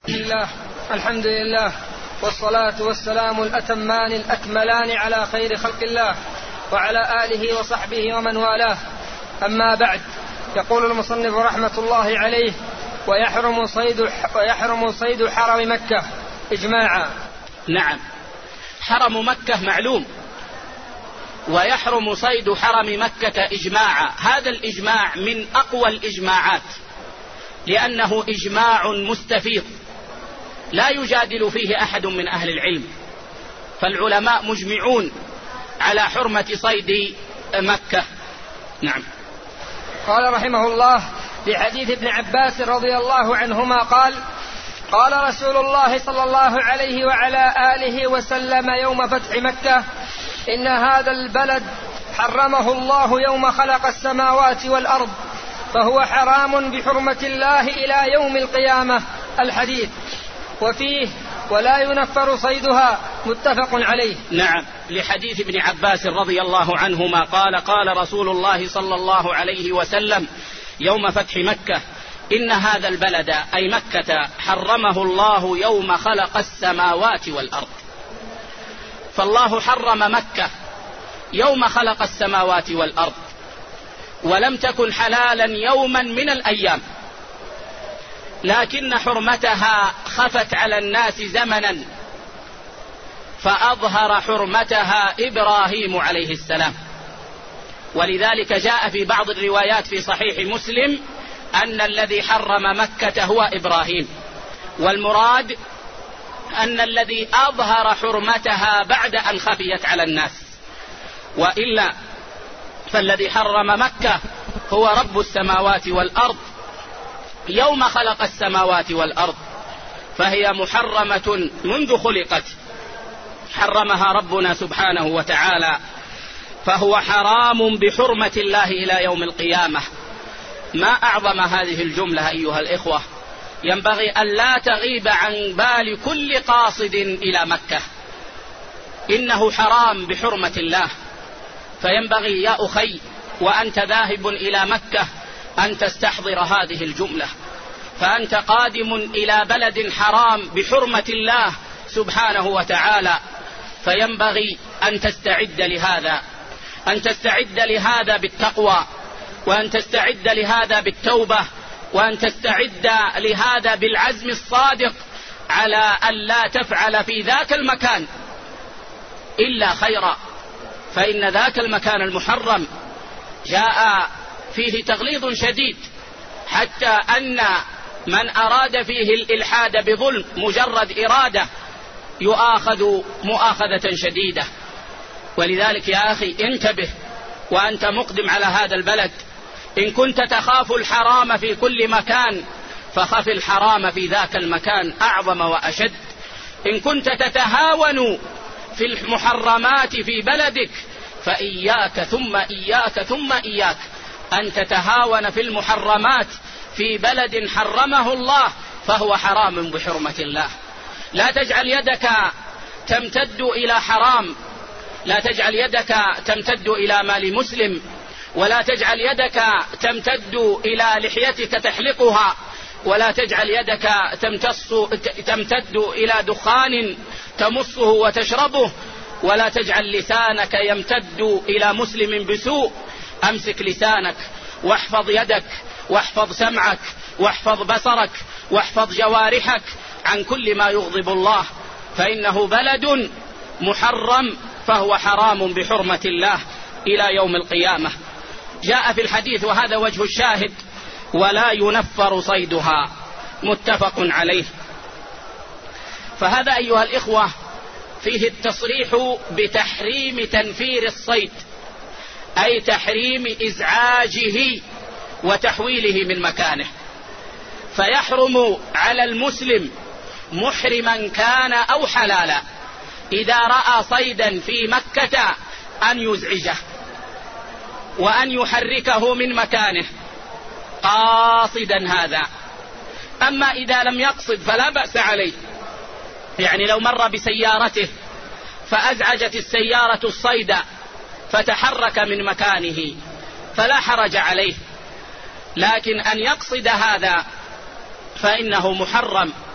الحمد لله والصلاة والسلام الأتمان الأكملان على خير خلق الله وعلى آله وصحبه ومن والاه. أما بعد، يقول المصنف رحمة الله عليه: ويحرم صيد حرم مكة إجماعا. نعم، حرم مكة معلوم، ويحرم صيد حرم مكة إجماعا. هذا الإجماع من أقوى الإجماعات، لأنه إجماع مستفيض لا يجادل فيه أحد من أهل العلم، فالعلماء مجمعون على حرمة صيد مكة. نعم. قال رحمه الله: لحديث ابن عباس رضي الله عنهما قال: قال رسول الله صلى الله عليه وعلى آله وسلم يوم فتح مكة: إن هذا البلد حرمه الله يوم خلق السماوات والأرض، فهو حرام بحرمة الله إلى يوم القيامة. الحديث. وفيه: ولا ينفر صيدها. متفق عليه. نعم، لحديث ابن عباس رضي الله عنهما قال: قال رسول الله صلى الله عليه وسلم يوم فتح مكة: إن هذا البلد أي مكة حرمه الله يوم خلق السماوات والأرض. فالله حرم مكة يوم خلق السماوات والأرض، ولم تكن حلالا يوما من الأيام، لكن حرمتها خفت على الناس زمنا، فأظهر حرمتها إبراهيم عليه السلام. ولذلك جاء في بعض الروايات في صحيح مسلم أن الذي حرم مكة هو إبراهيم، والمراد أن الذي أظهر حرمتها بعد أن خفيت على الناس، وإلا فالذي حرم مكة هو رب السماوات والأرض يوم خلق السماوات والأرض، فهي محرمة منذ خلقت، حرمها ربنا سبحانه وتعالى، فهو حرام بحرمة الله إلى يوم القيامة. ما أعظم هذه الجملة أيها الإخوة، ينبغي أن لا تغيب عن بال كل قاصد إلى مكة، إنه حرام بحرمة الله. فينبغي يا أخي وأنت ذاهب إلى مكة أن تستحضر هذه الجملة، فأنت قادم إلى بلد حرام بحرمة الله سبحانه وتعالى، فينبغي أن تستعد لهذا، أن تستعد لهذا بالتقوى، وأن تستعد لهذا بالتوبة، وأن تستعد لهذا بالعزم الصادق على أن لا تفعل في ذاك المكان إلا خيرا، فإن ذاك المكان المحرم جاء فيه تغليظ شديد، حتى أن من أراد فيه الإلحاد بظلم مجرد إرادة يؤاخذ مؤاخذة شديدة. ولذلك يا أخي انتبه وأنت مقدم على هذا البلد، إن كنت تخاف الحرام في كل مكان فخف الحرام في ذاك المكان أعظم وأشد. إن كنت تتهاون في المحرمات في بلدك فإياك ثم إياك ثم إياك أن تتهاون في المحرمات في بلد حرمه الله، فهو حرام بحرمة الله. لا تجعل يدك تمتد إلى حرام، لا تجعل يدك تمتد إلى مال مسلم، ولا تجعل يدك تمتد إلى لحيتك تحلقها، ولا تجعل يدك تمتد إلى دخان تمصه وتشربه، ولا تجعل لسانك يمتد إلى مسلم بسوء. أمسك لسانك واحفظ يدك واحفظ سمعك واحفظ بصرك واحفظ جوارحك عن كل ما يغضب الله، فإنه بلد محرم، فهو حرام بحرمة الله إلى يوم القيامة. جاء في الحديث، وهذا وجه الشاهد: ولا ينفر صيدها. متفق عليه. فهذا أيها الإخوة فيه التصريح بتحريم تنفير الصيد، أي تحريم إزعاجه وتحويله من مكانه. فيحرم على المسلم محرما كان أو حلالا إذا رأى صيدا في مكة أن يزعجه وأن يحركه من مكانه قاصدا هذا. أما إذا لم يقصد فلا بأس عليه، يعني لو مر بسيارته فأزعجت السيارة الصيد فتحرك من مكانه فلا حرج عليه، لكن أن يقصد هذا فإنه محرم،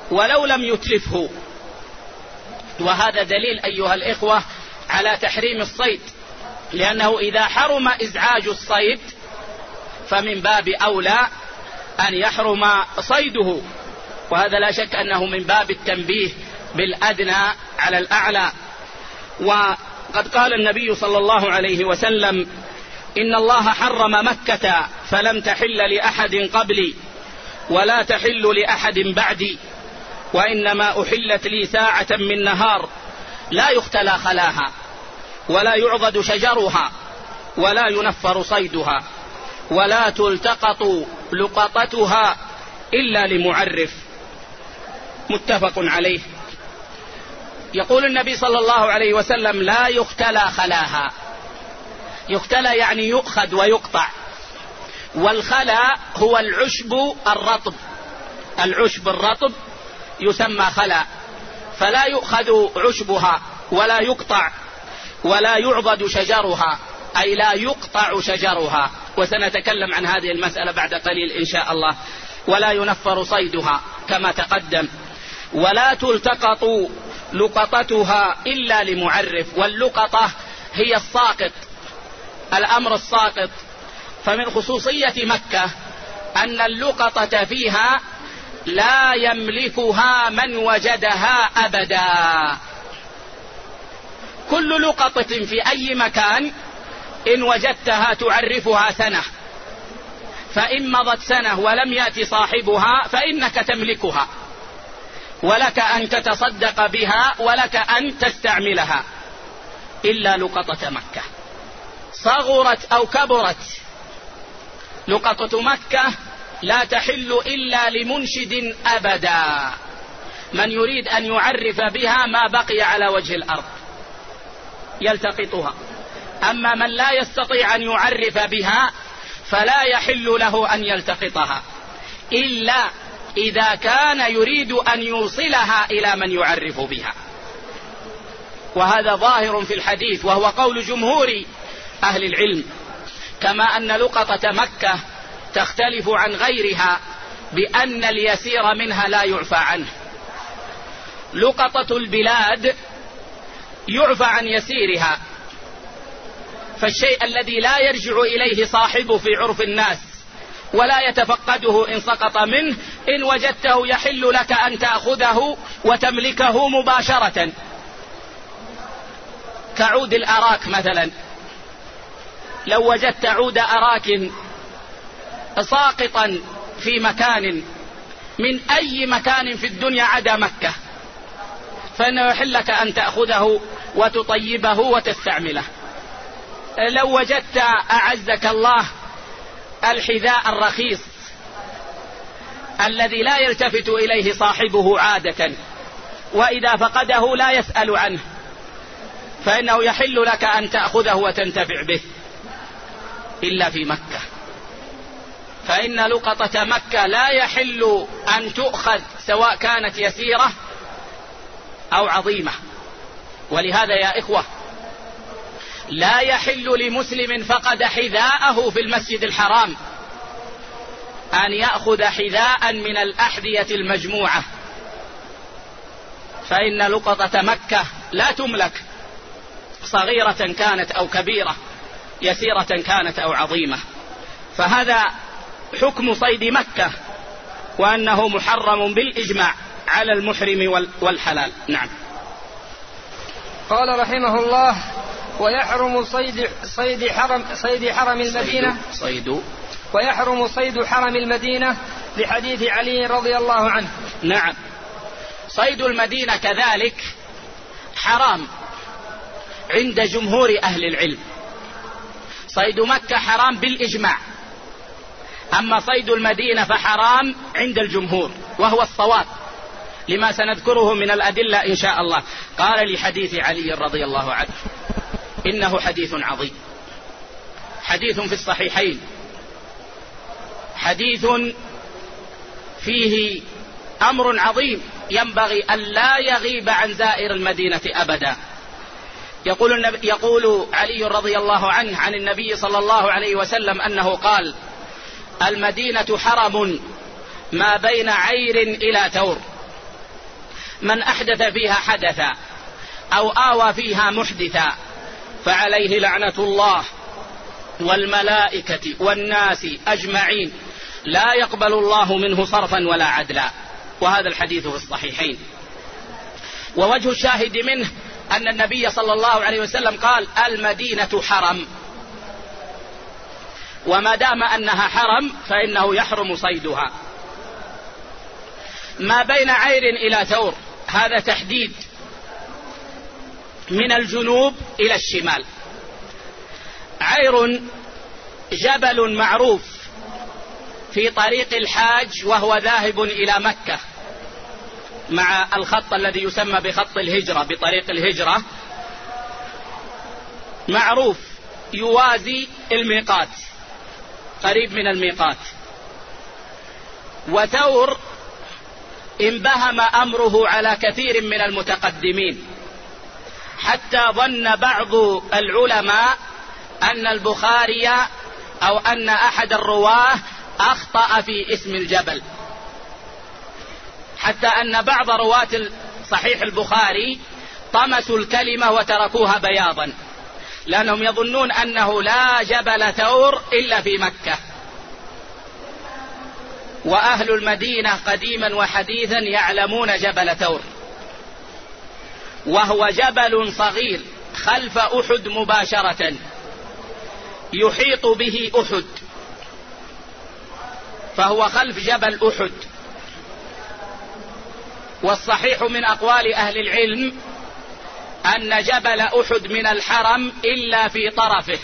ولو لم يتلفه. وهذا دليل أيها الإخوة على تحريم الصيد، لأنه إذا حرم إزعاج الصيد فمن باب أولى أن يحرم صيده، وهذا لا شك أنه من باب التنبيه بالأدنى على الأعلى. وقد قال النبي صلى الله عليه وسلم: إن الله حرم مكة فلم تحل لأحد قبلي ولا تحل لأحد بعدي، وإنما أحلت لي ساعة من نهار لا يختلى خلاها ولا يعضد شجرها ولا ينفر صيدها ولا تلتقط لقطتها إلا لمعرف. متفق عليه. يقول النبي صلى الله عليه وسلم: لا يختلى خلاها. يختلى يعني يؤخذ ويقطع، والخلا هو العشب الرطب، العشب الرطب يسمى خلا، فلا يؤخذ عشبها ولا يقطع ولا يعضد شجرها، أي لا يقطع شجرها، وسنتكلم عن هذه المسألة بعد قليل إن شاء الله. ولا ينفر صيدها كما تقدم. ولا تلتقط لقطتها إلا لمعرف. واللقطة هي الساقط، الأمر الساقط. فمن خصوصية مكة أن اللقطة فيها لا يملكها من وجدها أبدا. كل لقطة في أي مكان إن وجدتها تعرفها سنة، فإن مضت سنة ولم يأتي صاحبها فإنك تملكها، ولك أن تتصدق بها ولك أن تستعملها، إلا لقطة مكة صغرت أو كبرت. لقطة مكة لا تحل إلا لمنشد أبدا، من يريد أن يعرف بها ما بقي على وجه الأرض يلتقطها. أما من لا يستطيع أن يعرف بها فلا يحل له أن يلتقطها، إلا إذا كان يريد أن يوصلها إلى من يعرف بها. وهذا ظاهر في الحديث، وهو قول جمهور أهل العلم. كما أن لقطة مكة تختلف عن غيرها بأن اليسير منها لا يعفى عنه. لقطة البلاد يعفى عن يسيرها، فالشيء الذي لا يرجع إليه صاحبه في عرف الناس ولا يتفقده إن سقط منه، إن وجدته يحل لك أن تأخذه وتملكه مباشرة، كعود الأراك مثلا. لو وجدت عود أراك ساقطا في مكان من أي مكان في الدنيا عدا مكة، فإنه يحل لك أن تأخذه وتطيبه وتستعمله. لو وجدت أعزك الله الحذاء الرخيص الذي لا يلتفت إليه صاحبه عادة، وإذا فقده لا يسأل عنه، فإنه يحل لك أن تأخذه وتنتفع به، إلا في مكة. فإن لقطة مكة لا يحل أن تؤخذ سواء كانت يسيرة أو عظيمة. ولهذا يا إخوة لا يحل لمسلم فقد حذاءه في المسجد الحرام أن يأخذ حذاء من الأحذية المجموعة، فإن لقطة مكة لا تملك، صغيرة كانت أو كبيرة، يسيرة كانت أو عظيمة. فهذا حكم صيد مكة، وأنه محرم بالإجماع على المحرم والحلال. نعم. قال رحمه الله: ويحرم صيد حرم المدينة ويحرم صيد حرم المدينة لحديث علي رضي الله عنه. نعم، صيد المدينة كذلك حرام عند جمهور أهل العلم. صيد مكة حرام بالإجماع، أما صيد المدينة فحرام عند الجمهور، وهو الصواب لما سنذكره من الأدلة إن شاء الله. قال لحديث علي رضي الله عنه: إنه حديث عظيم، حديث في الصحيحين، حديث فيه أمر عظيم ينبغي أن لا يغيب عن زائر المدينة أبدا. يقول علي رضي الله عنه عن النبي صلى الله عليه وسلم أنه قال: المدينة حرم ما بين عير إلى تور. من أحدث فيها حدثا أو آوى فيها محدثا فعليه لعنة الله والملائكة والناس أجمعين لا يقبل الله منه صرفا ولا عدلا. وهذا الحديث في الصحيحين. ووجه الشاهد منه أن النبي صلى الله عليه وسلم قال المدينة حرم، وما دام أنها حرم فإنه يحرم صيدها. ما بين عير إلى ثور هذا تحديد من الجنوب إلى الشمال. عير جبل معروف في طريق الحاج وهو ذاهب إلى مكة مع الخط الذي يسمى بخط الهجرة بطريق الهجرة، معروف يوازي الميقات قريب من الميقات. وثور انبهم أمره على كثير من المتقدمين حتى ظن بعض العلماء أن البخاري أو أن أحد الرواه أخطأ في اسم الجبل، حتى أن بعض رواة صحيح البخاري طمسوا الكلمة وتركوها بياضا، لأنهم يظنون أنه لا جبل ثور إلا في مكة. وأهل المدينة قديما وحديثا يعلمون جبل ثور، وهو جبل صغير خلف أحد مباشرة يحيط به أحد، فهو خلف جبل أحد. والصحيح من أقوال أهل العلم أن جبل أحد من الحرم إلا في طرفه،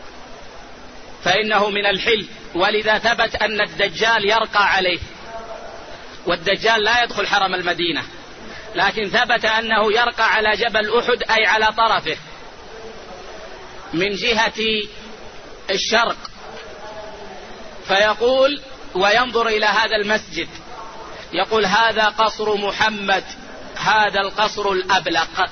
فإنه من الحل، ولذا ثبت أن الدجال يرقى عليه، والدجال لا يدخل حرم المدينة، لكن ثبت أنه يرقى على جبل أحد أي على طرفه من جهة الشرق، فيقول وينظر إلى هذا المسجد يقول هذا قصر محمد، هذا القصر الأبلق،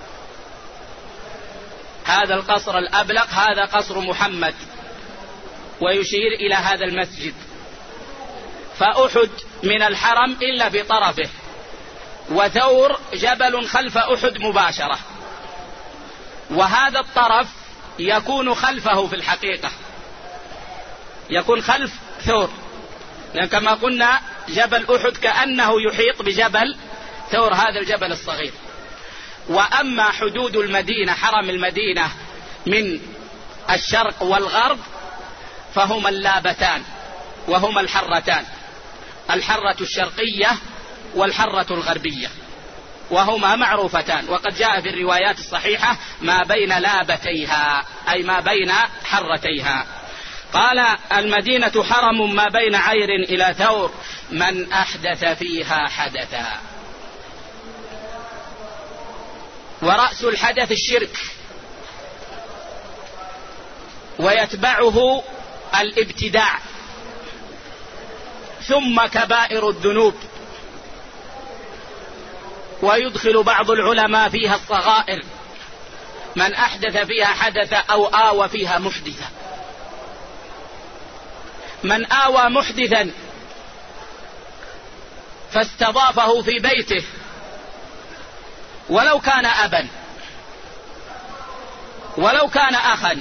هذا القصر الأبلق، هذا قصر محمد، ويشير إلى هذا المسجد. فأحد من الحرم إلا في طرفه، وثور جبل خلف أحد مباشرة، وهذا الطرف يكون خلفه في الحقيقة، يكون خلف ثور، لأن كما قلنا جبل أحد كأنه يحيط بجبل ثور هذا الجبل الصغير. وأما حدود المدينة حرم المدينة من الشرق والغرب فهما اللابتان وهما الحرتان، الحرة الشرقية والحرة الغربية، وهما معروفتان، وقد جاء في الروايات الصحيحة ما بين لابتيها أي ما بين حرتيها. قال المدينة حرم ما بين عير إلى ثور من أحدث فيها حدثا. ورأس الحدث الشرك، ويتبعه الابتداع، ثم كبائر الذنوب، ويدخل بعض العلماء فيها الصغائر، من أحدث فيها حدثا أو آوى فيها محدثا. من آوى محدثا فاستضافه في بيته ولو كان أبا ولو كان أخا،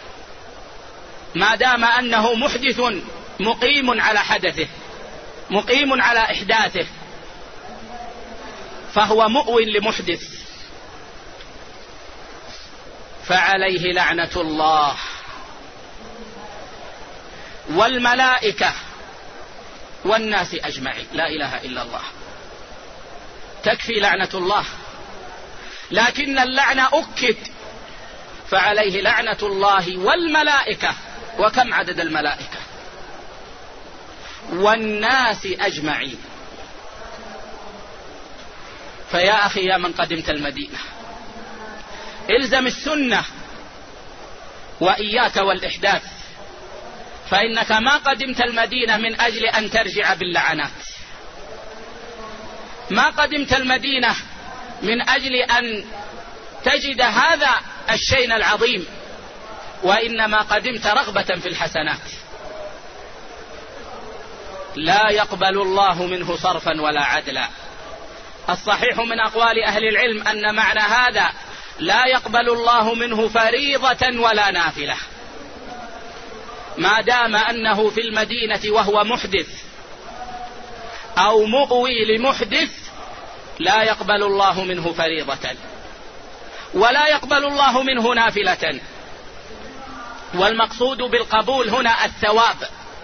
ما دام أنه محدث مقيم على حدثه مقيم على إحداثه فهو مؤو لمحدث، فعليه لعنة الله والملائكة والناس أجمعين. لا إله إلا الله، تكفي لعنة الله، لكن اللعنة أكد، فعليه لعنة الله والملائكة. وكم عدد الملائكة؟ والناس أجمعين. فيا أخي يا من قدمت المدينة الزم السنة وإياك والإحداث، فإنك ما قدمت المدينة من أجل أن ترجع باللعنات، ما قدمت المدينة من أجل أن تجد هذا الشيء العظيم، وإنما قدمت رغبة في الحسنات. لا يقبل الله منه صرفا ولا عدلا. الصحيح من أقوال أهل العلم أن معنى هذا لا يقبل الله منه فريضة ولا نافلة، ما دام أنه في المدينة وهو محدث أو مؤوي لمحدث لا يقبل الله منه فريضة ولا يقبل الله منه نافلة. والمقصود بالقبول هنا الثواب.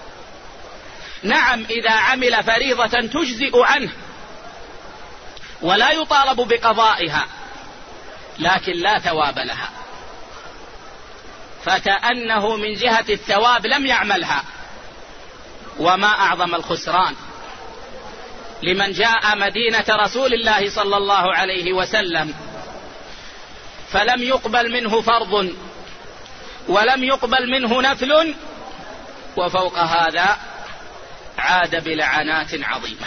نعم، إذا عمل فريضة تجزئ عنه ولا يطالب بقضائها، لكن لا ثواب لها، فكأنه من جهة الثواب لم يعملها. وما أعظم الخسران لمن جاء مدينة رسول الله صلى الله عليه وسلم فلم يقبل منه فرض ولم يقبل منه نفل، وفوق هذا عاد بلعنات عظيمة.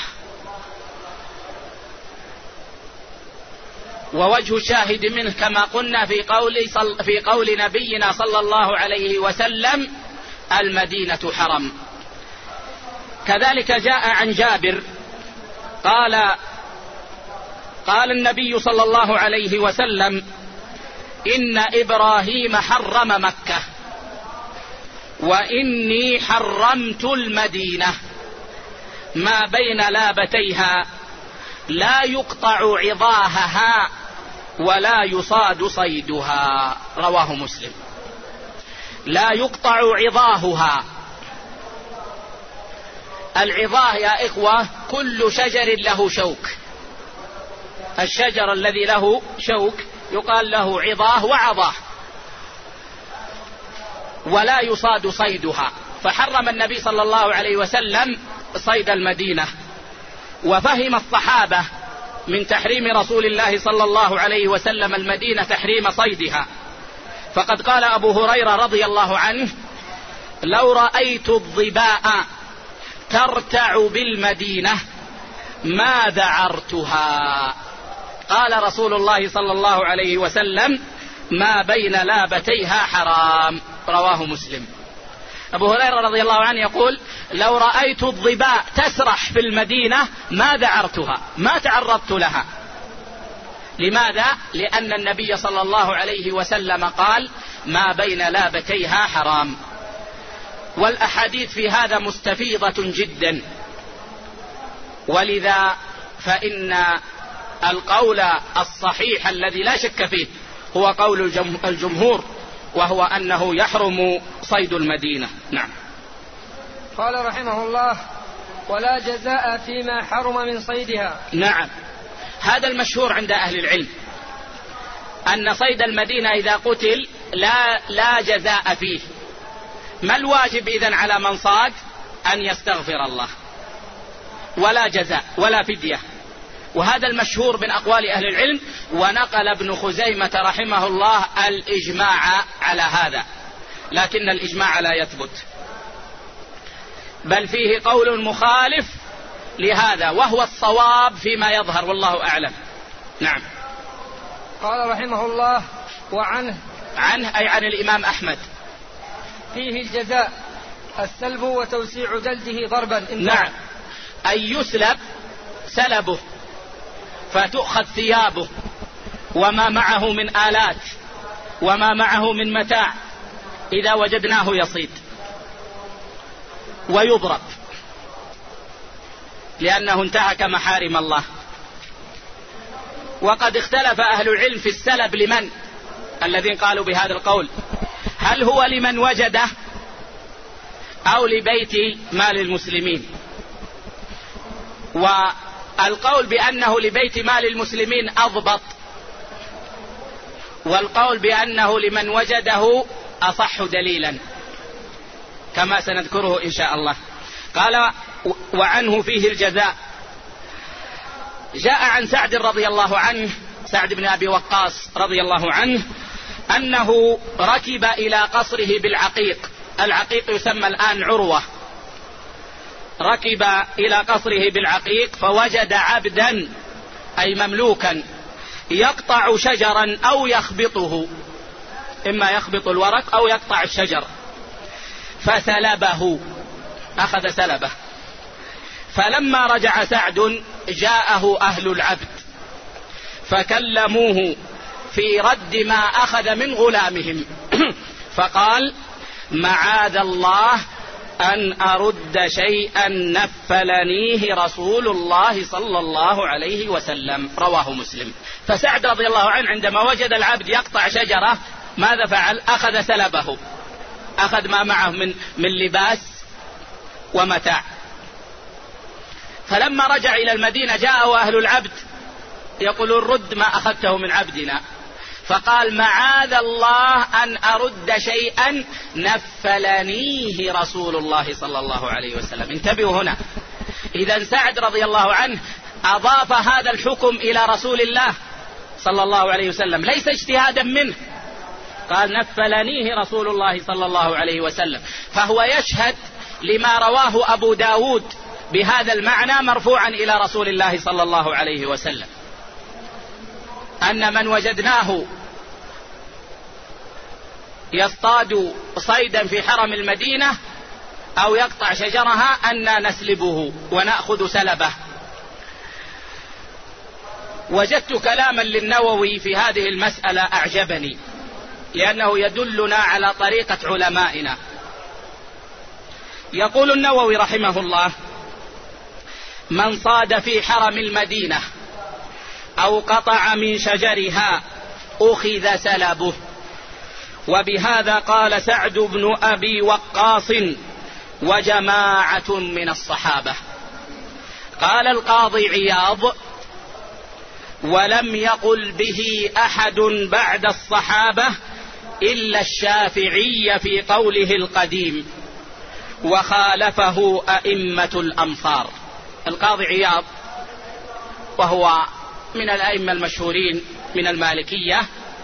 ووجه الشاهد منه كما قلنا في قول نبينا صلى الله عليه وسلم: المدينة حرم. كذلك جاء عن جابر قال النبي صلى الله عليه وسلم: إن إبراهيم حرم مكة وإني حرمت المدينة ما بين لابتيها لا يقطع عظاهها ولا يصاد صيدها. رواه مسلم. لا يقطع عظاهها. العظاه يا إخوة كل شجر له شوك. الشجر الذي له شوك يقال له عظاه وعظاه. ولا يصاد صيدها. فحرم النبي صلى الله عليه وسلم صيد المدينة. وفهم الصحابة من تحريم رسول الله صلى الله عليه وسلم المدينة تحريم صيدها. فقد قال أبو هريرة رضي الله عنه: لو رأيت الظباء ترتع بالمدينة ما ذعرتها. قال رسول الله صلى الله عليه وسلم: ما بين لابتيها حرام. رواه مسلم. أبو هريرة رضي الله عنه يقول: لو رأيت الظباء تسرح في المدينة ما ذعرتها، ما تعرضت لها. لماذا؟ لأن النبي صلى الله عليه وسلم قال: ما بين لابتيها حرام. والأحاديث في هذا مستفيضة جدا، ولذا فإن القول الصحيح الذي لا شك فيه هو قول الجمهور، وهو أنه يحرم صيد المدينة. نعم. قال رحمه الله: ولا جزاء فيما حرم من صيدها. نعم، هذا المشهور عند أهل العلم أن صيد المدينة إذا قتل لا جزاء فيه. ما الواجب إذن على من صاد؟ أن يستغفر الله، ولا جزاء ولا فدية. وهذا المشهور من أقوال أهل العلم. ونقل ابن خزيمة رحمه الله الإجماع على هذا، لكن الإجماع لا يثبت، بل فيه قول مخالف لهذا، وهو الصواب فيما يظهر، والله أعلم. نعم. قال رحمه الله: وعنه أي عن الإمام أحمد: فيه الجزاء السلب وتوسيع جلده ضربا. نعم، أن يسلب سلبه فتؤخذ ثيابه وما معه من آلات وما معه من متاع إذا وجدناه يصيد، ويضرب لأنه انتهك محارم الله. وقد اختلف أهل العلم في السلب لمن، الذين قالوا بهذا القول، هل هو لمن وجده أو لبيت مال المسلمين؟ والقول بأنه لبيت مال المسلمين أضبط، والقول بأنه لمن وجده أصح دليلا، كما سنذكره إن شاء الله. قال: وعنه فيه الجزاء. جاء عن سعد رضي الله عنه، سعد بن أبي وقاص رضي الله عنه، أنه ركب إلى قصره بالعقيق. العقيق يسمى الآن عروة. ركب إلى قصره بالعقيق فوجد عبدا أي مملوكا يقطع شجرا أو يخبطه، إما يخبط الورق أو يقطع الشجر، فسلبه، أخذ سلبه. فلما رجع سعد جاءه أهل العبد فكلموه في رد ما أخذ من غلامهم فقال: معاذ الله أن أرد شيئا نفلنيه رسول الله صلى الله عليه وسلم. رواه مسلم. فسعد رضي الله عنه عندما وجد العبد يقطع شجرة ماذا فعل؟ أخذ سلبه، أخذ ما معه من لباس ومتاع. فلما رجع إلى المدينة جاءه أهل العبد يقولون: رد ما أخذته من عبدنا. فقال: معاذ الله أن أرد شيئا نفلنيه رسول الله صلى الله عليه وسلم. انتبهوا هنا، إذا سعد رضي الله عنه أضاف هذا الحكم إلى رسول الله صلى الله عليه وسلم، ليس اجتهادا منه، قال: نفلنيه رسول الله صلى الله عليه وسلم. فهو يشهد لما رواه أبو داود بهذا المعنى مرفوعا إلى رسول الله صلى الله عليه وسلم، أن من وجدناه يصطاد صيدا في حرم المدينة أو يقطع شجرها أن نسلبه ونأخذ سلبه. وجدت كلاما للنووي في هذه المسألة أعجبني، لأنه يدلنا على طريقة علمائنا. يقول النووي رحمه الله: من صاد في حرم المدينة أو قطع من شجرها أخذ سلبه. وبهذا قال سعد بن أبي وقاص وجماعة من الصحابة. قال القاضي عياض: ولم يقل به أحد بعد الصحابة إلا الشافعي في قوله القديم، وخالفه أئمة الأمصار. القاضي عياض وهو من الأئمة المشهورين من المالكية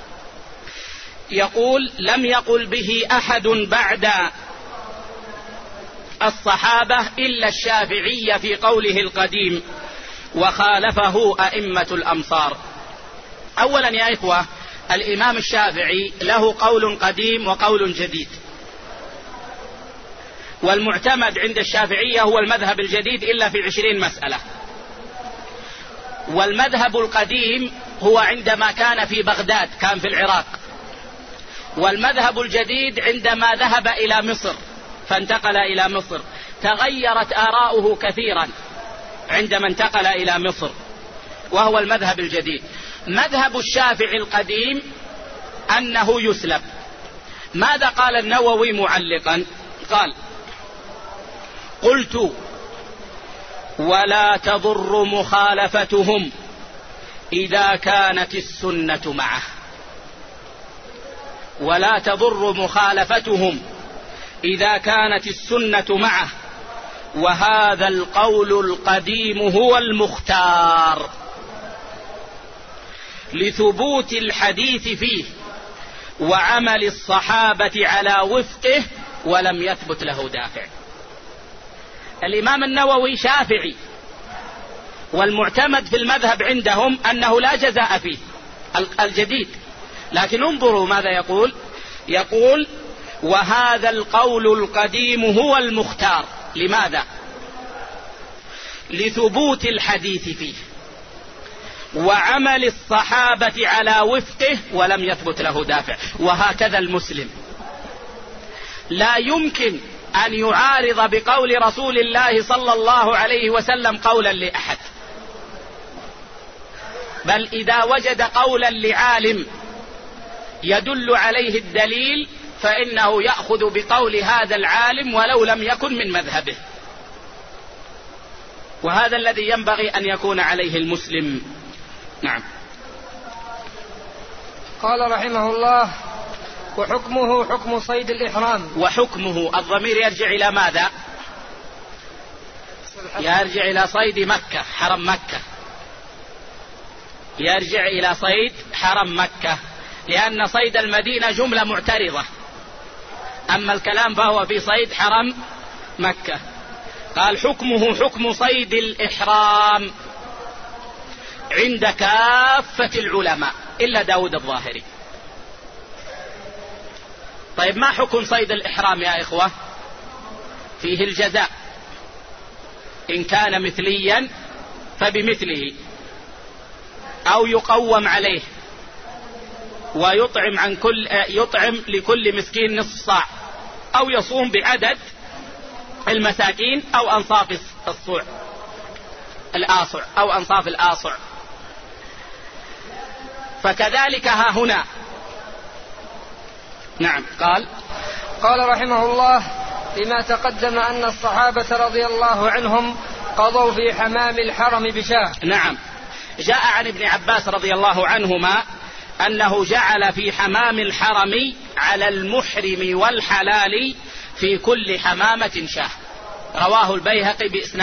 يقول: لم يقل به أحد بعد الصحابة إلا الشافعي في قوله القديم، وخالفه أئمة الأمصار. أولا يا إخوة، الإمام الشافعي له قول قديم وقول جديد، والمعتمد عند الشافعية هو المذهب الجديد إلا في 20 مسألة. والمذهب القديم هو عندما كان في بغداد، كان في العراق. والمذهب الجديد عندما ذهب إلى مصر فانتقل إلى مصر، تغيرت آراؤه كثيرا عندما انتقل إلى مصر، وهو المذهب الجديد. مذهب الشافعي القديم أنه يسلب. ماذا قال النووي معلقا؟ قال: قلت: ولا تضر مخالفتهم إذا كانت السنة معه. ولا تضر مخالفتهم إذا كانت السنة معه، وهذا القول القديم هو المختار لثبوت الحديث فيه وعمل الصحابة على وفقه، ولم يثبت له دافع. الإمام النووي شافعي، والمعتمد في المذهب عندهم أنه لا جزاء فيه الجديد، لكن انظروا ماذا يقول: يقول: وهذا القول القديم هو المختار. لماذا؟ لثبوت الحديث فيه وعمل الصحابة على وفقه، ولم يثبت له دافع. وهكذا المسلم لا يمكن أن يعارض بقول رسول الله صلى الله عليه وسلم قولا لأحد، بل إذا وجد قولا لعالم يدل عليه الدليل فإنه يأخذ بقول هذا العالم ولو لم يكن من مذهبه. وهذا الذي ينبغي أن يكون عليه المسلم. نعم. قال رحمه الله: وحكمه حكم صيد الإحرام. وحكمه الضمير يرجع إلى ماذا؟ يرجع إلى صيد مكة، حرم مكة، يرجع إلى صيد حرم مكة، لأن صيد المدينة جملة معترضة، أما الكلام فهو في صيد حرم مكة. قال: حكمه حكم صيد الإحرام عند كافة العلماء إلا داود الظاهري. طيب، ما حكم صيد الإحرام يا إخوة؟ فيه الجزاء، إن كان مثليا فبمثله، أو يقوم عليه ويطعم يطعم لكل مسكين نصف صاع، أو يصوم بعدد المساكين أو أنصاف الآصع أو أنصاف الآصع. فكذلك ها هنا. نعم. قال رحمه الله: لما تقدم أن الصحابة رضي الله عنهم قضوا في حمام الحرم بشاة. نعم. جاء عن ابن عباس رضي الله عنهما أنه جعل في حمام الحرم على المحرم والحلال في كل حمامة شاة. رواه البيهقي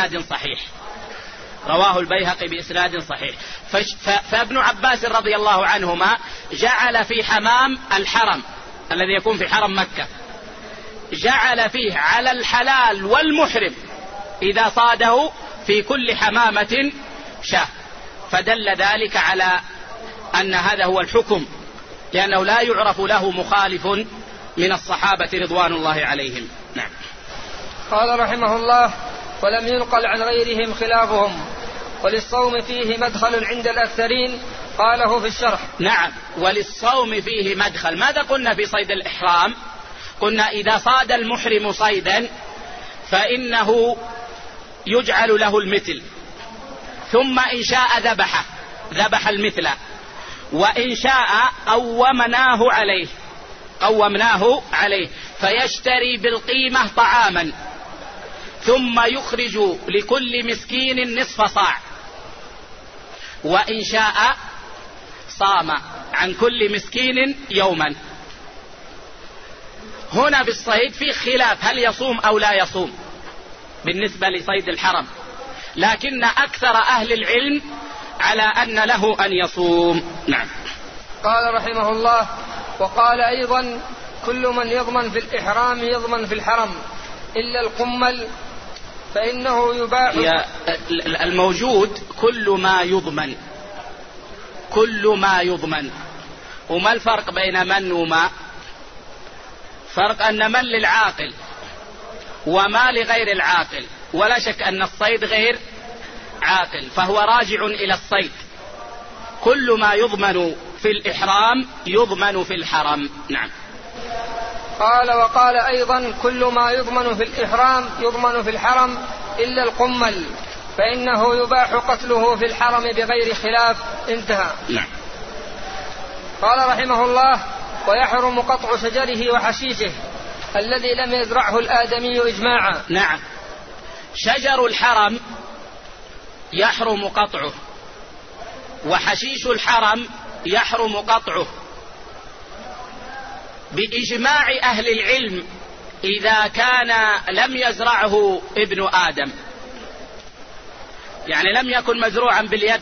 بإسناد صحيح. فابن عباس رضي الله عنهما جعل في حمام الحرم الذي يكون في حرم مكة، جعل فيه على الحلال والمحرم إذا صاده في كل حمامة شاة، فدل ذلك على أن هذا هو الحكم، لأنه لا يعرف له مخالف من الصحابة رضوان الله عليهم. نعم. قال رحمه الله: ولم ينقل عن غيرهم خلافهم، وللصوم فيه مدخل عند الأكثرين، قاله في الشرح. نعم. وللصوم فيه مدخل. ماذا قلنا في صيد الإحرام؟ قلنا إذا صاد المحرم صيدا فإنه يجعل له المثل، ثم إن شاء ذبح المثل، وإن شاء قومناه عليه فيشتري بالقيمة طعاما، ثم يخرج لكل مسكين نصف صاع، وإن شاء صام عن كل مسكين يوما. هنا بالصيد في خلاف هل يصوم أو لا يصوم بالنسبة لصيد الحرم، لكن أكثر أهل العلم على أن له أن يصوم. نعم. قال رحمه الله: وقال أيضا: كل من يضمن في الإحرام يضمن في الحرم إلا القمل فإنه يباح. الموجود كل ما يضمن. وما الفرق بين من وما؟ فرق أن من للعاقل وما لغير العاقل، ولا شك أن الصيد غير عاقل فهو راجع إلى الصيد. كل ما يضمن في الإحرام يضمن في الحرم. نعم. قال: وقال أيضا: كل ما يضمن في الإحرام يضمن في الحرم إلا القمل فإنه يباح قتله في الحرم بغير خلاف. انتهى. نعم. قال رحمه الله: ويحرم قطع شجره وحشيشه الذي لم يزرعه الآدمي إجماعا. نعم. شجر الحرم يحرم قطعه، وحشيش الحرم يحرم قطعه بإجماع أهل العلم إذا كان لم يزرعه ابن آدم، يعني لم يكن مزروعا باليد،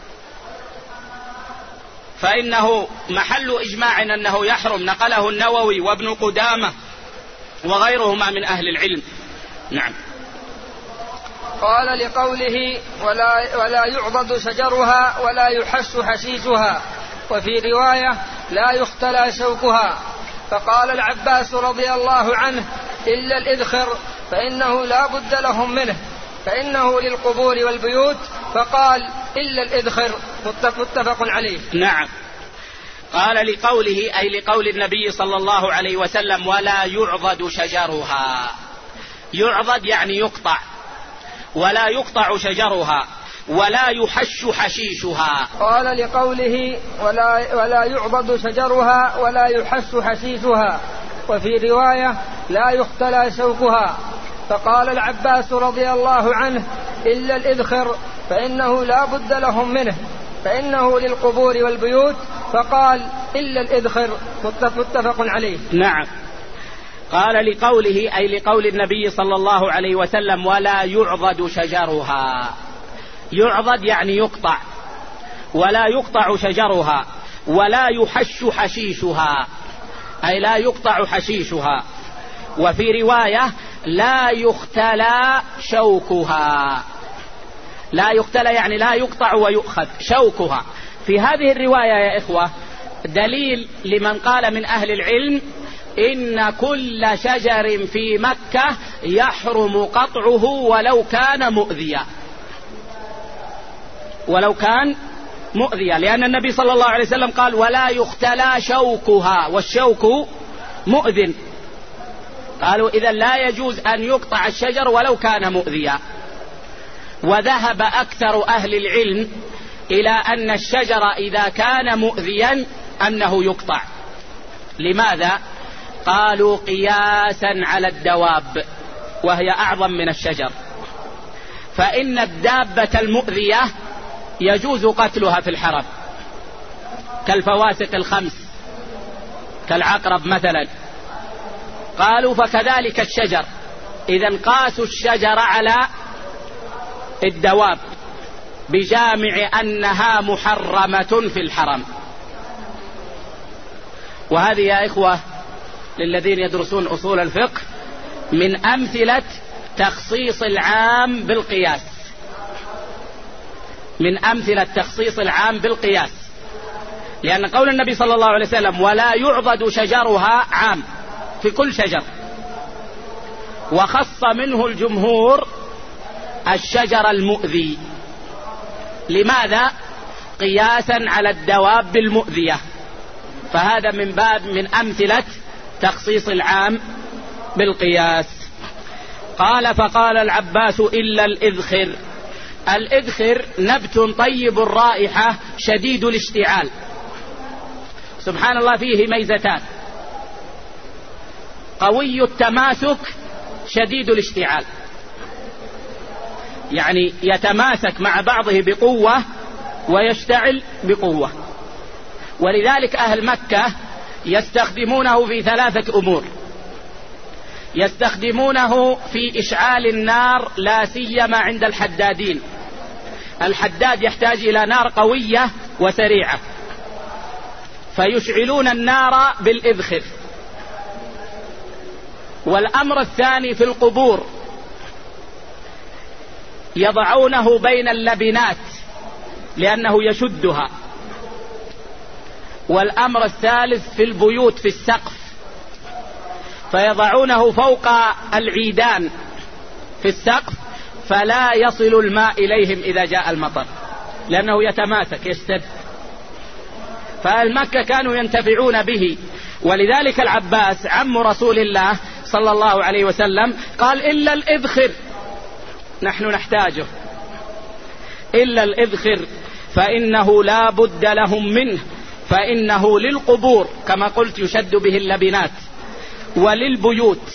فإنه محل إجماع أنه يحرم، نقله النووي وابن قدامة وغيرهما من أهل العلم. نعم. قال: لقوله: ولا يعضد شجرها ولا يحش حشيشها، وفي رواية: لا يختلى شوكها. فقال العباس رضي الله عنه: إلا الإذخر فإنه لا بد لهم منه، فإنه للقبور والبيوت. فقال: إلا الإذخر. متفق عليه. نعم. قال: لقوله أي لقول النبي صلى الله عليه وسلم: ولا يعضد شجرها. يعضد يعني يقطع، ولا يقطع شجرها، ولا يحش حشيشها. قال: لقوله: ولا يعضد شجرها ولا يحش حشيشها، وفي رواية: لا يختلى شوكها. فقال العباس رضي الله عنه: إلا الإذخر فإنه لا بد لهم منه، فإنه للقبور والبيوت. فقال: إلا الإذخر. متفق عليه. نعم. قال: لقوله أي لقول النبي صلى الله عليه وسلم: ولا يعضد شجرها. يعضد يعني يقطع، ولا يقطع شجرها، ولا يحش حشيشها أي لا يقطع حشيشها. وفي رواية: لا يختلى شوكها. لا يختلى يعني لا يقطع ويؤخذ شوكها. في هذه الرواية يا إخوة دليل لمن قال من أهل العلم إن كل شجر في مكة يحرم قطعه ولو كان مؤذيا، ولو كان مؤذية، لأن النبي صلى الله عليه وسلم قال ولا يختلى شوكها، والشوك مؤذن. قالوا إذن لا يجوز أن يقطع الشجر ولو كان مؤذيا. وذهب أكثر أهل العلم إلى أن الشجر إذا كان مؤذيا أنه يقطع. لماذا؟ قالوا قياسا على الدواب وهي أعظم من الشجر، فإن الدابة المؤذية يجوز قتلها في الحرم كالفواسق الخمس كالعقرب مثلا. قالوا فكذلك الشجر، إذن قاسوا الشجر على الدواب بجامع أنها محرمة في الحرم. وهذه يا إخوة للذين يدرسون أصول الفقه من أمثلة تخصيص العام بالقياس، من أمثلة تخصيص العام بالقياس، لأن قول النبي صلى الله عليه وسلم ولا يعضد شجرها عام في كل شجر، وخص منه الجمهور الشجر المؤذي. لماذا؟ قياسا على الدواب المؤذية. فهذا من باب من أمثلة تخصيص العام بالقياس. قال فقال العباس إلا الإذخر. الإذخر نبت طيب الرائحة شديد الاشتعال، سبحان الله فيه ميزتان: قوي التماسك شديد الاشتعال، يعني يتماسك مع بعضه بقوة ويشتعل بقوة. ولذلك أهل مكة يستخدمونه في 3 أمور: يستخدمونه في إشعال النار لا سيما عند الحدادين، الحداد يحتاج إلى نار قوية وسريعة فيشعلون النار بالإذخر. والأمر الثاني في القبور يضعونه بين اللبنات لأنه يشدها. والأمر الثالث في البيوت في السقف، فيضعونه فوق العيدان في السقف فلا يصل الماء إليهم إذا جاء المطر لأنه يتماسك يشتد. فالمكة كانوا ينتفعون به. ولذلك العباس عم رسول الله صلى الله عليه وسلم قال إلا الإذخر، نحن نحتاجه، إلا الإذخر فإنه لا بد لهم منه، فإنه للقبور كما قلت يشد به اللبنات، وللبيوت،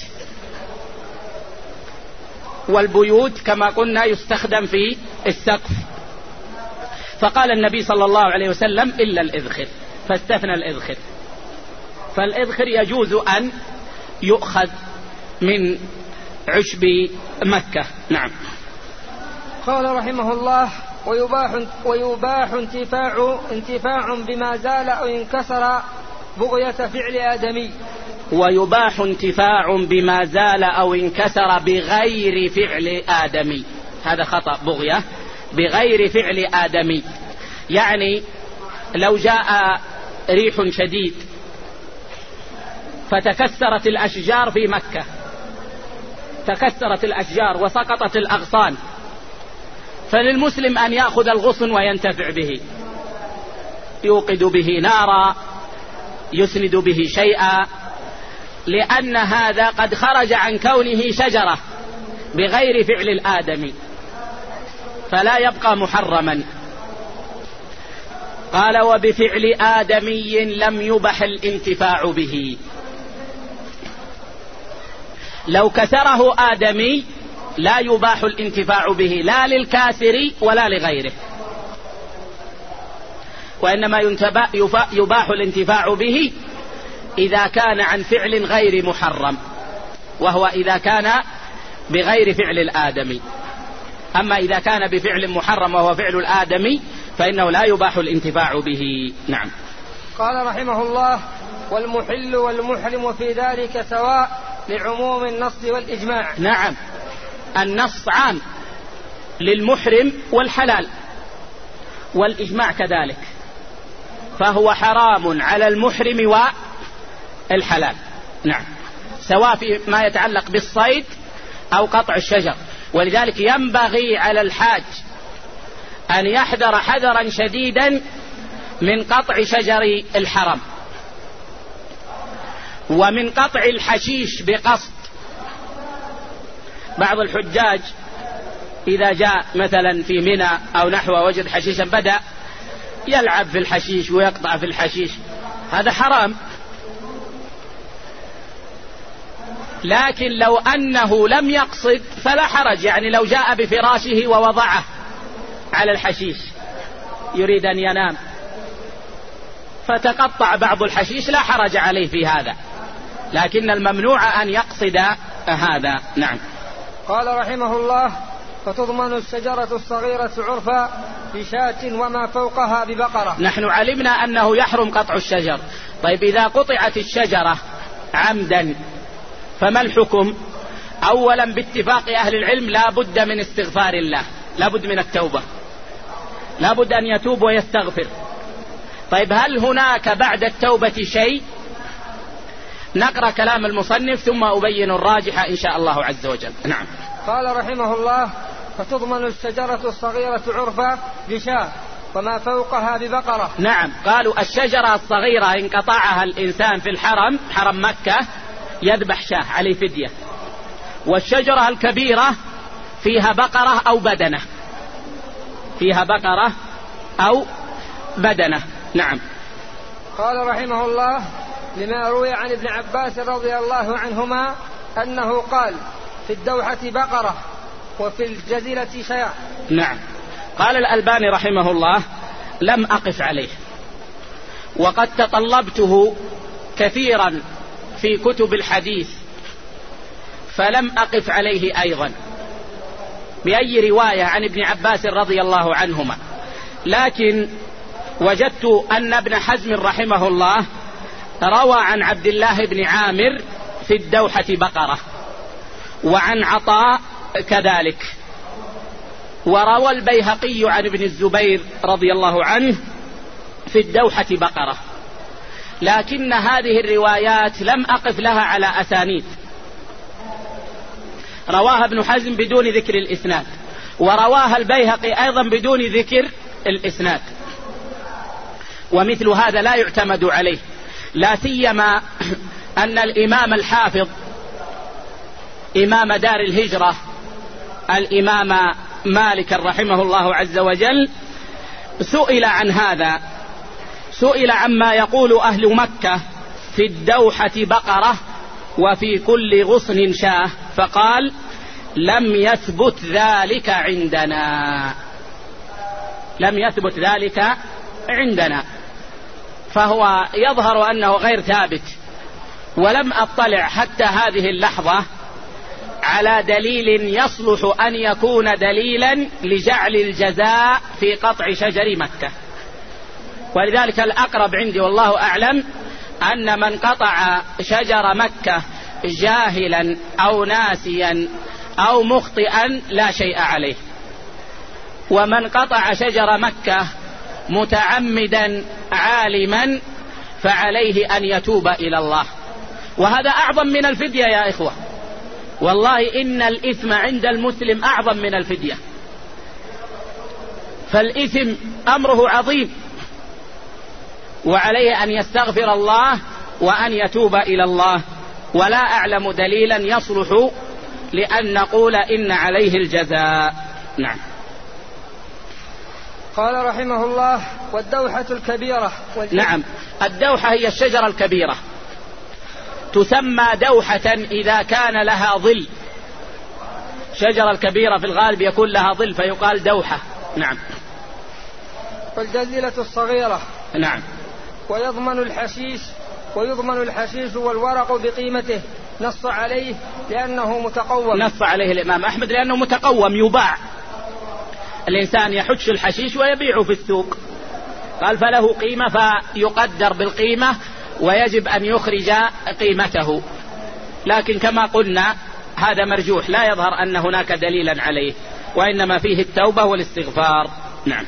والبيوت كما قلنا يستخدم في السقف. فقال النبي صلى الله عليه وسلم إلا الإذخر، فاستثنى الإذخر. فالإذخر يجوز أن يؤخذ من عشب مكة. نعم. قال رحمه الله ويباح انتفاع بما زال أو انكسر بغية فعل آدمي. ويباح انتفاع بما زال أو انكسر بغير فعل آدمي، هذا خطأ، بغية بغير فعل آدمي. يعني لو جاء ريح شديد فتكسرت الأشجار في مكة، تكسرت الأشجار وسقطت الأغصان، فللمسلم أن يأخذ الغصن وينتفع به، يوقد به نارا، يسند به شيئا، لأن هذا قد خرج عن كونه شجرة بغير فعل الآدمي فلا يبقى محرما. قال وبفعل آدمي لم يبح الانتفاع به. لو كسره آدمي لا يباح الانتفاع به لا للكاسر ولا لغيره، وإنما يباح الانتفاع به إذا كان عن فعل غير محرم، وهو إذا كان بغير فعل الآدمي. أما إذا كان بفعل محرم وهو فعل الآدمي فإنه لا يباح الانتفاع به. نعم. قال رحمه الله والمحل والمحرم في ذلك سواء لعموم النص والإجماع. نعم، النص عام للمحرم والحلال، والإجماع كذلك، فهو حرام على المحرم والحلال. نعم، سواء في ما يتعلق بالصيد أو قطع الشجر. ولذلك ينبغي على الحاج أن يحذر حذرا شديدا من قطع شجر الحرم ومن قطع الحشيش بقصد. بعض الحجاج إذا جاء مثلا في منى أو نحو وجد حشيشا بدأ يلعب في الحشيش ويقطع في الحشيش، هذا حرام. لكن لو أنه لم يقصد فلا حرج، يعني لو جاء بفراشه ووضعه على الحشيش يريد أن ينام فتقطع بعض الحشيش لا حرج عليه في هذا، لكن الممنوع أن يقصد هذا. نعم. قال رحمه الله: فتضمن الشجرة الصغيرة عرفا بشاة وما فوقها ببقرة. نحن علمنا أنه يحرم قطع الشجر. طيب إذا قطعت الشجرة عمدا فما الحكم؟ أولا باتفاق أهل العلم لا بد من استغفار الله، لا بد من التوبة، لا بد أن يتوب ويستغفر. طيب هل هناك بعد التوبة شيء؟ نقرأ كلام المصنف ثم أبين الراجح إن شاء الله عز وجل. نعم. قال رحمه الله: فتضمن الشجرة الصغيرة عرفا بشاة وما فوقها ببقرة. نعم، قالوا الشجرة الصغيرة إن قطعها الإنسان في الحرم، حرم مكة، يذبح شاة عليه فدية. والشجرة الكبيرة فيها بقرة أو بدنة، فيها بقرة أو بدنة. نعم. قال رحمه الله: لما روي عن ابن عباس رضي الله عنهما أنه قال: في الدوحة بقرة وفي الجزيرة شيء. نعم. قال الألباني رحمه الله: لم أقف عليه، وقد تطلبته كثيرا في كتب الحديث فلم أقف عليه أيضا بأي رواية عن ابن عباس رضي الله عنهما. لكن وجدت أن ابن حزم رحمه الله روى عن عبد الله بن عامر في الدوحة بقرة، وعن عطاء كذلك، وروى البيهقي عن ابن الزبير رضي الله عنه في الدوحة بقرة. لكن هذه الروايات لم أقف لها على أسانيد، رواها ابن حزم بدون ذكر الإسناد، ورواها البيهقي أيضا بدون ذكر الإسناد، ومثل هذا لا يعتمد عليه، لا سيما أن الإمام الحافظ إمام دار الهجرة الإمام مالك رحمه الله عز وجل سئل عن هذا، سئل عما يقول أهل مكة في الدوحة بقرة وفي كل غصن شاة، فقال: لم يثبت ذلك عندنا، لم يثبت ذلك عندنا. فهو يظهر أنه غير ثابت، ولم أطلع حتى هذه اللحظة على دليل يصلح أن يكون دليلا لجعل الجزاء في قطع شجر مكة. ولذلك الأقرب عندي والله أعلم أن من قطع شجر مكة جاهلا أو ناسيا أو مخطئا لا شيء عليه، ومن قطع شجر مكة متعمدا عالما فعليه أن يتوب إلى الله، وهذا أعظم من الفدية يا إخوة. والله إن الإثم عند المسلم أعظم من الفدية، فالإثم أمره عظيم، وعليه أن يستغفر الله وأن يتوب إلى الله، ولا أعلم دليلا يصلح لأن نقول إن عليه الجزاء. نعم. قال رحمه الله: والدوحة الكبيرة. نعم، الدوحة هي الشجرة الكبيرة، تسمى دوحة إذا كان لها ظل، شجرة الكبيرة في الغالب يكون لها ظل فيقال دوحة. نعم. والجزيرة الصغيرة. نعم. ويضمن الحشيش والورق بقيمته، نص عليه لأنه متقوم. نص عليه الإمام أحمد لأنه متقوم يباع، الإنسان يحش الحشيش ويبيعه في السوق، قال فله قيمة فيقدر بالقيمة ويجب أن يخرج قيمته. لكن كما قلنا هذا مرجوح، لا يظهر أن هناك دليلا عليه، وإنما فيه التوبة والاستغفار. نعم.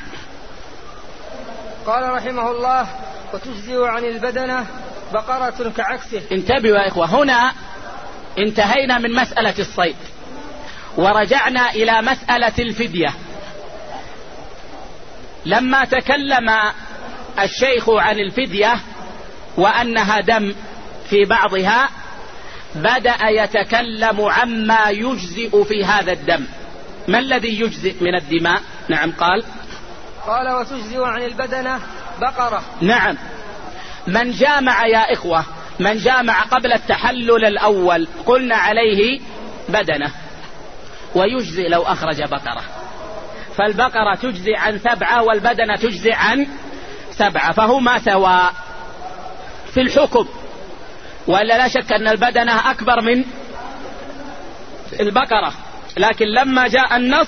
قال رحمه الله: وتجزئ عن البدنة بقرة كعكسه. انتبهوا يا إخوة، هنا انتهينا من مسألة الصيد ورجعنا إلى مسألة الفدية. لما تكلم الشيخ عن الفدية وأنها دم في بعضها بدأ يتكلم عما يجزئ في هذا الدم. ما الذي يجزئ من الدماء؟ نعم قال وتجزئ عن البدنة بقرة. نعم. من جامع يا إخوة، من جامع قبل التحلل الأول قلنا عليه بدنة، ويجزئ لو أخرج بقرة، فالبقرة تجزئ عن 7 والبدنة تجزئ عن 7، فهما سواء في الحكم، ولا لا شك أن البدنة أكبر من البقرة، لكن لما جاء النص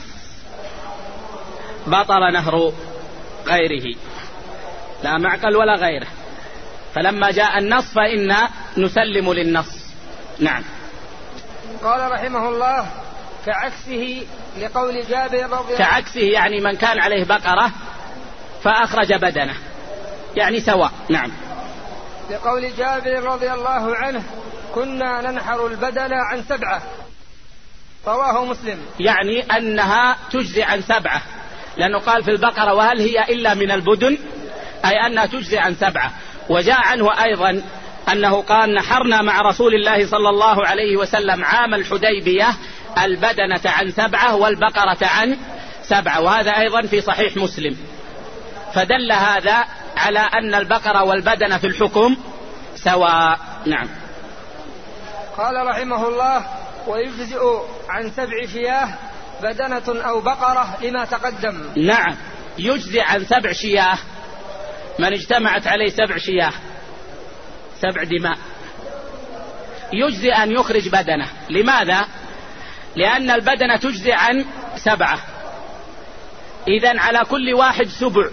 بطل نهر غيره، لا معقل ولا غيره، فلما جاء النص فإنا نسلم للنص. نعم. قال رحمه الله كعكسه لقول جابر رضي الله، كعكسه يعني من كان عليه بقرة فأخرج بدنه، يعني سواء. نعم. لقول جابر رضي الله عنه كنا ننحر البدن عن 7، رواه مسلم. يعني أنها تجزي عن 7، لأنه قال في البقرة وهل هي إلا من البدن، أي أنها تجزي عن 7. وجاء عنه أيضا أنه قال نحرنا مع رسول الله صلى الله عليه وسلم عام الحديبية البدنة عن 7 والبقرة عن 7، وهذا أيضا في صحيح مسلم، فدل هذا على أن البقرة والبدنة في الحكم سواء. نعم. قال رحمه الله ويجزئ عن 7 شياه بدنة أو بقرة لما تقدم. نعم، يجزئ عن 7 شياه، من اجتمعت عليه 7 شياه 7 دماء يجزئ أن يخرج بدنة. لماذا؟ لأن البدنة تجزئ عن 7، إذن على كل واحد 7،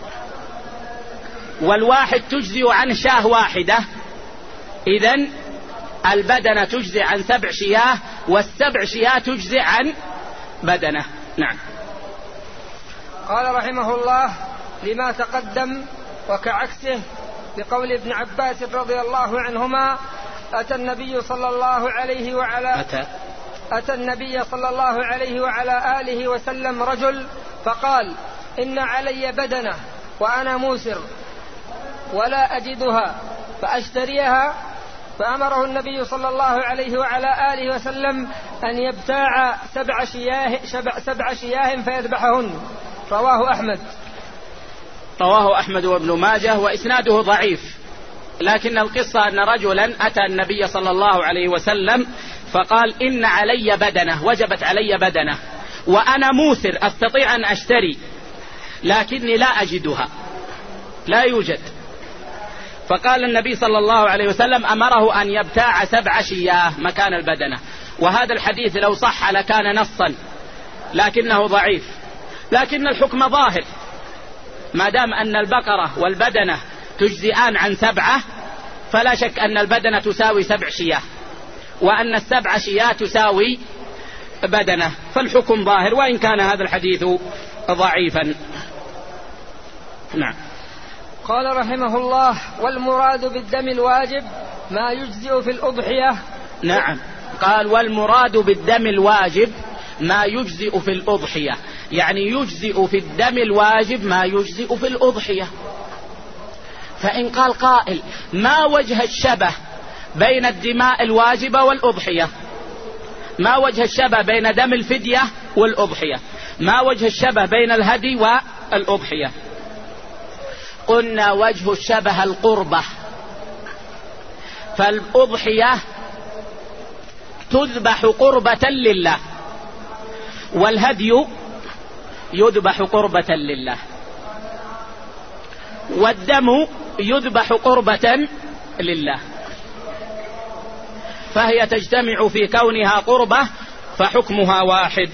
والواحد تجزئ عن شاه واحدة، إذن البدنة تجزئ عن 7 شياه، وال7 شياه تجزئ عن بدنة. نعم. قال رحمه الله لما تقدم وكعكسه لقول ابن عباس رضي الله عنهما أتى النبي صلى الله عليه وعلى آله وسلم رجل فقال إن علي بدنة وأنا موسر ولا أجدها فأشتريها، فأمره النبي صلى الله عليه وعلى آله وسلم أن يبتاع 7 شياه فيذبحهن. رواه أحمد وابن ماجه، وإسناده ضعيف، لكن القصة أن رجلا أتى النبي صلى الله عليه وسلم فقال إن علي بدنة، وجبت علي بدنة، وأنا موسر أستطيع أن أشتري لكني لا أجدها، لا يوجد. فقال النبي صلى الله عليه وسلم أمره أن يبتاع 7 شياه مكان البدنة، وهذا الحديث لو صح لكان نصا، لكنه ضعيف، لكن الحكم ظاهر، ما دام أن البقرة والبدنة تجزئان عن 7 فلا شك أن البدنة تساوي 7 شياه، وأن 7 شياه تساوي بدنة، فالحكم ظاهر، وإن كان هذا الحديث ضعيفا. نعم. قال رحمه الله والمراد بالدم الواجب ما يجزئ في الأضحية. نعم، قال والمراد بالدم الواجب ما يجزئ في الأضحية، يعني يجزئ في الدم الواجب ما يجزئ في الأضحية. فإن قال قائل ما وجه الشبه بين الدماء الواجبة والأضحية؟ ما وجه الشبه بين دم الفدية والأضحية؟ ما وجه الشبه بين الهدي والأضحية؟ قلنا وجه الشبه القربة، فالأضحية تذبح قربة لله، والهدي يذبح قربة لله، والدم يذبح قربة لله، فهي تجتمع في كونها قربة فحكمها واحد.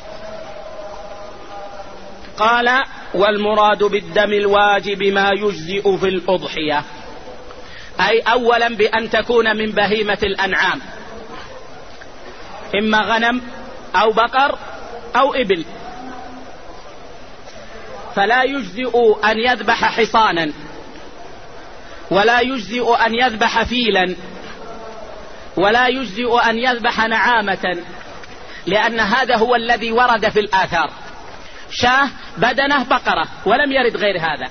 قال والمراد بالدم الواجب ما يجزئ في الأضحية، أي أولا بأن تكون من بهيمة الأنعام، إما غنم أو بقر أو إبل، فلا يجزئ أن يذبح حصانا، ولا يجزئ أن يذبح فيلا، ولا يجزئ أن يذبح نعامة، لأن هذا هو الذي ورد في الآثار. شاه بدنه بقرة، ولم يرد غير هذا.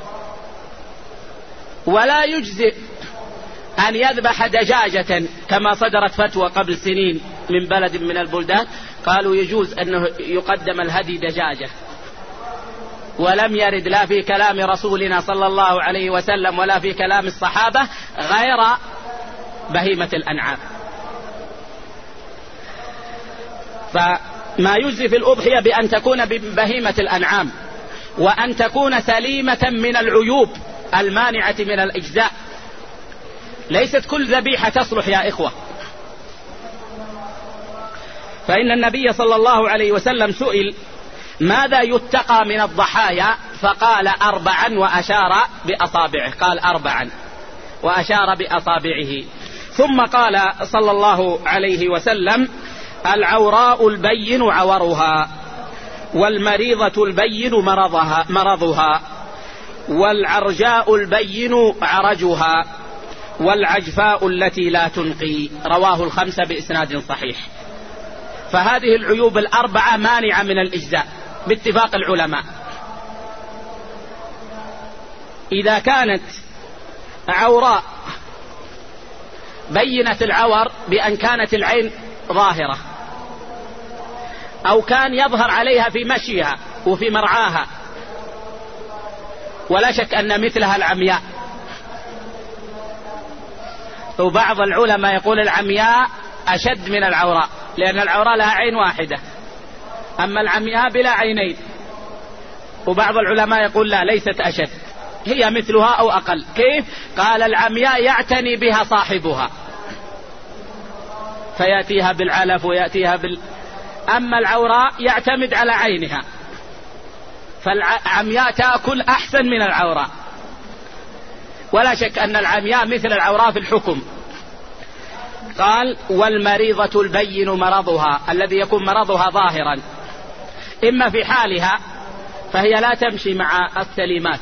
ولا يجزئ أن يذبح دجاجة كما صدرت فتوى قبل سنين من بلد من البلدان، قالوا يجوز أنه يقدم الهدي دجاجة، ولم يرد لا في كلام رسولنا صلى الله عليه وسلم ولا في كلام الصحابة غير بهيمة الأنعام. فما يجزي في الأضحية بأن تكون بهيمة الأنعام، وأن تكون سليمة من العيوب المانعة من الإجزاء. ليست كل ذبيحة تصلح يا إخوة. فإن النبي صلى الله عليه وسلم سئل ماذا يتقى من الضحايا، فقال 4 وأشار بأصابعه، قال 4 وأشار بأصابعه. ثم قال صلى الله عليه وسلم العوراء البين عورها، والمريضة البين مرضها، والعرجاء البين عرجها، والعجفاء التي لا تنقي. رواه الخمسة بإسناد صحيح. فهذه العيوب 4 مانعة من الإجزاء باتفاق العلماء. إذا كانت عوراء بينة العور بأن كانت العين ظاهرة، أو كان يظهر عليها في مشيها وفي مرعاها، ولا شك أن مثلها العمياء. وبعض العلماء يقول العمياء أشد من العوراء، لأن العوراء لها عين واحدة، أما العمياء بلا عينين. وبعض العلماء يقول لا، ليست أشد، هي مثلها أو أقل. كيف؟ قال العمياء يعتني بها صاحبها، فيأتيها بالعلف ويأتيها أما العوراء يعتمد على عينها، فالعمياء تأكل أحسن من العوراء. ولا شك أن العمياء مثل العوراء في الحكم. قال والمريضة البين مرضها، الذي يكون مرضها ظاهرا، إما في حالها فهي لا تمشي مع السليمات،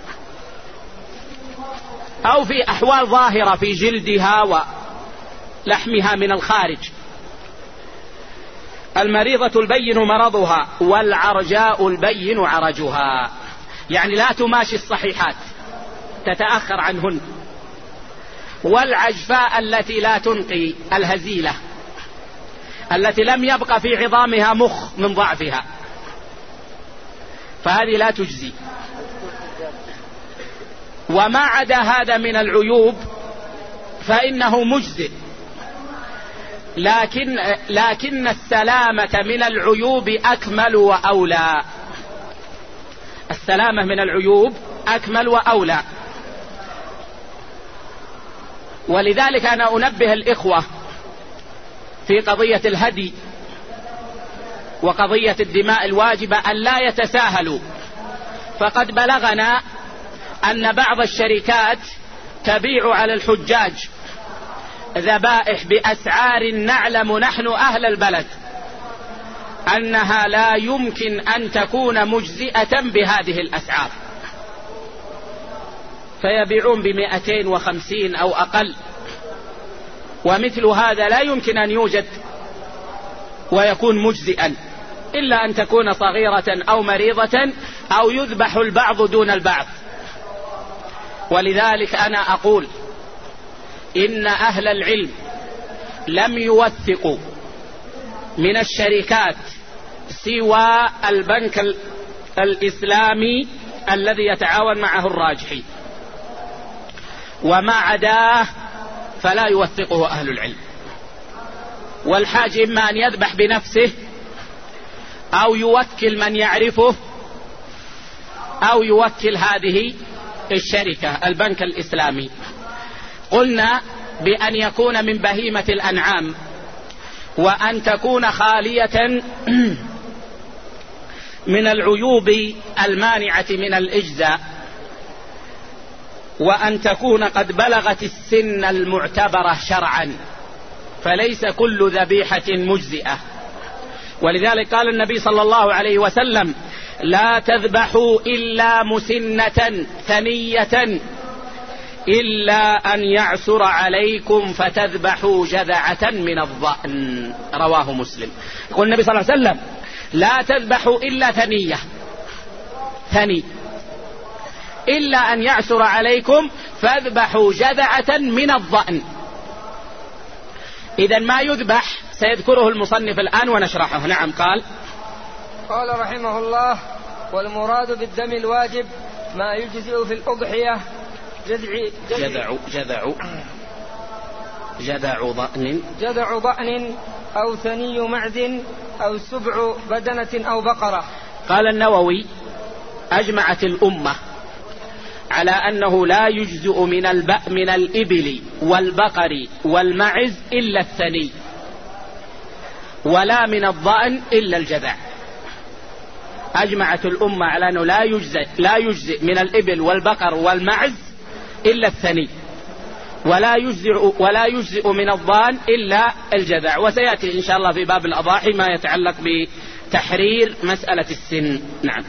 أو في أحوال ظاهرة في جلدها ولحمها من الخارج. المريضة البين مرضها، والعرجاء البين عرجها، يعني لا تماشي الصحيحات، تتأخر عنهن. والعجفاء التي لا تنقي، الهزيلة التي لم يبقى في عظامها مخ من ضعفها، فهذه لا تجزي. وما عدا هذا من العيوب فإنه مجزئ، لكن السلامة من العيوب أكمل وأولى. السلامة من العيوب أكمل وأولى. ولذلك أنا أنبه الإخوة في قضية الهدي وقضية الدماء الواجبة أن لا يتساهلوا. فقد بلغنا أن بعض الشركات تبيع على الحجاج ذبائح بأسعار نعلم نحن أهل البلد أنها لا يمكن أن تكون مجزئة بهذه الأسعار، فيبيعون ب250 أو أقل. ومثل هذا لا يمكن أن يوجد ويكون مجزئا، إلا أن تكون صغيرة أو مريضة أو يذبح البعض دون البعض. ولذلك أنا أقول إن أهل العلم لم يوثقوا من الشركات سوى البنك الإسلامي الذي يتعاون معه الراجحي، وما عداه فلا يوثقه أهل العلم. والحاج إما أن يذبح بنفسه أو يوكل من يعرفه أو يوكل هذه الشركة البنك الإسلامي. قلنا بأن يكون من بهيمة الأنعام، وأن تكون خالية من العيوب المانعة من الإجزاء، وأن تكون قد بلغت السن المعتبرة شرعا، فليس كل ذبيحة مجزئة. ولذلك قال النبي صلى الله عليه وسلم لا تذبحوا إلا مسنة ثنية إلا أن يعسر عليكم فتذبحوا جذعة من الضأن. رواه مسلم. يقول النبي صلى الله عليه وسلم لا تذبحوا إلا ثنية، ثني، إلا أن يعسر عليكم فاذبحوا جذعة من الضأن. إذن ما يذبح سيذكره المصنف الآن ونشرحه. نعم. قال رحمه الله: والمراد بالدم الواجب ما يجزئ في الأضحية جذع ضأن أو ثني معز أو سبع بدنة أو بقرة. قال النووي: أجمعت الأمة على أنه لا يجزئ من الإبل والبقر والمعز إلا الثني، ولا من الضأن إلا الجذع. أجمعت الأمة على أنه لا يجزئ من الإبل والبقر والمعز إلا الثني، ولا يجزئ من الضأن إلا الجذع. وسيأتي إن شاء الله في باب الأضاحي ما يتعلق بتحرير مسألة السن. نعم.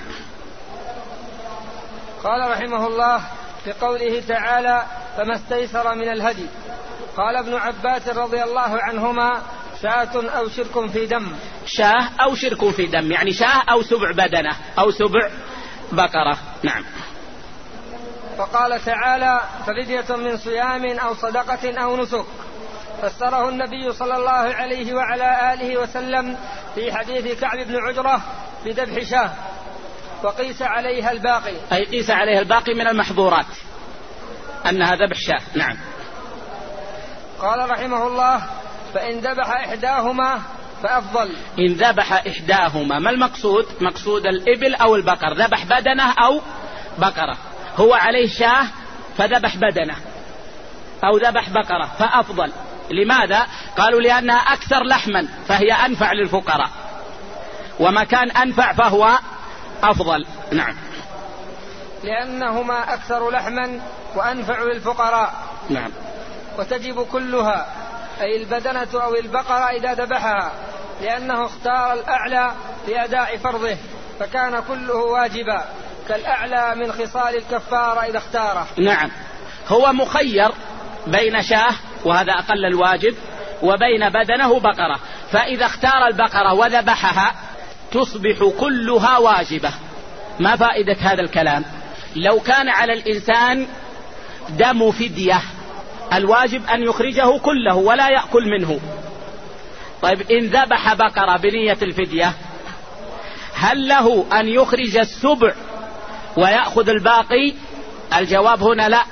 قال رحمه الله في قوله تعالى: فما استيسر من الهدي. قال ابن عباس رضي الله عنهما: شاة أو شرك في دم. شاه أو شرك في دم، يعني شاه أو سبع بدنة أو سبع بقرة. نعم. فقال تعالى: ففدية من صيام أو صدقة أو نسك. فسره النبي صلى الله عليه وعلى آله وسلم في حديث كعب بن عجرة بذبح شاه، وقيس عليها الباقي، أي قيس عليها الباقي من المحظورات أنها ذبح شاه. نعم. قال رحمه الله: فإن ذبح إحداهما فأفضل. إن ذبح إحداهما، ما المقصود؟ مقصود الإبل أو البقر، ذبح بدنة أو بقرة، هو عليه شاه فذبح بدنة أو ذبح بقرة فأفضل. لماذا؟ قالوا: لأنها أكثر لحما فهي أنفع للفقراء، وما كان أنفع فهو أفضل. نعم. لأنهما أكثر لحما وأنفع للفقراء. نعم. وتجب كلها، أي البدنة أو البقرة إذا ذبحها، لأنه اختار الأعلى لأداء فرضه، فكان كله واجبا، كالأعلى من خصال الكفارة إذا اختاره. نعم. هو مخير بين شاه وهذا أقل الواجب وبين بدنه بقرة، فإذا اختار البقرة وذبحها تصبح كلها واجبة. ما فائدة هذا الكلام؟ لو كان على الإنسان دم فدية الواجب أن يخرجه كله ولا يأكل منه. طيب إن ذبح بقرة بنية الفدية هل له أن يخرج السبع ويأخذ الباقي؟ الجواب هنا لا،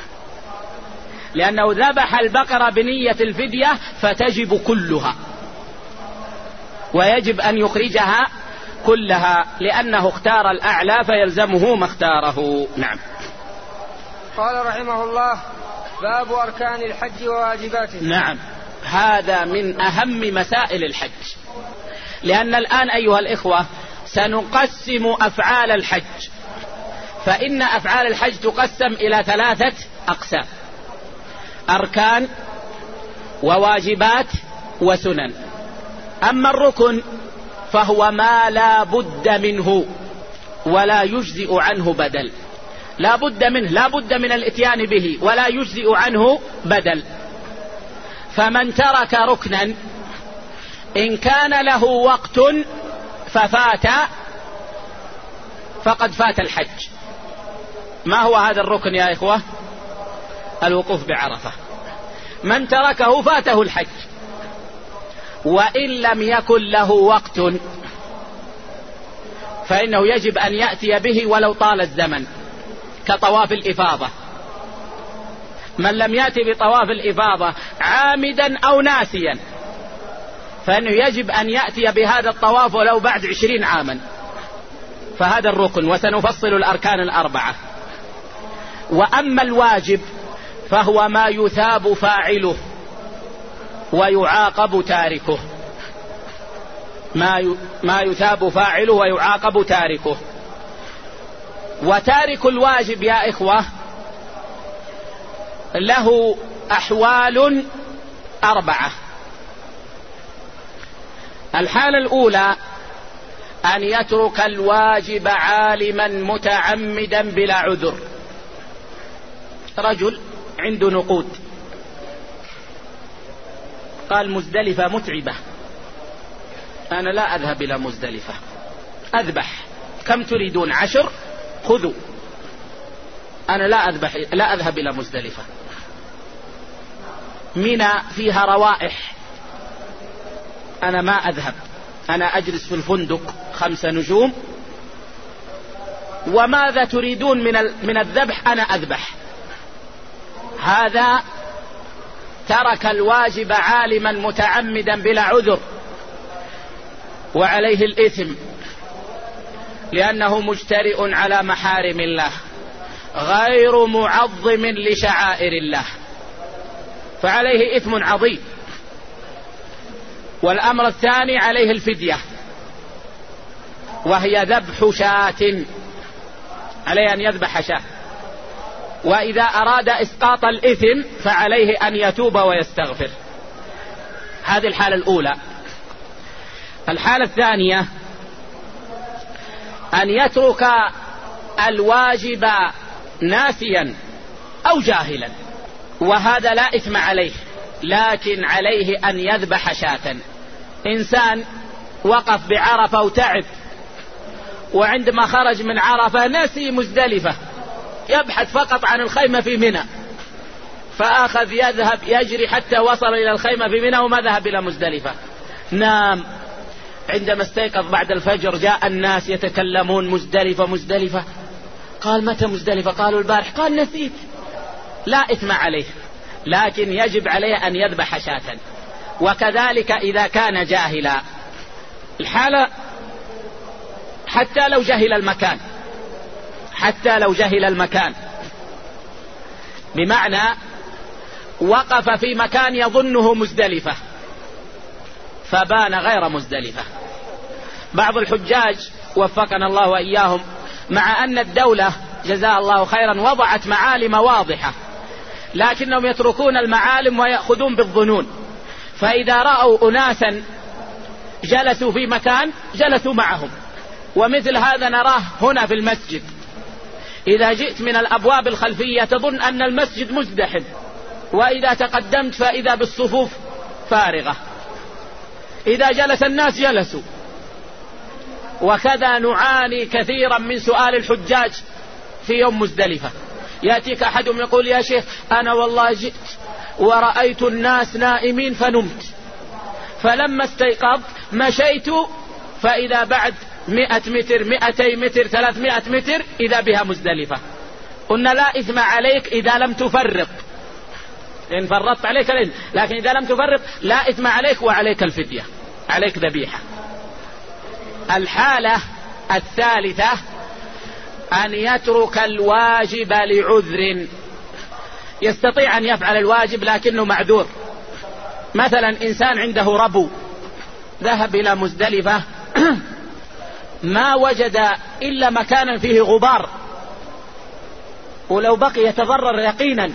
لأنه ذبح البقرة بنية الفدية فتجب كلها، ويجب أن يخرجها كلها لأنه اختار الأعلى فيلزمه ما اختاره. نعم. قال رحمه الله: باب أركان الحج وواجباته. نعم. هذا من أهم مسائل الحج، لأن الآن أيها الإخوة سنقسم أفعال الحج، فإن أفعال الحج تقسم إلى 3 أقسام: أركان وواجبات وسنن. أما الركن فهو ما لا بد منه ولا يجزئ عنه بدل، لا بد منه، لا بد من الاتيان به ولا يجزئ عنه بدل. فمن ترك ركنا إن كان له وقت ففات فقد فات الحج. ما هو هذا الركن يا إخوة؟ الوقوف بعرفة. من تركه فاته الحج، وإن لم يكن له وقت فإنه يجب أن يأتي به ولو طال الزمن، كطواف الإفاضة. من لم يأتي بطواف الإفاضة عامدا أو ناسيا فإنه يجب أن يأتي بهذا الطواف ولو بعد 20 عاما، فهذا الركن، وسنفصل الأركان 4. وأما الواجب فهو ما يثاب فاعله ويعاقب تاركه، ما يثاب فاعله ويعاقب تاركه. وتارك الواجب يا إخوة له أحوال 4. الحالة الأولى أن يترك الواجب عالما متعمدا بلا عذر. رجل عنده نقود، قال مزدلفة متعبة أنا لا أذهب إلى مزدلفة، أذبح. كم تريدون؟ 10؟ خذوا. أنا لا أذهب إلى مزدلفة. منى فيها روائح، أنا ما أذهب، أنا أجلس في الفندق 5 نجوم. وماذا تريدون من الذبح؟ أنا أذبح. هذا ترك الواجب عالما متعمدا بلا عذر، وعليه الإثم، لأنه مجترئ على محارم الله غير معظم لشعائر الله، فعليه إثم عظيم. والأمر الثاني عليه الفدية، وهي ذبح شاة، عليه أن يذبح شاة. وإذا أراد إسقاط الإثم فعليه أن يتوب ويستغفر. هذه الحالة الأولى. الحالة الثانية أن يترك الواجب ناسيا أو جاهلا، وهذا لا إثم عليه، لكن عليه أن يذبح شاة. إنسان وقف بعرفة وتعب، وعندما خرج من عرفة نسي مزدلفة، يبحث فقط عن الخيمة في منى، فأخذ يذهب يجري حتى وصل إلى الخيمة في منى وما ذهب إلى مزدلفة. نام. عندما استيقظ بعد الفجر جاء الناس يتكلمون مزدلفة مزدلفة. قال متى مزدلفة؟ قالوا البارح. قال نسيت. لا إثم عليه، لكن يجب عليه أن يذبح شاة. وكذلك إذا كان جاهلا. الحالة حتى لو جهل المكان، بمعنى وقف في مكان يظنه مزدلفة فبان غير مزدلفة. بعض الحجاج وفقنا الله وإياهم، مع أن الدولة جزاها الله خيرا وضعت معالم واضحة، لكنهم يتركون المعالم ويأخذون بالظنون. فإذا رأوا أناسا جلسوا في مكان جلسوا معهم، ومثل هذا نراه هنا في المسجد. إذا جئت من الأبواب الخلفية تظن أن المسجد مزدحم، وإذا تقدمت فإذا بالصفوف فارغة. إذا جلس الناس جلسوا. وكذا نعاني كثيرا من سؤال الحجاج في يوم مزدلفة. يأتيك أحدهم يقول يا شيخ أنا والله جئت ورأيت الناس نائمين فنمت، فلما استيقظت مشيت فإذا بعد 100 متر 200 متر 300 متر إذا بها مزدلفة. قلنا لا إثم عليك إذا لم تفرط، إن فرطت عليك الإثم، لكن إذا لم تفرط لا إثم عليك، وعليك الفدية، عليك ذبيحة. الحالة الثالثة أن يترك الواجب لعذر، يستطيع أن يفعل الواجب لكنه معذور. مثلا إنسان عنده ربو، ذهب إلى مزدلفة ما وجد إلا مكانا فيه غبار، ولو بقي يتضرر يقينا،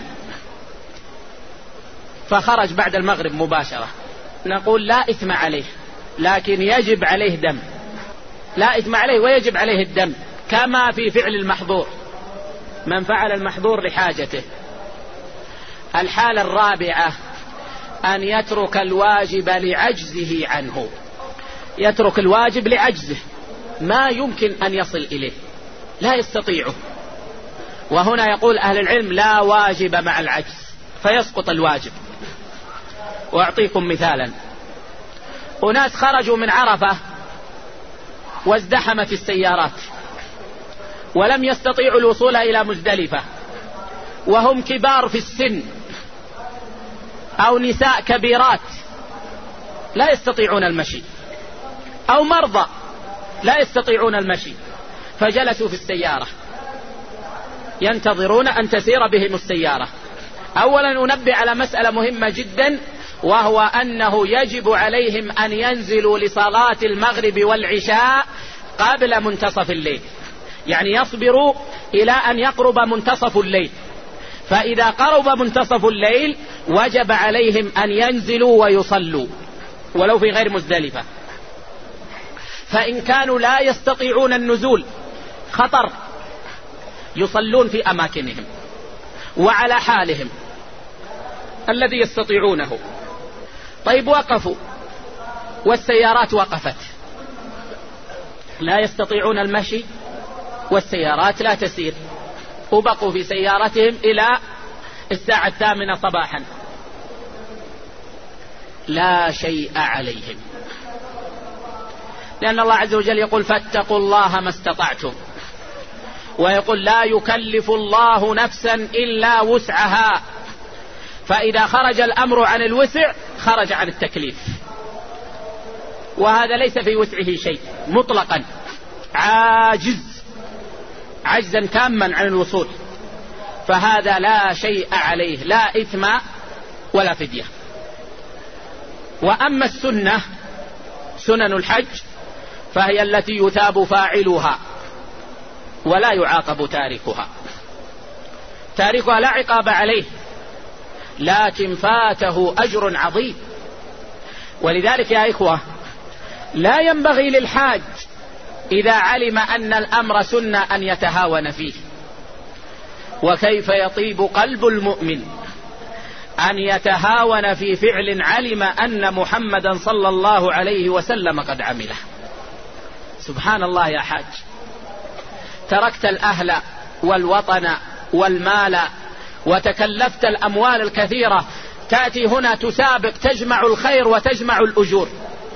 فخرج بعد المغرب مباشرة، نقول لا إثم عليه، لكن يجب عليه دم. لا إثم عليه ويجب عليه الدم، كما في فعل المحظور، من فعل المحظور لحاجته. الحالة الرابعة أن يترك الواجب لعجزه عنه، يترك الواجب لعجزه، ما يمكن أن يصل إليه، لا يستطيعه. وهنا يقول أهل العلم لا واجب مع العجز، فيسقط الواجب. وأعطيكم مثالا. أناس خرجوا من عرفة وازدحمت السيارات ولم يستطيعوا الوصول إلى مزدلفة، وهم كبار في السن أو نساء كبيرات لا يستطيعون المشي، أو مرضى لا يستطيعون المشي، فجلسوا في السيارة ينتظرون أن تسير بهم السيارة. أولا أنبه على مسألة مهمة جدا، وهو أنه يجب عليهم أن ينزلوا لصلاة المغرب والعشاء قبل منتصف الليل، يعني يصبروا إلى أن يقرب منتصف الليل، فإذا قرب منتصف الليل وجب عليهم أن ينزلوا ويصلوا ولو في غير مزدلفة. فإن كانوا لا يستطيعون النزول خطر، يصلون في أماكنهم وعلى حالهم الذي يستطيعونه. طيب وقفوا والسيارات وقفت، لا يستطيعون المشي والسيارات لا تسير، وبقوا في سيارتهم إلى 8:00 صباحا، لا شيء عليهم، لأن الله عز وجل يقول فاتقوا الله ما استطعتم، ويقول لا يكلف الله نفسا إلا وسعها، فإذا خرج الأمر عن الوسع خرج عن التكليف، وهذا ليس في وسعه شيء مطلقا، عاجز عجزا تاما عن الوصول، فهذا لا شيء عليه، لا إثم ولا فدية. وأما السنة سنن الحج فهي التي يثاب فاعلها ولا يعاقب تاركها، تاركها لا عقاب عليه لكن فاته أجر عظيم. ولذلك يا إخوة لا ينبغي للحاج إذا علم أن الأمر سنة أن يتهاون فيه، وكيف يطيب قلب المؤمن أن يتهاون في فعل علم أن محمدا صلى الله عليه وسلم قد عمله. سبحان الله يا حاج، تركت الأهل والوطن والمال وتكلفت الأموال الكثيرة، تأتي هنا تسابق تجمع الخير وتجمع الأجور،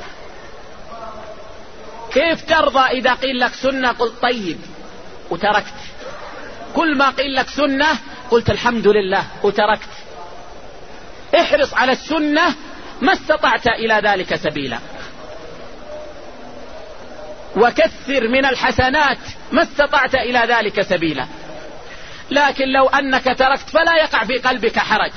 كيف ترضى إذا قيل لك سنة قلت طيب وتركت، كل ما قيل لك سنة قلت الحمد لله وتركت؟ احرص على السنة ما استطعت إلى ذلك سبيلا، وكثر من الحسنات ما استطعت إلى ذلك سبيلا، لكن لو أنك تركت فلا يقع في قلبك حرج،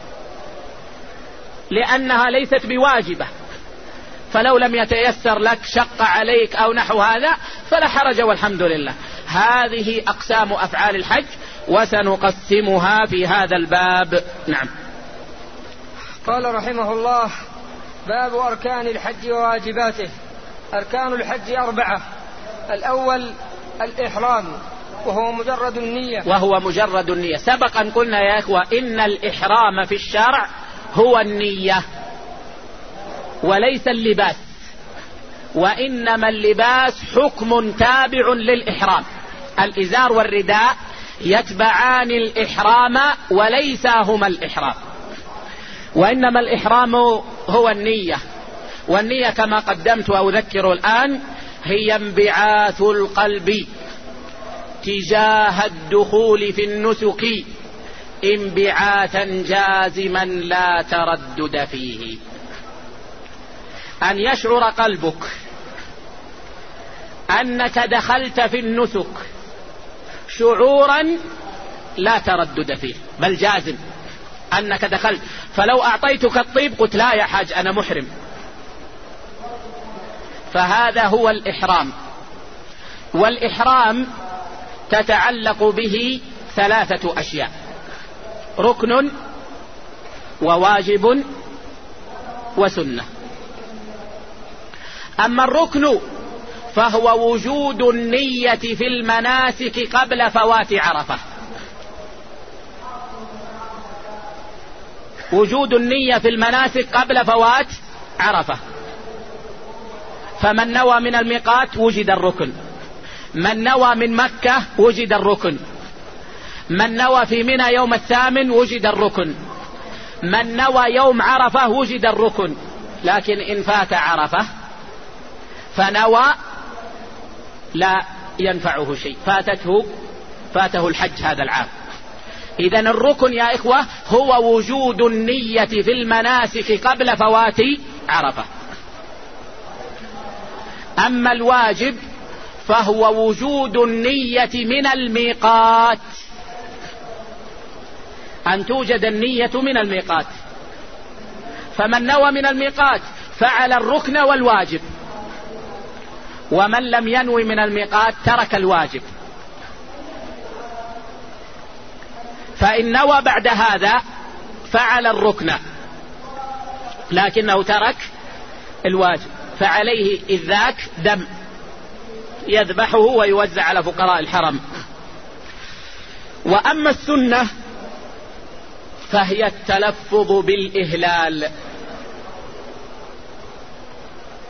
لأنها ليست بواجبة، فلو لم يتيسر لك شق عليك أو نحو هذا فلا حرج والحمد لله. هذه أقسام أفعال الحج وسنقسمها في هذا الباب. نعم. قال رحمه الله: باب أركان الحج وواجباته. أركان الحج 4. الأول الإحرام وهو مجرد النية. سبق أن قلنا يا إخوة إن الإحرام في الشرع هو النية وليس اللباس، وإنما اللباس حكم تابع للإحرام، الإزار والرداء يتبعان الإحرام وليس هما الإحرام، وإنما الإحرام هو النية، والنية كما قدمت وأذكر الآن هي انبعاث القلب تجاه الدخول في النسك انبعاثا جازما لا تردد فيه، أن يشعر قلبك أنك دخلت في النسك شعورا لا تردد فيه، بل جازم أنك دخلت. فلو أعطيتك الطيب قلت لا يا حاج أنا محرم، فهذا هو الإحرام. والإحرام تتعلق به 3 أشياء: ركن وواجب وسنة. أما الركن فهو وجود النية في المناسك قبل فوات عرفة، وجود النية في المناسك قبل فوات عرفة. فمن نوى من الميقات وجد الركن، من نوى من مكة وجد الركن، من نوى في منى يوم 8 وجد الركن، من نوى يوم عرفة وجد الركن. لكن إن فات عرفة فنوى لا ينفعه شيء، فاته الحج هذا العام. إذن الركن يا إخوة هو وجود النية في المناسك قبل فوات عرفة. أما الواجب فهو وجود النية من الميقات، أن توجد النية من الميقات. فمن نوى من الميقات فعل الركن والواجب، ومن لم ينوي من الميقات ترك الواجب. فإن نوى بعد هذا فعل الركن لكنه ترك الواجب، فعليه إذ ذاك دم يذبحه ويوزع على فقراء الحرم. وأما السنة فهي التلفظ بالإهلال،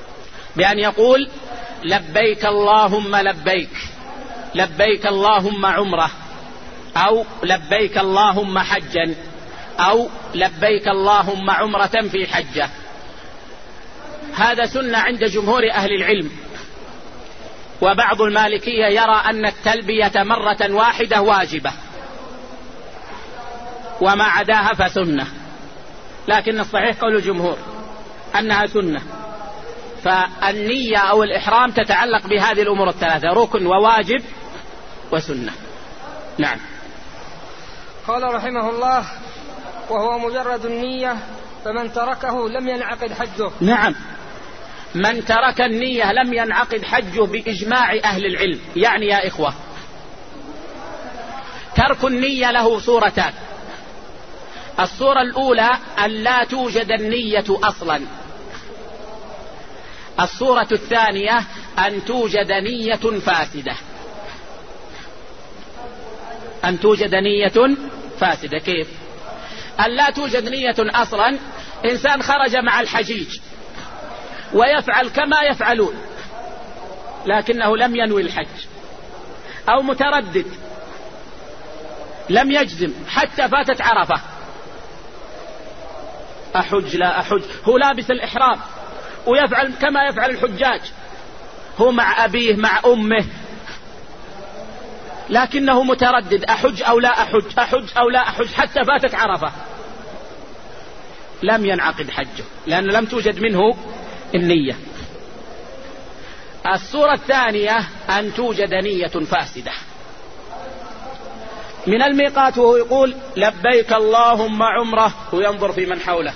بأن يقول لبيك اللهم لبيك، لبيك اللهم عمرة، أو لبيك اللهم حجا، أو لبيك اللهم عمرة في حجة. هذا سنة عند جمهور أهل العلم، وبعض المالكية يرى أن التلبية مرة واحدة واجبة، وما عداها فسنة، لكن الصحيح قول الجمهور أنها سنة. فالنية أو الإحرام تتعلق بهذه الأمور الثلاثة: ركن وواجب وسنة. نعم. قال رحمه الله: وهو مجرد النية، فمن تركه لم ينعقد حجه. نعم، من ترك النية لم ينعقد حجه بإجماع أهل العلم. يعني يا إخوة، ترك النية له صورتان: الصورة الأولى أن لا توجد النية أصلا، الصورة الثانية أن توجد نية فاسدة. أن توجد نية فاسدة كيف؟ أن لا توجد نية أصلا، إنسان خرج مع الحجيج ويفعل كما يفعلون لكنه لم ينوي الحج، أو متردد لم يجزم حتى فاتت عرفة، أحج لا أحج، هو لابس الإحرام ويفعل كما يفعل الحجاج، هو مع أبيه مع أمه، لكنه متردد: أحج أو لا أحج، أحج أو لا أحج، حتى فاتت عرفة. لم ينعقد حجه، لأن لم توجد منه النية. الصورة الثانية أن توجد نية فاسدة. من الميقات وهو يقول لبيك اللهم عمره، وينظر في من حوله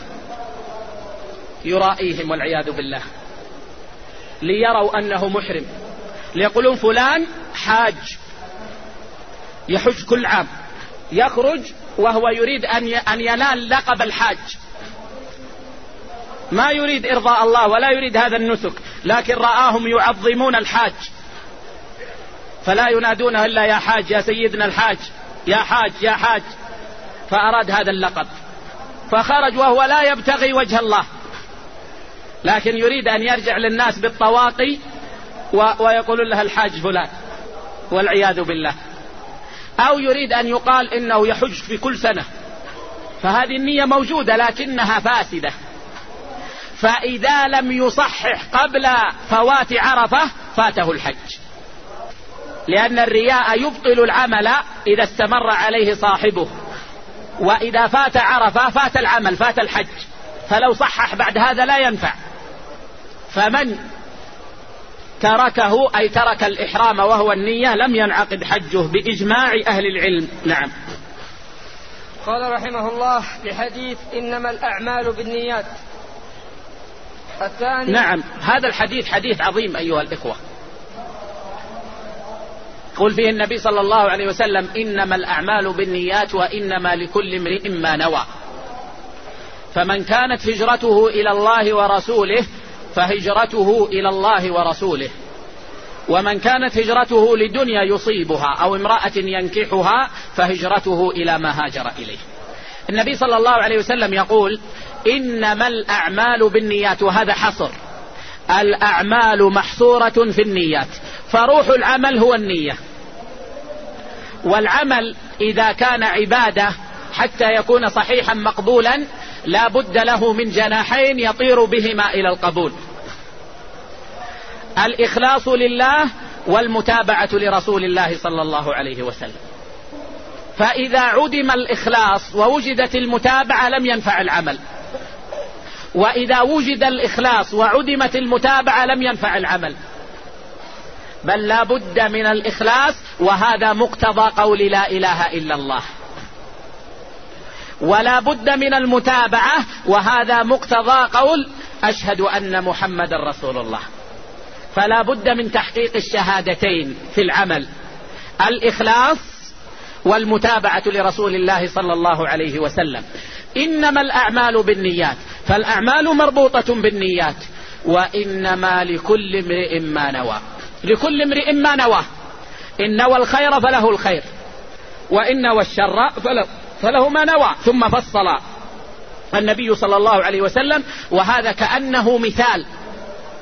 يرائيهم والعياذ بالله ليروا أنه محرم، ليقولون فلان حاج يحج كل عام، يخرج وهو يريد أن ينال لقب الحاج، ما يريد إرضاء الله ولا يريد هذا النسك، لكن رآهم يعظمون الحاج فلا ينادونه إلا يا حاج، يا سيدنا الحاج، يا حاج يا حاج، فأراد هذا اللقب، فخرج وهو لا يبتغي وجه الله، لكن يريد أن يرجع للناس بالطواقي ويقول لها الحاج فلان والعياذ بالله، أو يريد أن يقال إنه يحج في كل سنة، فهذه النية موجودة لكنها فاسدة. فإذا لم يصحح قبل فوات عرفة فاته الحج، لأن الرياء يبطل العمل إذا استمر عليه صاحبه، وإذا فات عرفة فات العمل، فات الحج، فلو صحح بعد هذا لا ينفع. فمن تركه أي ترك الإحرام وهو النية لم ينعقد حجه بإجماع أهل العلم. نعم. قال رحمه الله: لحديث إنما الأعمال بالنيات الثاني. نعم، هذا الحديث حديث عظيم أيها الإخوة، قل فيه النبي صلى الله عليه وسلم: إنما الأعمال بالنيات وإنما لكل امرئ ما نوى. فمن كانت هجرته إلى الله ورسوله فهجرته إلى الله ورسوله، ومن كانت هجرته لدنيا يصيبها أو امرأة ينكحها فهجرته إلى ما هاجر إليه. النبي صلى الله عليه وسلم يقول: إنما الأعمال بالنيات، وهذا حصر، الأعمال محصورة في النيات، فروح العمل هو النية. والعمل إذا كان عبادة حتى يكون صحيحا مقبولا لا بد له من جناحين يطير بهما إلى القبول: الإخلاص لله والمتابعة لرسول الله صلى الله عليه وسلم. فإذا عدم الإخلاص ووجدت المتابعة لم ينفع العمل، وإذا وجد الإخلاص وعدمت المتابعة لم ينفع العمل، بل لا بد من الإخلاص، وهذا مقتضى قول لا إله إلا الله، ولا بد من المتابعة، وهذا مقتضى قول أشهد أن محمد رسول الله. فلا بد من تحقيق الشهادتين في العمل: الإخلاص والمتابعة لرسول الله صلى الله عليه وسلم. إنما الأعمال بالنيات، فالأعمال مربوطة بالنيات، وإنما لكل امرئ ما نوى. لكل امرئ ما نوى، إن نوى الخير فله الخير، وإن نوى الشر فله ما نوى. ثم فصل النبي صلى الله عليه وسلم، وهذا كأنه مثال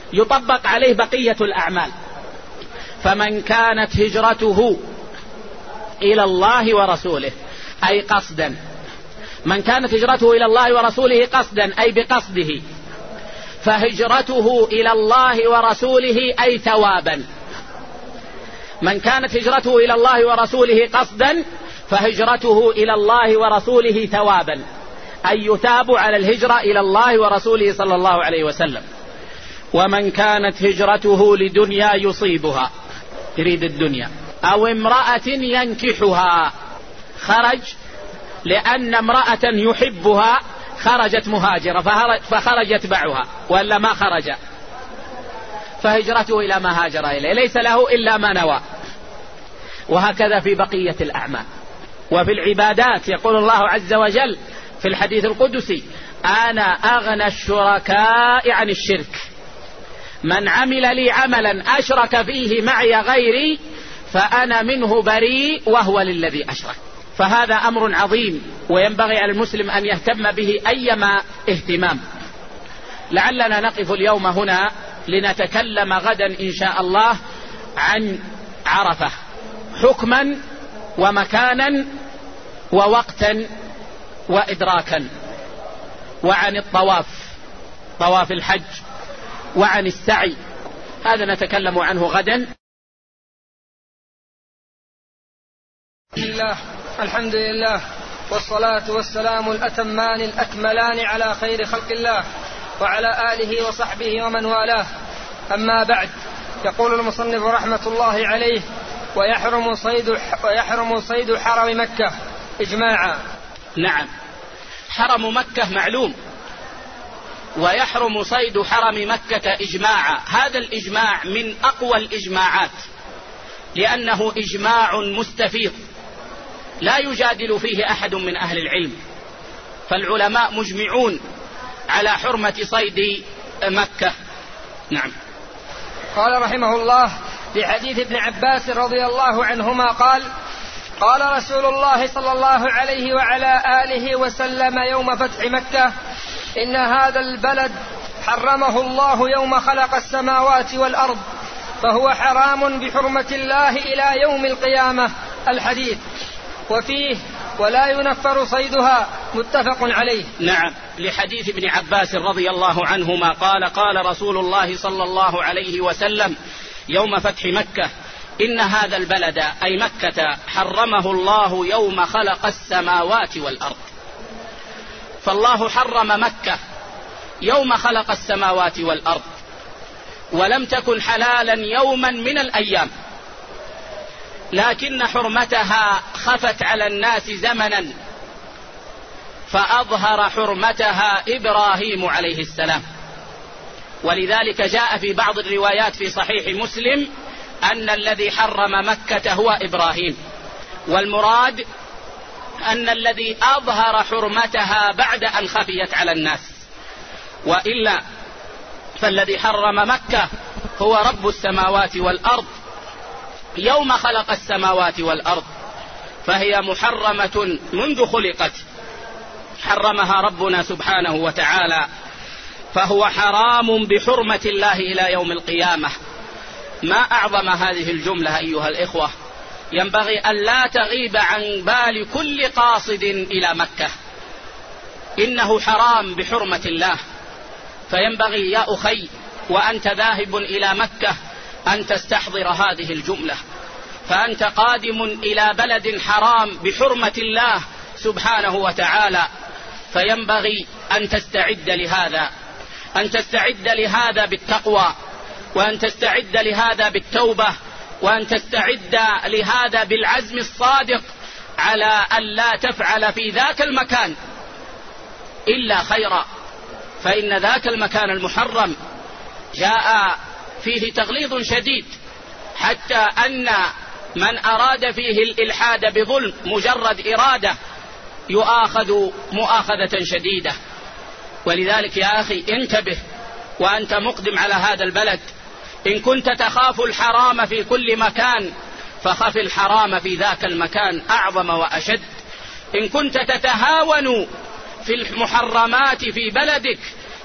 يطبق عليه بقية الأعمال. فمن كانت هجرته إلى الله ورسوله أي قصدا، من كانت هجرته إلى الله ورسوله قصدا أي بقصده، فهجرته إلى الله ورسوله أي ثوابا. من كانت هجرته إلى الله ورسوله قصدا فهجرته إلى الله ورسوله ثوابا، أي يثاب على الهجرة إلى الله ورسوله صلى الله عليه وسلم. ومن كانت هجرته لدنيا يصيبها، يريد الدنيا، أو امرأة ينكحها، خرج لأن امرأة يحبها خرجت مهاجرة فخرج يتبعها، ولا ما خرج فهجرته إلى ما هاجر إليه، ليس له إلا ما نوى. وهكذا في بقية الأعمال. وفي العبادات يقول الله عز وجل في الحديث القدسي: أنا أغنى الشركاء عن الشرك، من عمل لي عملا أشرك فيه معي غيري فأنا منه بريء وهو للذي أشرك. فهذا أمر عظيم وينبغي على المسلم أن يهتم به أيما اهتمام. لعلنا نقف اليوم هنا لنتكلم غدا إن شاء الله عن عرفة حكما ومكانا ووقتا وإدراكا، وعن الطواف، طواف الحج، وعن السعي، هذا نتكلم عنه غدا. الحمد لله والصلاة والسلام الأتمان الأكملان على خير خلق الله وعلى آله وصحبه ومن والاه. أما بعد، يقول المصنف رحمة الله عليه: ويحرم صيد حرم مكة إجماعا. نعم، حرم مكة معلوم، ويحرم صيد حرم مكة إجماعا. هذا الإجماع من أقوى الإجماعات، لأنه إجماع مستفيض لا يجادل فيه أحد من أهل العلم، فالعلماء مجمعون على حرمة صيد مكة. نعم. قال رحمه الله في حديث ابن عباس رضي الله عنهما قال: قال رسول الله صلى الله عليه وعلى آله وسلم يوم فتح مكة: إن هذا البلد حرمه الله يوم خلق السماوات والأرض، فهو حرام بحرمة الله إلى يوم القيامة. الحديث. وفيه: ولا ينفر صيدها. متفق عليه. نعم، لحديث ابن عباس رضي الله عنهما قال: قال رسول الله صلى الله عليه وسلم يوم فتح مكة: إن هذا البلد أي مكة حرمه الله يوم خلق السماوات والأرض. فالله حرم مكة يوم خلق السماوات والأرض، ولم تكن حلالا يوما من الأيام، لكن حرمتها خفت على الناس زمنا، فأظهر حرمتها إبراهيم عليه السلام. ولذلك جاء في بعض الروايات في صحيح مسلم أن الذي حرم مكة هو إبراهيم، والمراد أن الذي أظهر حرمتها بعد أن خفيت على الناس، وإلا فالذي حرم مكة هو رب السماوات والأرض يوم خلق السماوات والأرض، فهي محرمة منذ خلقت، حرمها ربنا سبحانه وتعالى، فهو حرام بحرمة الله إلى يوم القيامة. ما أعظم هذه الجملة أيها الإخوة، ينبغي أن لا تغيب عن بال كل قاصد إلى مكة، إنه حرام بحرمة الله. فينبغي يا أخي وأنت ذاهب إلى مكة أن تستحضر هذه الجملة، فأنت قادم إلى بلد حرام بحرمة الله سبحانه وتعالى، فينبغي أن تستعد لهذا، أن تستعد لهذا بالتقوى، وأن تستعد لهذا بالتوبة، وأن تستعد لهذا بالعزم الصادق على أن لا تفعل في ذاك المكان إلا خيرا، فإن ذاك المكان المحرم جاء فيه تغليظ شديد، حتى أن من أراد فيه الإلحاد بظلم مجرد إرادة يؤاخذ مؤاخذة شديدة. ولذلك يا أخي انتبه وأنت مقدم على هذا البلد، إن كنت تخاف الحرام في كل مكان فخف الحرام في ذاك المكان أعظم وأشد. إن كنت تتهاون في المحرمات في بلدك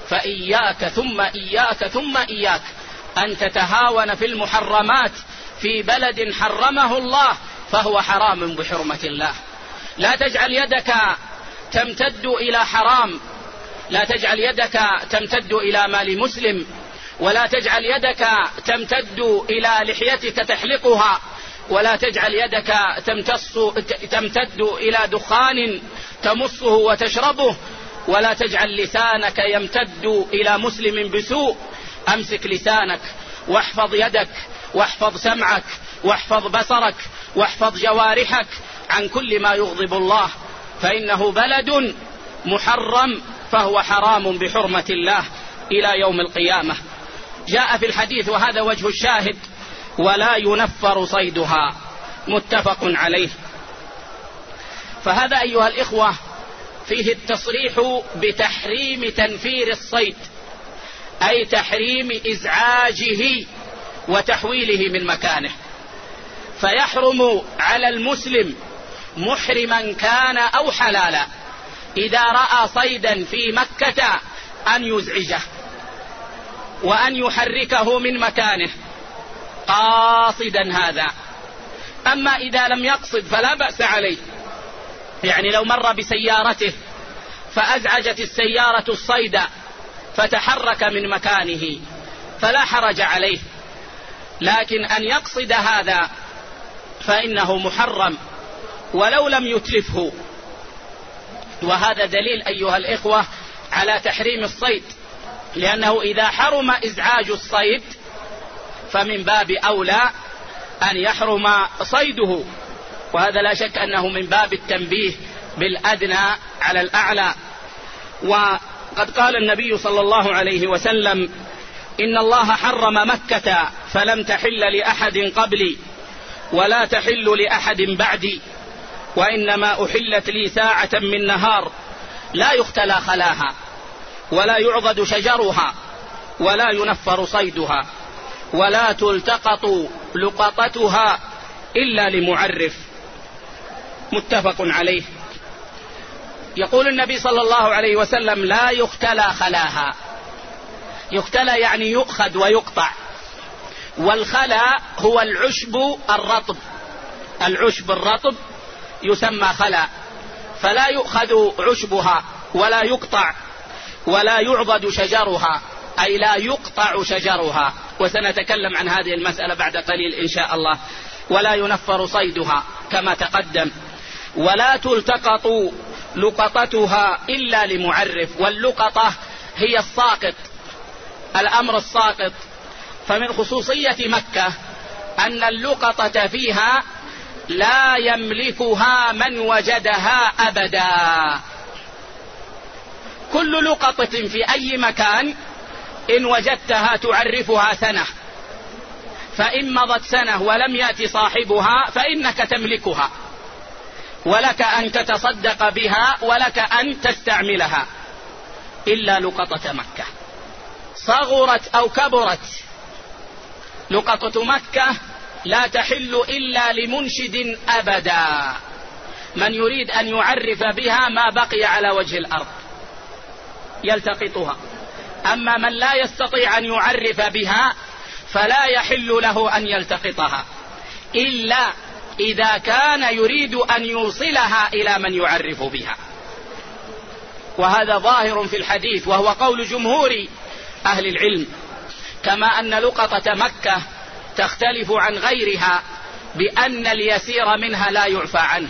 فإياك ثم إياك ثم إياك أن تتهاون في المحرمات في بلد حرمه الله فهو حرام بحرمة الله. لا تجعل يدك تمتد إلى حرام، لا تجعل يدك تمتد إلى مال مسلم، ولا تجعل يدك تمتد إلى لحيتك تحلقها، ولا تجعل يدك تمتد إلى دخان تمصه وتشربه، ولا تجعل لسانك يمتد إلى مسلم بسوء. أمسك لسانك واحفظ يدك واحفظ سمعك واحفظ بصرك واحفظ جوارحك عن كل ما يغضب الله، فإنه بلد محرم فهو حرام بحرمة الله إلى يوم القيامة. جاء في الحديث وهذا وجه الشاهد: ولا ينفر صيدها، متفق عليه. فهذا أيها الإخوة فيه التصريح بتحريم تنفير الصيد، أي تحريم إزعاجه وتحويله من مكانه. فيحرم على المسلم محرما كان أو حلالا إذا رأى صيدا في مكة أن يزعجه وأن يحركه من مكانه قاصدا هذا. أما إذا لم يقصد فلا بأس عليه، يعني لو مر بسيارته فأزعجت السيارة الصيد فتحرك من مكانه فلا حرج عليه، لكن أن يقصد هذا فإنه محرم ولو لم يتلفه. وهذا دليل أيها الإخوة على تحريم الصيد، لأنه إذا حرم إزعاج الصيد فمن باب أولى أن يحرم صيده، وهذا لا شك أنه من باب التنبيه بالأدنى على الأعلى. وقد قال النبي صلى الله عليه وسلم: إن الله حرم مكة فلم تحل لأحد قبلي ولا تحل لأحد بعدي، وإنما أحلت لي ساعة من نهار لا يختلى خلاها ولا يعضد شجرها ولا ينفر صيدها ولا تلتقط لقطتها إلا لمعرف، متفق عليه. يقول النبي صلى الله عليه وسلم: لا يختلى خلاها. يختلى يعني يؤخذ ويقطع، والخلا هو العشب الرطب، العشب الرطب يسمى خلا، فلا يؤخذ عشبها ولا يقطع ولا يعضد شجرها، أي لا يقطع شجرها، وسنتكلم عن هذه المسألة بعد قليل إن شاء الله. ولا ينفر صيدها كما تقدم. ولا تلتقط لقطتها إلا لمعرف، واللقطة هي الساقط، الأمر الساقط. فمن خصوصية مكة أن اللقطة فيها لا يملكها من وجدها أبدا. كل لقطة في أي مكان إن وجدتها تعرفها سنة، فإن مضت سنة ولم يأتي صاحبها فإنك تملكها، ولك أن تتصدق بها ولك أن تستعملها، إلا لقطة مكة صغرت أو كبرت. لقطة مكة لا تحل إلا لمنشد أبدا، من يريد أن يعرف بها ما بقي على وجه الأرض يلتقطها. أما من لا يستطيع أن يعرف بها فلا يحل له أن يلتقطها إلا إذا كان يريد أن يوصلها إلى من يعرف بها. وهذا ظاهر في الحديث وهو قول جمهور أهل العلم. كما أن لقطة مكة تختلف عن غيرها بأن اليسير منها لا يعفى عنه.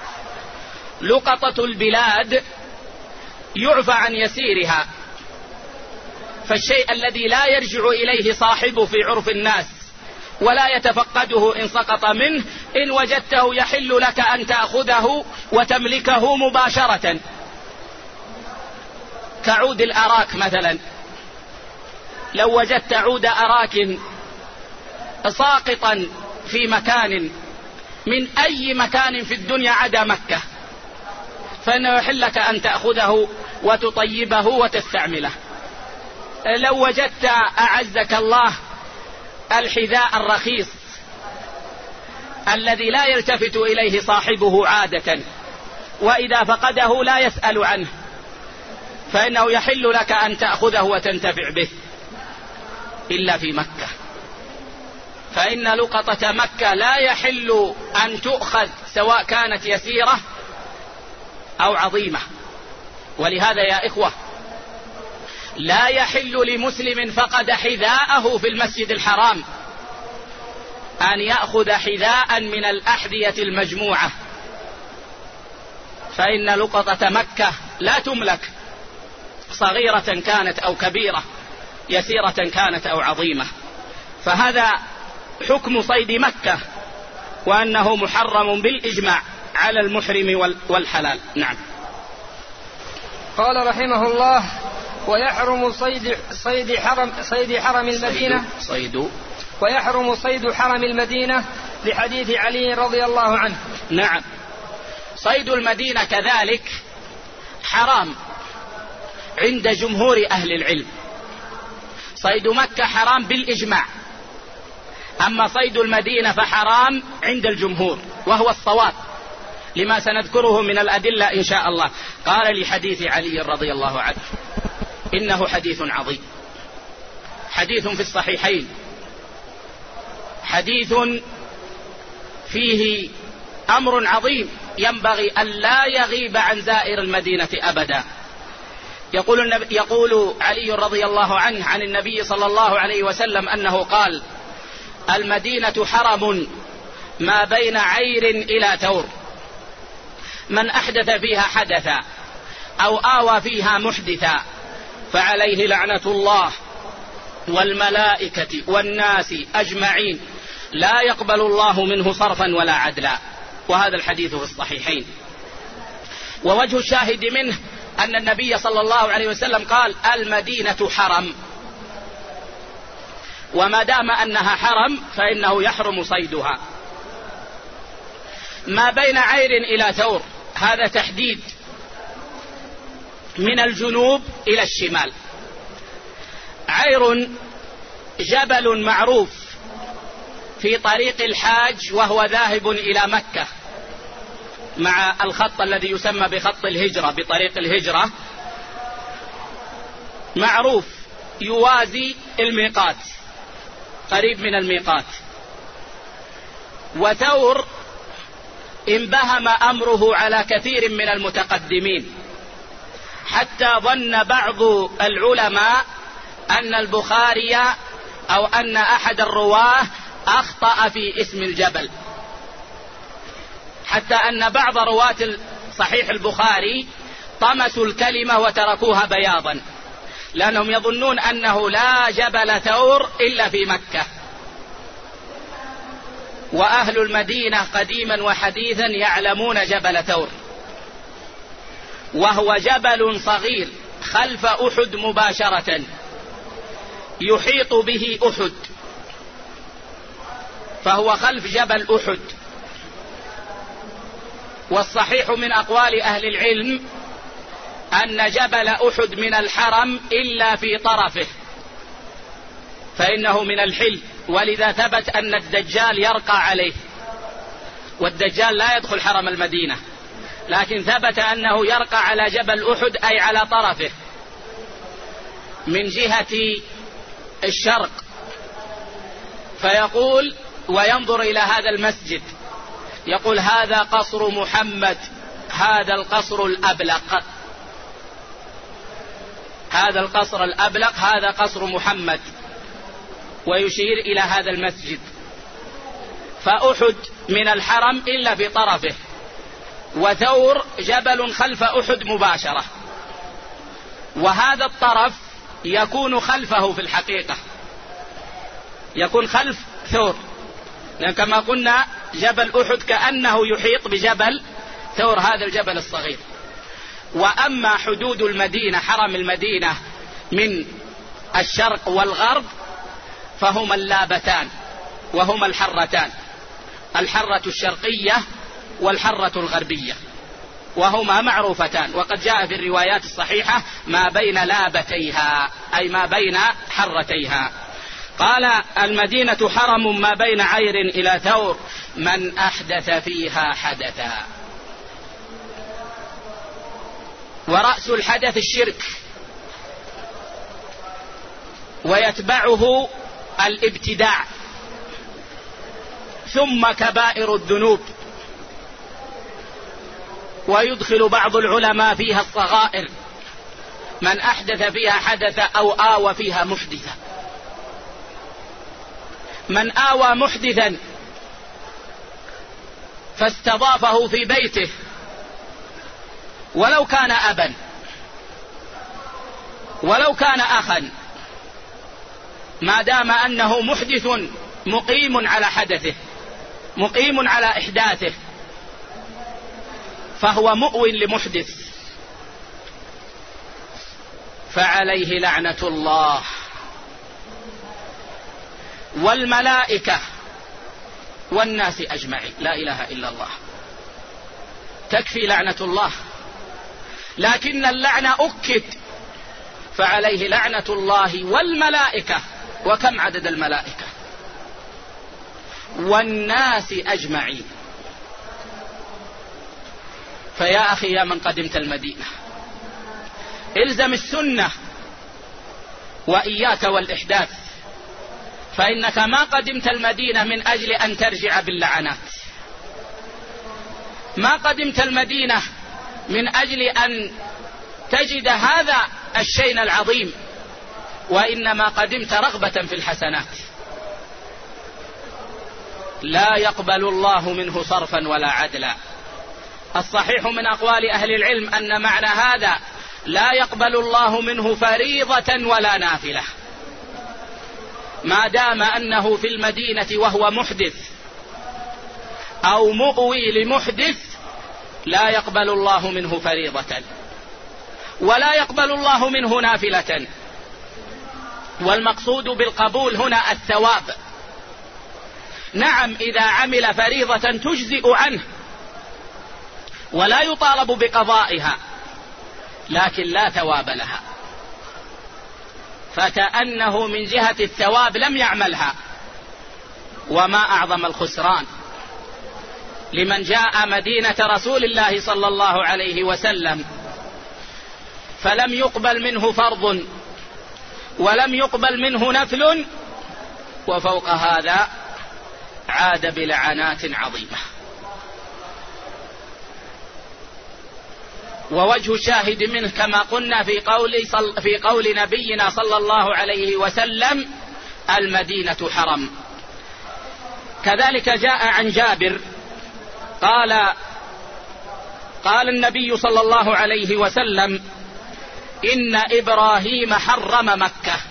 لقطة البلاد يعفى عن يسيرها، فالشيء الذي لا يرجع إليه صاحبه في عرف الناس ولا يتفقده إن سقط منه، إن وجدته يحل لك أن تأخذه وتملكه مباشرة، كعود الأراك مثلا. لو وجدت عود أراك ساقطا في مكان من أي مكان في الدنيا عدا مكة فإنه يحل لك أن تأخذه وتطيبه وتستعمله. لو وجدت أعزك الله الحذاء الرخيص الذي لا يلتفت إليه صاحبه عادة، وإذا فقده لا يسأل عنه، فإنه يحل لك أن تأخذه وتنتفع به إلا في مكة، فإن لقطة مكة لا يحل أن تؤخذ سواء كانت يسيرة أو عظيمة. ولهذا يا إخوة لا يحل لمسلم فقد حذاءه في المسجد الحرام أن يأخذ حذاء من الأحذية المجموعة، فإن لقطة مكة لا تملك صغيرة كانت أو كبيرة، يسيرة كانت أو عظيمة. فهذا حكم صيد مكة، وأنه محرم بالإجماع على المحرم والحلال. نعم. قال رحمه الله: ويحرم صيد حرم المدينة ويحرم صيد حرم المدينة لحديث علي رضي الله عنه. نعم، صيد المدينة كذلك حرام عند جمهور أهل العلم. صيد مكة حرام بالإجماع، أما صيد المدينة فحرام عند الجمهور، وهو الصواب لما سنذكره من الأدلة إن شاء الله. قال لحديث علي رضي الله عنه: إنه حديث عظيم، حديث في الصحيحين، حديث فيه أمر عظيم ينبغي أن لا يغيب عن زائر المدينة أبدا. يقول علي رضي الله عنه عن النبي صلى الله عليه وسلم أنه قال: المدينة حرم ما بين عير إلى ثور، من أحدث فيها حدثا أو آوى فيها محدثا فعليه لعنة الله والملائكة والناس أجمعين، لا يقبل الله منه صرفا ولا عدلا. وهذا الحديث في الصحيحين. ووجه الشاهد منه أن النبي صلى الله عليه وسلم قال: المدينة حرم، وما دام أنها حرم فإنه يحرم صيدها. ما بين عير إلى ثور هذا تحديد من الجنوب إلى الشمال. عير جبل معروف في طريق الحاج وهو ذاهب إلى مكة مع الخط الذي يسمى بخط الهجرة، بطريق الهجرة، معروف يوازي الميقات، قريب من الميقات. وثور انبهم أمره على كثير من المتقدمين، حتى ظن بعض العلماء أن البخاري أو أن أحد الرواه أخطأ في اسم الجبل، حتى أن بعض رواة صحيح البخاري طمسوا الكلمة وتركوها بياضا، لأنهم يظنون أنه لا جبل ثور إلا في مكة. وأهل المدينة قديما وحديثا يعلمون جبل ثور، وهو جبل صغير خلف أحد مباشرة، يحيط به أحد، فهو خلف جبل أحد. والصحيح من أقوال أهل العلم أن جبل أحد من الحرم إلا في طرفه، فإنه من الحل، ولذا ثبت أن الدجال يرقى عليه، والدجال لا يدخل حرم المدينة، لكن ثبت أنه يرقى على جبل أحد أي على طرفه من جهة الشرق، فيقول وينظر إلى هذا المسجد يقول: هذا قصر محمد، هذا القصر الأبلق، هذا القصر الأبلق، هذا قصر محمد، ويشير إلى هذا المسجد. فأحد من الحرم إلا في طرفه، وثور جبل خلف أحد مباشرة، وهذا الطرف يكون خلفه في الحقيقة، يكون خلف ثور، لأن كما قلنا جبل أحد كأنه يحيط بجبل ثور، هذا الجبل الصغير. وأما حدود المدينة، حرم المدينة من الشرق والغرب، فهما اللابتان وهما الحرتان، الحرة الشرقية والحرة الغربية، وهما معروفتان، وقد جاء في الروايات الصحيحة ما بين لابتيها أي ما بين حرتيها. قال: المدينة حرم ما بين عير إلى ثور، من أحدث فيها حدثا. ورأس الحدث الشرك، ويتبعه الابتداع، ثم كبائر الذنوب، ويدخل بعض العلماء فيها الصغائر، من أحدث فيها حدث أو آوى فيها محدثا. من آوى محدثا فاستضافه في بيته ولو كان أبا ولو كان أخا، ما دام أنه محدث مقيم على حدثه مقيم على إحداثه، فهو مؤو لمحدث، فعليه لعنة الله والملائكة والناس أجمعين. لا إله إلا الله. تكفي لعنة الله، لكن اللعنة أكد، فعليه لعنة الله والملائكة. وكم عدد الملائكة؟ والناس أجمعين. فيا أخي يا من قدمت المدينة، الزم السنة وإياك والإحداث، فإنك ما قدمت المدينة من أجل أن ترجع باللعنات، ما قدمت المدينة من أجل أن تجد هذا الشيء العظيم، وإنما قدمت رغبة في الحسنات. لا يقبل الله منه صرفا ولا عدلا. الصحيح من أقوال أهل العلم أن معنى هذا لا يقبل الله منه فريضة ولا نافلة، ما دام أنه في المدينة وهو محدث أو مؤوي لمحدث، لا يقبل الله منه فريضة ولا يقبل الله منه نافلة. والمقصود بالقبول هنا الثواب. نعم، إذا عمل فريضة تجزئ عنه ولا يطالب بقضائها، لكن لا ثواب لها، فكأنه من جهة الثواب لم يعملها. وما أعظم الخسران لمن جاء مدينة رسول الله صلى الله عليه وسلم فلم يقبل منه فرض ولم يقبل منه نفل، وفوق هذا عاد بلعنات عظيمة. ووجه الشاهد منه كما قلنا في قول نبينا صلى الله عليه وسلم: المدينة حرم. كذلك جاء عن جابر قال النبي صلى الله عليه وسلم: إن إبراهيم حرم مكة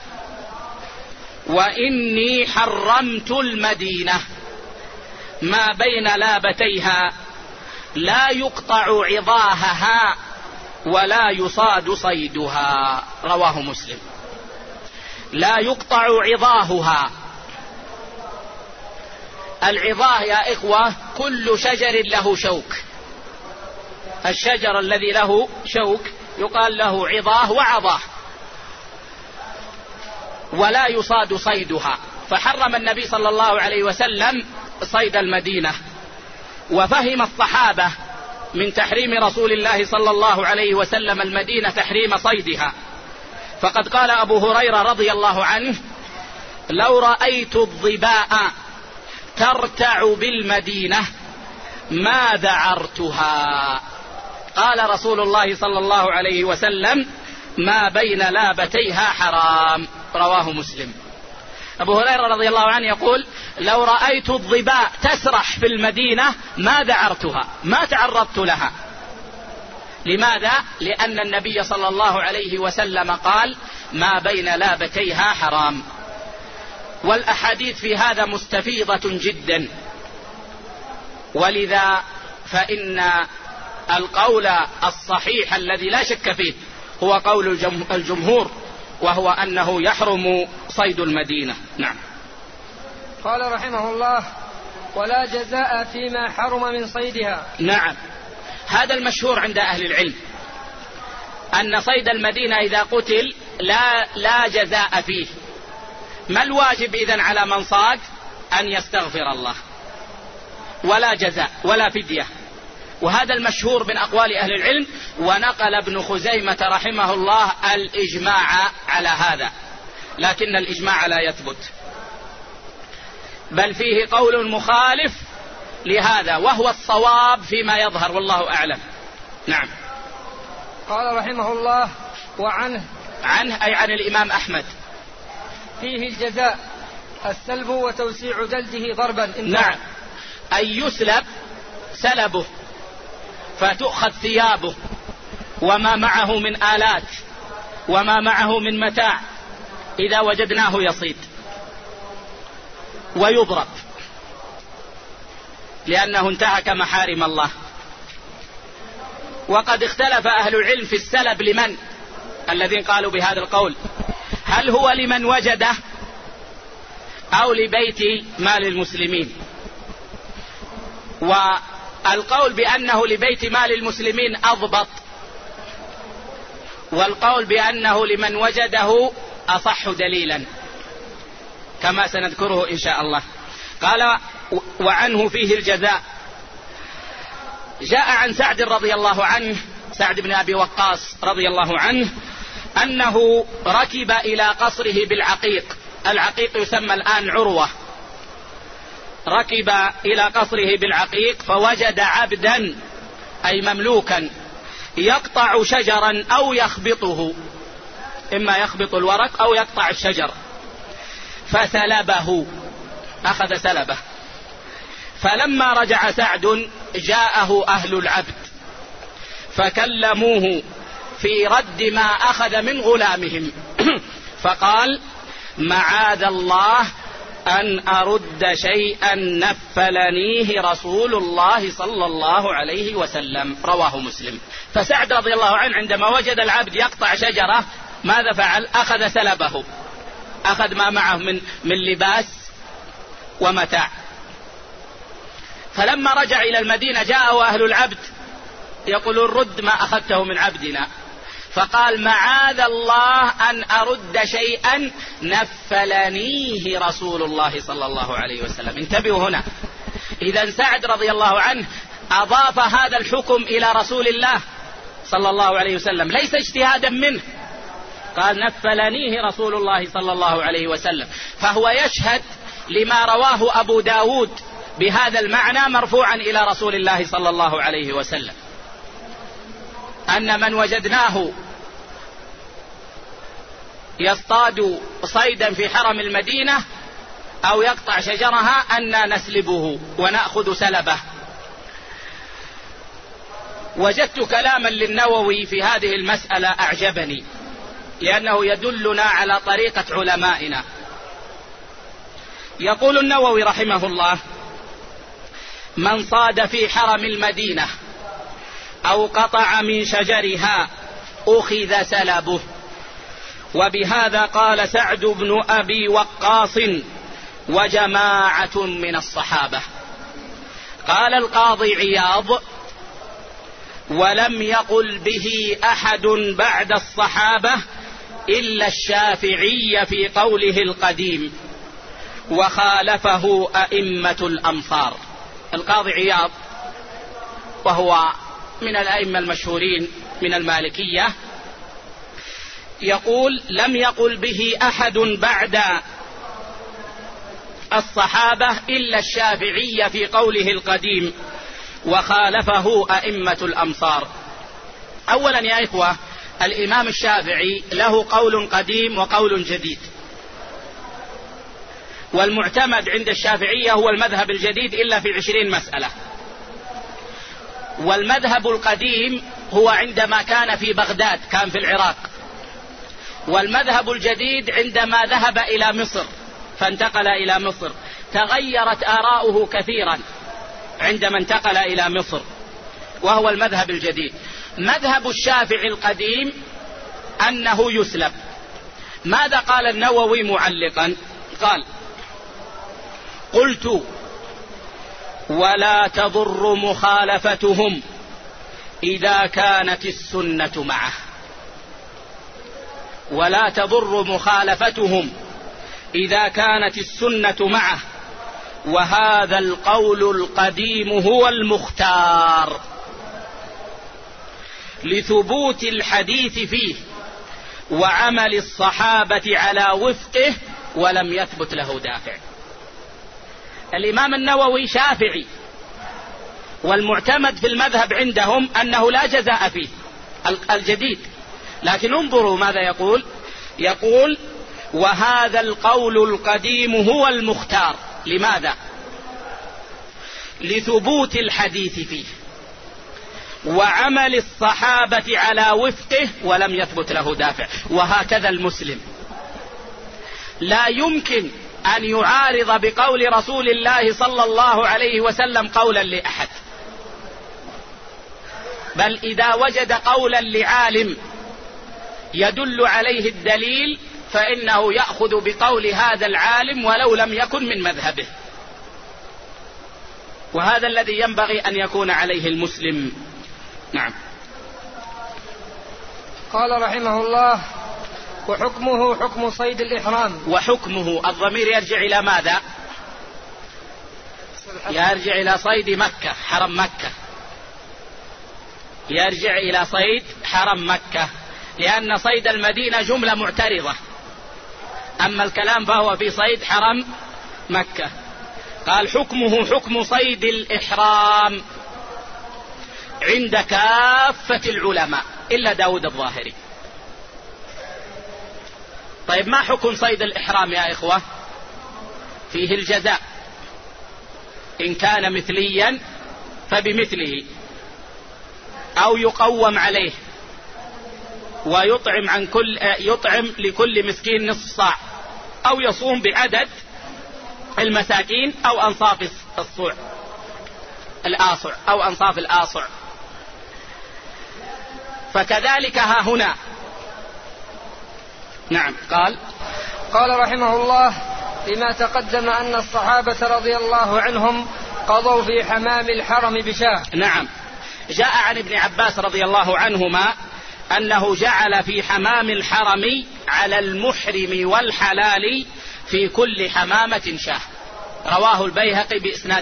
وإني حرمت المدينة ما بين لابتيها لا يقطع عظاهها ولا يصاد صيدها. رواه مسلم. لا يقطع عظاهها. العظاه يا إخوة كل شجر له شوك. الشجر الذي له شوك يقال له عظاه وعظاه. ولا يصاد صيدها. فحرم النبي صلى الله عليه وسلم صيد المدينة. وفهم الصحابة من تحريم رسول الله صلى الله عليه وسلم المدينة تحريم صيدها. فقد قال أبو هريرة رضي الله عنه: لو رأيت الظباء ترتع بالمدينة ما ذعرتها. قال رسول الله صلى الله عليه وسلم: ما بين لابتيها حرام. رواه مسلم. أبو هريرة رضي الله عنه يقول: لو رأيت الظباء تسرح في المدينة ما ذعرتها، ما تعرضت لها. لماذا؟ لأن النبي صلى الله عليه وسلم قال: ما بين لابتيها حرام. والأحاديث في هذا مستفيضة جدا، ولذا فإن القول الصحيح الذي لا شك فيه هو قول الجمهور، وهو أنه يحرم صيد المدينة. نعم. قال رحمه الله: ولا جزاء فيما حرم من صيدها. نعم، هذا المشهور عند أهل العلم، أن صيد المدينة إذا قتل لا جزاء فيه. ما الواجب إذن على من صاد؟ أن يستغفر الله، ولا جزاء ولا فدية. وهذا المشهور من أقوال أهل العلم. ونقل ابن خزيمة رحمه الله الإجماع على هذا، لكن الإجماع لا يثبت، بل فيه قول مخالف لهذا، وهو الصواب فيما يظهر، والله أعلم. نعم. قال رحمه الله: وعنه أي عن الإمام أحمد: فيه الجزاء السلب وتوسيع جلده ضربا. نعم، أن يسلب سلبه فتؤخذ ثيابه وما معه من آلات وما معه من متاع إذا وجدناه يصيد ويضرب، لأنه انتهك محارم الله. وقد اختلف أهل العلم في السلب لمن، الذين قالوا بهذا القول، هل هو لمن وجده أو لبيت مال المسلمين؟ والقول بأنه لبيت مال المسلمين أضبط، والقول بأنه لمن وجده أصح دليلا، كما سنذكره إن شاء الله. قال: وعنه فيه الجزاء. جاء عن سعد رضي الله عنه، سعد بن أبي وقاص رضي الله عنه، أنه ركب إلى قصره بالعقيق. العقيق يسمى الآن عروة. ركب إلى قصره بالعقيق فوجد عبدا أي مملوكا يقطع شجرا أو يخبطه، إما يخبط الورق أو يقطع الشجر، فسلبه، أخذ سلبه. فلما رجع سعد جاءه أهل العبد فكلموه في رد ما أخذ من غلامهم فقال: معاذ الله أن أرد شيئا نفلنيه رسول الله صلى الله عليه وسلم. رواه مسلم. فسعد رضي الله عنه عندما وجد العبد يقطع شجرة ماذا فعل؟ أخذ سلبه، أخذ ما معه من لباس ومتاع. فلما رجع إلى المدينة جاءه أهل العبد يقولون: رد ما أخذته من عبدنا. فقال: معاذ الله أن أرد شيئا نفلنيه رسول الله صلى الله عليه وسلم. انتبهوا هنا، إذا سعد رضي الله عنه أضاف هذا الحكم إلى رسول الله صلى الله عليه وسلم، ليس اجتهادا منه، قال: نفلنيه رسول الله صلى الله عليه وسلم. فهو يشهد لما رواه أبو داود بهذا المعنى مرفوعا إلى رسول الله صلى الله عليه وسلم، أن من وجدناه يصطاد صيدا في حرم المدينة أو يقطع شجرها أن نسلبه ونأخذ سلبه. وجدت كلاما للنووي في هذه المسألة أعجبني، لأنه يدلنا على طريقة علمائنا. يقول النووي رحمه الله: من صاد في حرم المدينة أو قطع من شجرها أخذ سلبه. وبهذا قال سعد بن أبي وقاص وجماعة من الصحابة. قال القاضي عياض: ولم يقل به أحد بعد الصحابة إلا الشافعي في قوله القديم، وخالفه أئمة الأمصار. القاضي عياض وهو من الأئمة المشهورين من المالكية يقول: لم يقل به أحد بعد الصحابة إلا الشافعي في قوله القديم، وخالفه أئمة الأمصار. أولا يا إخوة، الإمام الشافعي له قول قديم وقول جديد، والمعتمد عند الشافعية هو المذهب الجديد إلا في 20 مسألة. والمذهب القديم هو عندما كان في بغداد، كان في العراق. والمذهب الجديد عندما ذهب إلى مصر فانتقل إلى مصر، تغيرت آراؤه كثيرا عندما انتقل إلى مصر، وهو المذهب الجديد. مذهب الشافعي القديم أنه يسلب. ماذا قال النووي معلقا؟ قال: قلت: ولا تضر مخالفتهم إذا كانت السنة معه. ولا تضر مخالفتهم إذا كانت السنة معه، وهذا القول القديم هو المختار. لثبوت الحديث فيه وعمل الصحابة على وفقه ولم يثبت له دافع. الإمام النووي شافعي، والمعتمد في المذهب عندهم أنه لا جزاء فيه الجديد، لكن انظروا ماذا يقول وهذا القول القديم هو المختار. لماذا؟ لثبوت الحديث فيه وعمل الصحابة على وفقه ولم يثبت له دافع. وهكذا المسلم لا يمكن أن يعارض بقول رسول الله صلى الله عليه وسلم قولا لأحد، بل إذا وجد قولا لعالم يدل عليه الدليل فإنه يأخذ بقول هذا العالم ولو لم يكن من مذهبه. وهذا الذي ينبغي أن يكون عليه المسلم. نعم. قال رحمه الله: وحكمه حكم صيد الإحرام. وحكمه الضمير يرجع إلى ماذا؟ يرجع إلى صيد مكة، حرم مكة، يرجع إلى صيد حرم مكة، لأن صيد المدينة جملة معترضة، أما الكلام فهو في صيد حرم مكة. قال حكمه حكم صيد الإحرام عند كافة العلماء إلا داود الظاهري. طيب ما حكم صيد الإحرام يا إخوة؟ فيه الجزاء، إن كان مثليا فبمثله، أو يقوم عليه ويطعم يطعم لكل مسكين نصف صاع، أو يصوم بعدد المساكين أو أنصاف الآصع أو أنصاف الآصع. فكذلك ها هنا. نعم. قال رحمه الله: لما تقدم أن الصحابة رضي الله عنهم قضوا في حمام الحرم بشاة. نعم. جاء عن ابن عباس رضي الله عنهما أنه جعل في حمام الحرم على المحرم والحلال في كل حمامة شاة. رواه البيهقي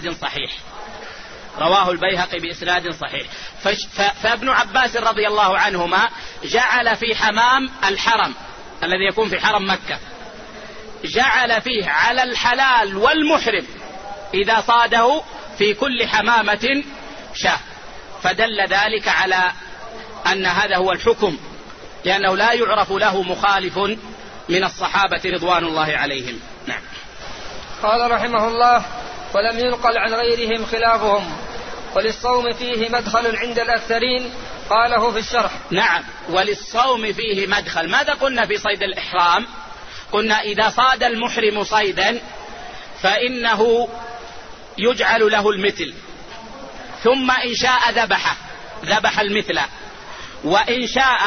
بإسناد صحيح. فابن عباس رضي الله عنهما جعل في حمام الحرم الذي يكون في حرم مكة، جعل فيه على الحلال والمحرم إذا صاده في كل حمامة شاة، فدل ذلك على أن هذا هو الحكم، لأنه لا يعرف له مخالف من الصحابة رضوان الله عليهم. نعم. قال رحمه الله: ولم ينقل عن غيرهم خلافهم، وللصوم فيه مدخل عند الأكثرين، قاله في الشرح. نعم. وللصوم فيه مدخل. ماذا قلنا في صيد الإحرام؟ قلنا إذا صاد المحرم صيدا فإنه يجعل له المثل، ثم إن شاء ذبح المثل، وإن شاء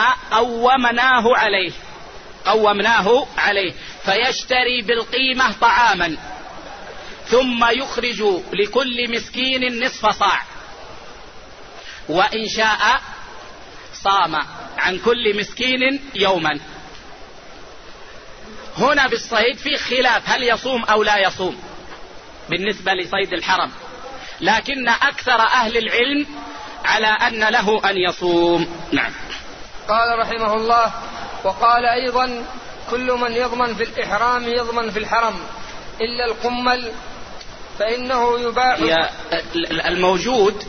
قومناه عليه فيشتري بالقيمة طعاما، ثم يخرج لكل مسكين نصف صاع، وإن شاء صام عن كل مسكين يوما. هنا بالصيد في خلاف هل يصوم أو لا يصوم بالنسبة لصيد الحرم، لكن أكثر أهل العلم على أن له أن يصوم. نعم. قال رحمه الله: وقال أيضا: كل من يضمن في الإحرام يضمن في الحرم إلا القمل فإنه يباح. الموجود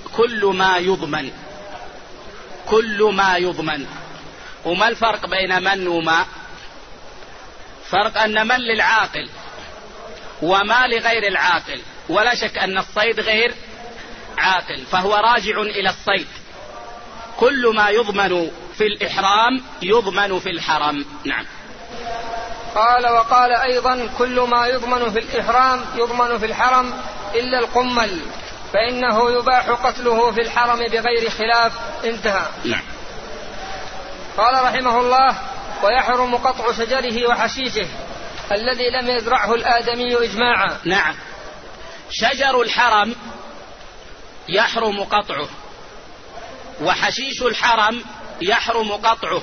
كل ما يضمن. وما الفرق بين من وما؟ فرق أن من للعاقل وما لغير العاقل، ولا شك أن الصيد غير عاقل فهو راجع إلى الصيد. كل ما يضمن في الإحرام يضمن في الحرم. نعم. قال: وقال أيضا: كل ما يضمن في الإحرام يضمن في الحرم إلا القمل فإنه يباح قتله في الحرم بغير خلاف. انتهى. نعم. قال رحمه الله: ويحرم قطع شجره وحشيشه الذي لم يزرعه الآدمي إجماعا. نعم. شجر الحرم يحرم قطعه، وحشيش الحرم يحرم قطعه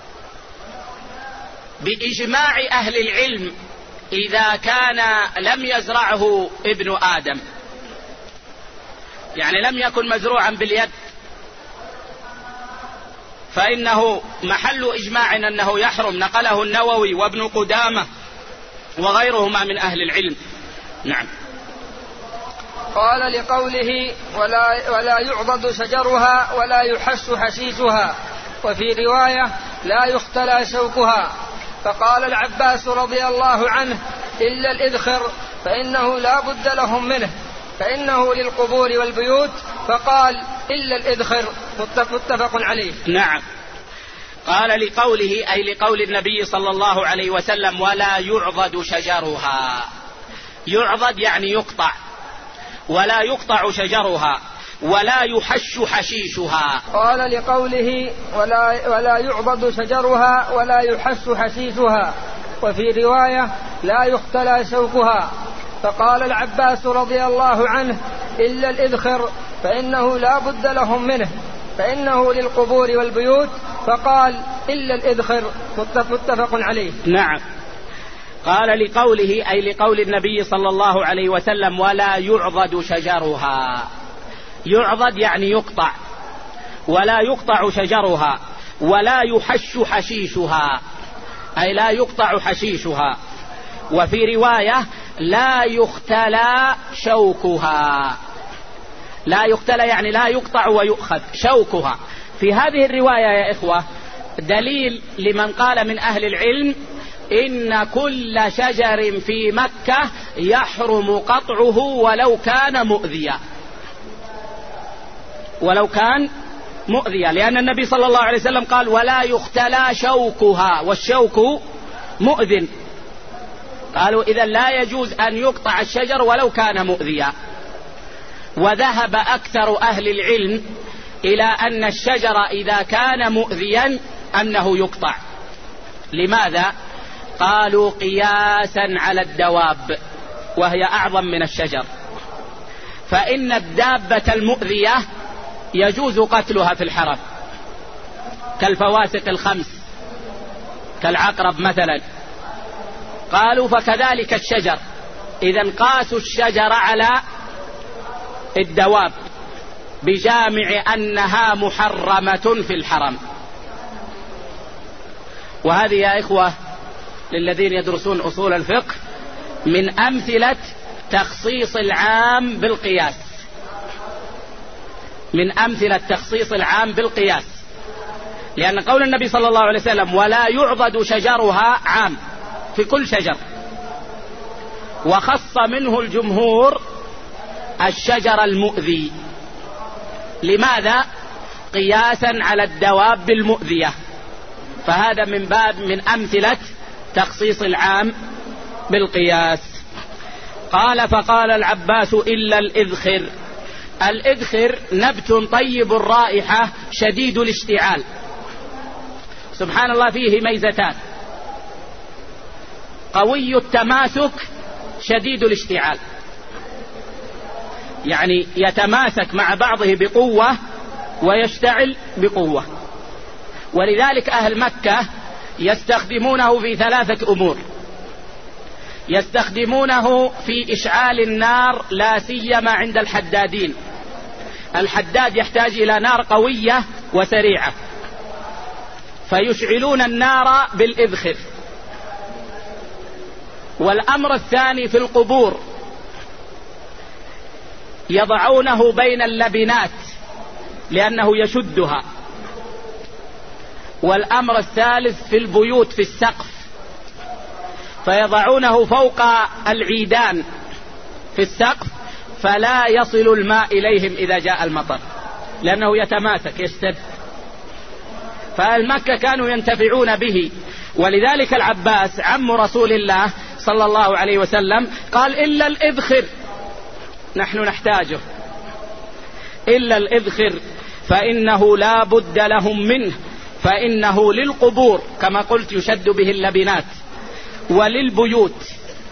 بإجماع أهل العلم إذا كان لم يزرعه ابن آدم، يعني لم يكن مزروعا باليد، فإنه محل إجماع أنه يحرم، نقله النووي وابن قدامة وغيرهما من أهل العلم. نعم. قال لقوله ولا يعضد شجرها ولا يحش حشيشها، وفي رواية لا يختلى شوكها. فقال العباس رضي الله عنه إلا الإذخر فإنه لا بد لهم منه فإنه للقبور والبيوت، فقال إلا الإذخر، متفق عليه. نعم. قال لقوله أي لقول النبي صلى الله عليه وسلم ولا يعضد شجرها. يعضد يعني يقطع، ولا يقطع شجرها ولا يحش حشيشها. قال لقوله ولا يعضد شجرها ولا يحش حشيشها، وفي رواية لا يختلى شوكها. فقال العباس رضي الله عنه إلا الإذخر فإنه لا بد لهم منه فإنه للقبور والبيوت، فقال إلا الإذخر، متفق عليه. نعم. قال لقوله أي لقول النبي صلى الله عليه وسلم ولا يعضد شجرها. يعضد يعني يقطع، ولا يقطع شجرها ولا يحش حشيشها، أي لا يقطع حشيشها. وفي رواية لا يختلى شوكها. لا يختلى يعني لا يقطع ويؤخذ شوكها. في هذه الرواية يا إخوة دليل لمن قال من أهل العلم إن كل شجر في مكة يحرم قطعه ولو كان مؤذيا، ولو كان مؤذيا، لأن النبي صلى الله عليه وسلم قال ولا يختلى شوكها، والشوك مؤذن. قالوا إذن لا يجوز أن يقطع الشجر ولو كان مؤذيا. وذهب أكثر أهل العلم إلى أن الشجر إذا كان مؤذيا أنه يقطع. لماذا؟ قالوا قياسا على الدواب وهي أعظم من الشجر، فإن الدابة المؤذية يجوز قتلها في الحرم كالفواسق الخمس كالعقرب مثلا. قالوا فكذلك الشجر، إذن قاسوا الشجر على الدواب بجامع أنها محرمة في الحرم. وهذه يا إخوة للذين يدرسون أصول الفقه من أمثلة تخصيص العام بالقياس، من أمثلة تخصيص العام بالقياس، لأن قول النبي صلى الله عليه وسلم ولا يعضد شجرها عام في كل شجر، وخص منه الجمهور الشجر المؤذي. لماذا؟ قياسا على الدواب المؤذية. فهذا من باب من أمثلة تخصيص العام بالقياس. قال فقال العباس إلا الإذخر. الإذخر نبت طيب الرائحة شديد الاشتعال، سبحان الله فيه ميزتان: قوي التماسك شديد الاشتعال، يعني يتماسك مع بعضه بقوة ويشتعل بقوة. ولذلك أهل مكة يستخدمونه في ثلاثة أمور: يستخدمونه في إشعال النار لا سيما عند الحدادين. الحداد يحتاج إلى نار قوية وسريعة، فيشعلون النار بالإذخر. والأمر الثاني في القبور، يضعونه بين اللبنات لأنه يشدها. والأمر الثالث في البيوت في السقف، فيضعونه فوق العيدان في السقف فلا يصل الماء إليهم إذا جاء المطر، لأنه يتماسك يشتد. فالمكة كانوا ينتفعون به. ولذلك العباس عم رسول الله صلى الله عليه وسلم قال إلا الإذخر، نحن نحتاجه، إلا الإذخر فإنه لا بد لهم منه، فإنه للقبور كما قلت يشد به اللبنات، وللبيوت،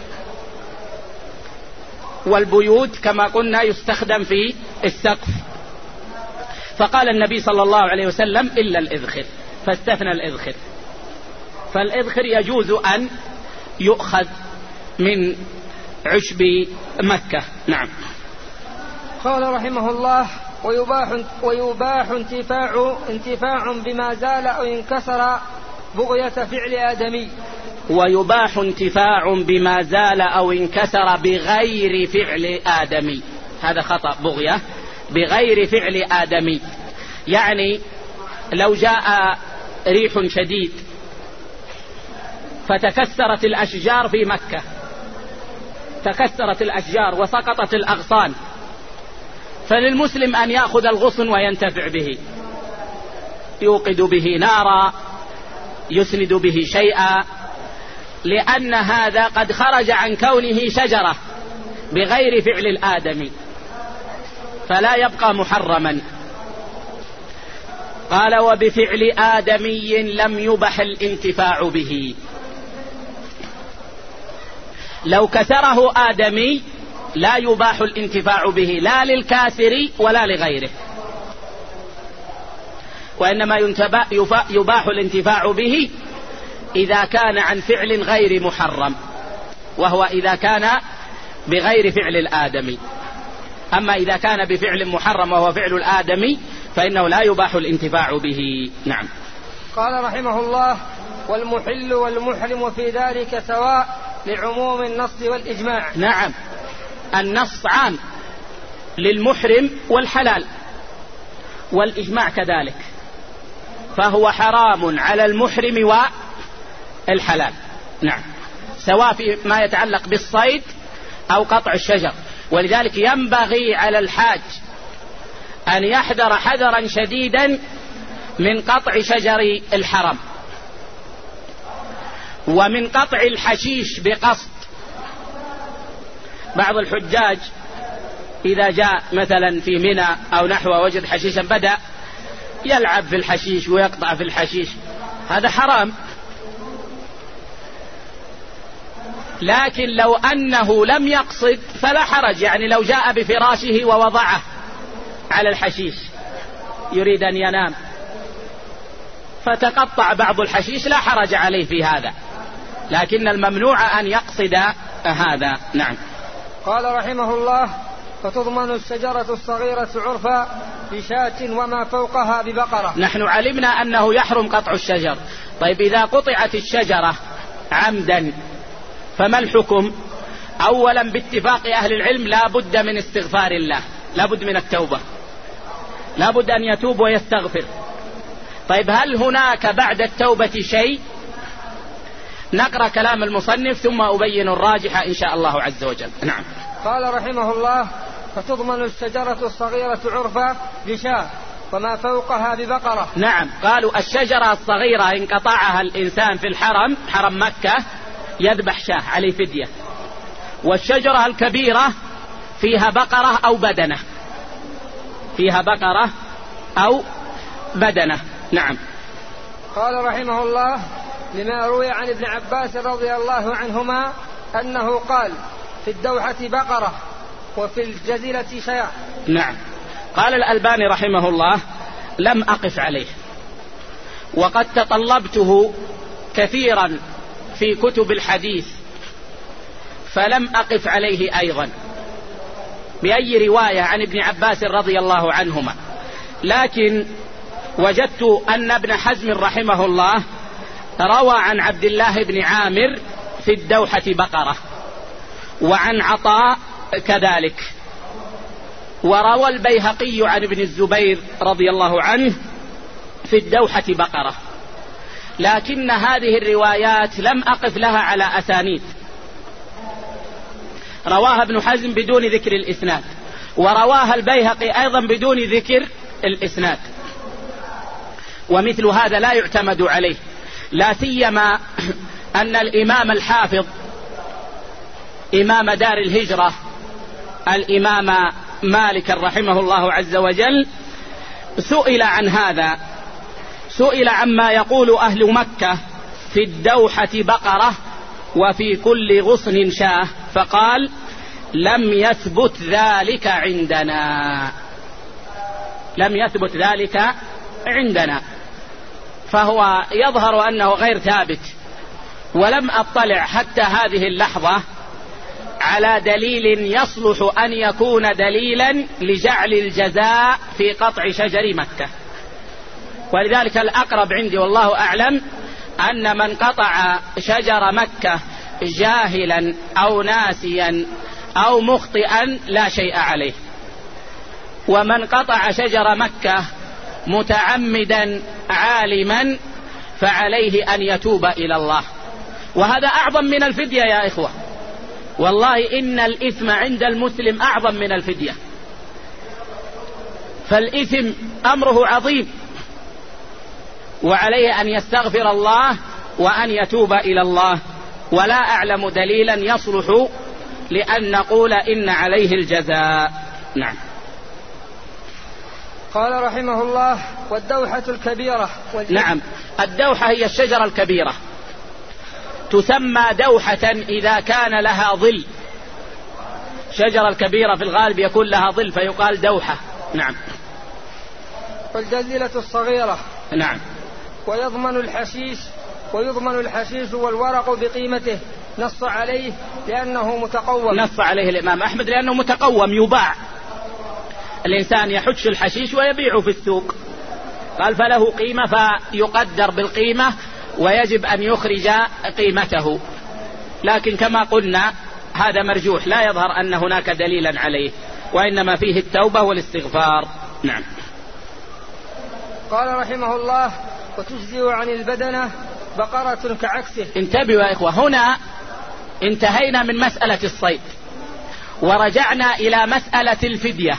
والبيوت كما قلنا يستخدم في السقف. فقال النبي صلى الله عليه وسلم إلا الإذخر، فاستثنى الإذخر. فالإذخر يجوز أن يؤخذ من عشب مكة. نعم. قال رحمه الله ويباح انتفاع بما زال أو انكسر بغية فعل آدمي. ويباح انتفاع بما زال أو انكسر بغير فعل آدمي. هذا خطأ، بغية بغير فعل آدمي، يعني لو جاء ريح شديد فتكسرت الأشجار في مكة، تكسرت الأشجار وسقطت الأغصان، فللمسلم أن يأخذ الغصن وينتفع به، يوقد به نارا، يسند به شيئا، لأن هذا قد خرج عن كونه شجرة بغير فعل الآدمي فلا يبقى محرما. قال وبفعل آدمي لم يبح الانتفاع به. لو كسره آدمي لا يباح الانتفاع به، لا للكاسر ولا لغيره، وإنما يباح الانتفاع به إذا كان عن فعل غير محرم، وهو إذا كان بغير فعل الآدمي. أما إذا كان بفعل محرم وهو فعل الآدمي فإنه لا يباح الانتفاع به. نعم. قال رحمه الله: والمحل والمحرم في ذلك سواء لعموم النص والإجماع. نعم، النص عام للمحرم والحلال، والإجماع كذلك، فهو حرام على المحرم والحلال. نعم، سواء في ما يتعلق بالصيد أو قطع الشجر. ولذلك ينبغي على الحاج أن يحذر حذرا شديدا من قطع شجر الحرم، ومن قطع الحشيش بقصد. بعض الحجاج إذا جاء مثلا في منى أو نحوه وجد حشيشا بدأ يلعب في الحشيش ويقطع في الحشيش، هذا حرام. لكن لو أنه لم يقصد فلا حرج، يعني لو جاء بفراشه ووضعه على الحشيش يريد أن ينام فتقطع بعض الحشيش لا حرج عليه في هذا، لكن الممنوع أن يقصد هذا. نعم. قال رحمه الله: فتضمن الشجرة الصغيرة عرفا بشاة وما فوقها ببقرة. نحن علمنا أنه يحرم قطع الشجر. طيب إذا قطعت الشجرة عمدا فما الحكم؟ أولا باتفاق أهل العلم لا بد من استغفار الله، لا بد من التوبة، لا بد أن يتوب ويستغفر. طيب هل هناك بعد التوبة شيء؟ نقرأ كلام المصنف ثم أبين الراجح إن شاء الله عز وجل. نعم. قال رحمه الله: فتضمن الشجرة الصغيرة عرفا بشاة وما فوقها ببقرة. نعم، قالوا الشجرة الصغيرة إن قطعها الإنسان في الحرم، حرم مكة، يذبح شاة عليه فدية، والشجرة الكبيرة فيها بقرة أو بدنة، فيها بقرة أو بدنة. نعم. قال رحمه الله: لما روي عن ابن عباس رضي الله عنهما أنه قال: في الدوحة بقرة وفي الجزيرة شاة. نعم. قال الألباني رحمه الله: لم أقف عليه، وقد تطلبته كثيرا في كتب الحديث فلم أقف عليه أيضا بأي رواية عن ابن عباس رضي الله عنهما، لكن وجدت أن ابن حزم رحمه الله روى عن عبد الله بن عامر في الدوحة بقرة، وعن عطاء كذلك، وروى البيهقي عن ابن الزبير رضي الله عنه في الدوحة بقرة، لكن هذه الروايات لم أقف لها على أسانيد. رواها ابن حزم بدون ذكر الإسناد، ورواها البيهقي أيضا بدون ذكر الإسناد، ومثل هذا لا يعتمد عليه، لا سيما أن الإمام الحافظ إمام دار الهجرة الإمام مالك رحمه الله عز وجل سئل عن هذا، سئل عما يقول أهل مكة في الدوحة بقرة وفي كل غصن شاة، فقال: لم يثبت ذلك عندنا، لم يثبت ذلك عندنا. فهو يظهر أنه غير ثابت، ولم أطلع حتى هذه اللحظة على دليل يصلح أن يكون دليلا لجعل الجزاء في قطع شجر مكة. ولذلك الأقرب عندي والله أعلم أن من قطع شجر مكة جاهلا أو ناسيا أو مخطئا لا شيء عليه، ومن قطع شجر مكة متعمدا عالما فعليه أن يتوب إلى الله، وهذا أعظم من الفدية يا إخوة. والله إن الإثم عند المسلم أعظم من الفدية، فالإثم أمره عظيم، وعليه أن يستغفر الله وأن يتوب إلى الله. ولا أعلم دليلا يصلح لأن نقول إن عليه الجزاء. نعم. قال رحمه الله: والدوحة الكبيرة. نعم، الدوحة هي الشجرة الكبيرة، تسمى دوحة إذا كان لها ظل. شجرة الكبيرة في الغالب يكون لها ظل فيقال دوحة. نعم. والجزيلة الصغيرة. نعم. ويضمن الحشيش والورق بقيمته، نص عليه لأنه متقوم. نص عليه الإمام أحمد لأنه متقوم يباع، الإنسان يحش الحشيش ويبيعه في السوق، قال فله قيمة فيقدر بالقيمة ويجب أن يخرج قيمته. لكن كما قلنا هذا مرجوح، لا يظهر أن هناك دليلا عليه، وإنما فيه التوبة والاستغفار. نعم. قال رحمه الله: وتجزئ عن البدنة بقرة كعكسه. انتبهوا يا إخوة، هنا انتهينا من مسألة الصيد ورجعنا إلى مسألة الفدية.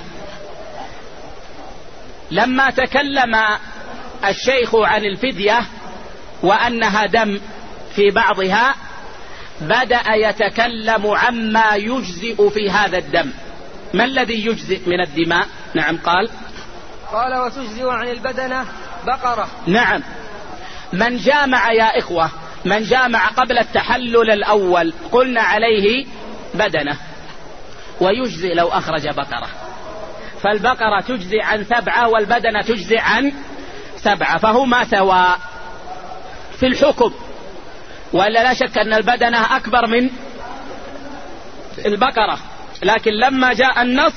لما تكلم الشيخ عن الفدية وأنها دم في بعضها، بدأ يتكلم عما يجزئ في هذا الدم. ما الذي يجزئ من الدماء؟ نعم. قال وتجزئ عن البدنة بقرة. نعم. من جامع يا إخوة، من جامع قبل التحلل الأول قلنا عليه بدنة، ويجزئ لو أخرج بقرة، فالبقرة تجزئ عن 7 والبدنة تجزئ عن 7، فهما سواء في الحكم. ولا لا شك أن البدنة أكبر من البقرة، لكن لما جاء النص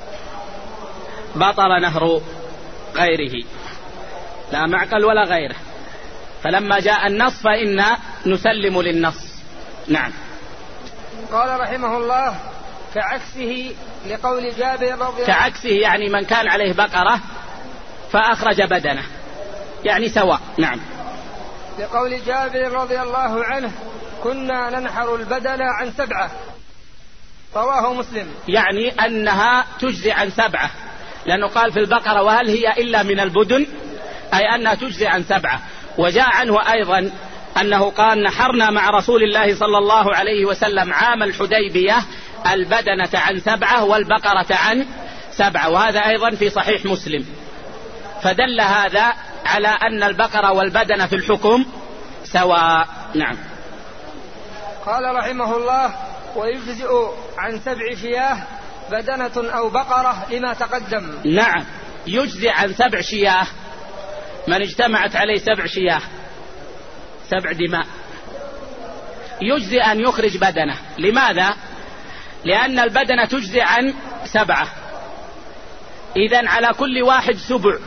بطل نهر غيره، لا معقل ولا غيره، فلما جاء النص فإنا نسلم للنص. نعم. قال رحمه الله: كعكسه لقول جابر رضي الله. كعكسه يعني من كان عليه بقرة فأخرج بدنه، يعني سواء. نعم. لقول جابر رضي الله عنه: كنا ننحر البدن عن 7، رواه مسلم. يعني أنها تجزي عن 7، لأنه قال في البقرة: وهل هي إلا من البدن، أي أنها تجزي عن 7. وجاء عنه أيضا أنه قال: نحرنا مع رسول الله صلى الله عليه وسلم عام الحديبية البدنة عن 7 والبقرة عن 7، وهذا أيضا في صحيح مسلم. فدل هذا على أن البقرة والبدنة في الحكم سواء. نعم. قال رحمه الله: ويجزئ عن 7 شياه بدنة أو بقرة لما تقدم. نعم، يجزئ عن 7 شياه، من اجتمعت عليه 7 شياه 7 دماء يجزئ أن يخرج بدنة. لماذا؟ لأن البدنة تجزئ عن 7، إذن على كل واحد 7،